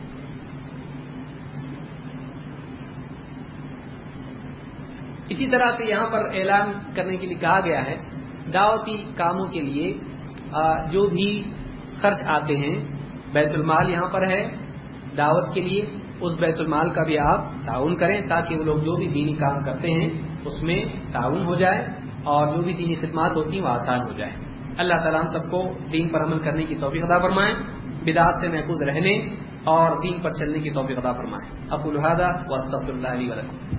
اسی طرح سے یہاں پر اعلان کرنے کے لیے کہا گیا ہے دعوتی کاموں کے لیے جو بھی خرچ آتے ہیں, بیت المال یہاں پر ہے دعوت کے لیے, اس بیت المال کا بھی آپ تعاون کریں تاکہ وہ لوگ جو بھی دینی کام کرتے ہیں اس میں تعاون ہو جائے اور جو بھی دینی خدمات ہوتی ہیں وہ آسان ہو جائے. اللہ تعالیٰ ہم سب کو دین پر عمل کرنے کی توفیق عطا فرمائیں, بدعات سے محفوظ رہنے اور دین پر چلنے کی توفیق عطا فرمائیں. اقول ھذا واستغفر اللہ لی ولکم.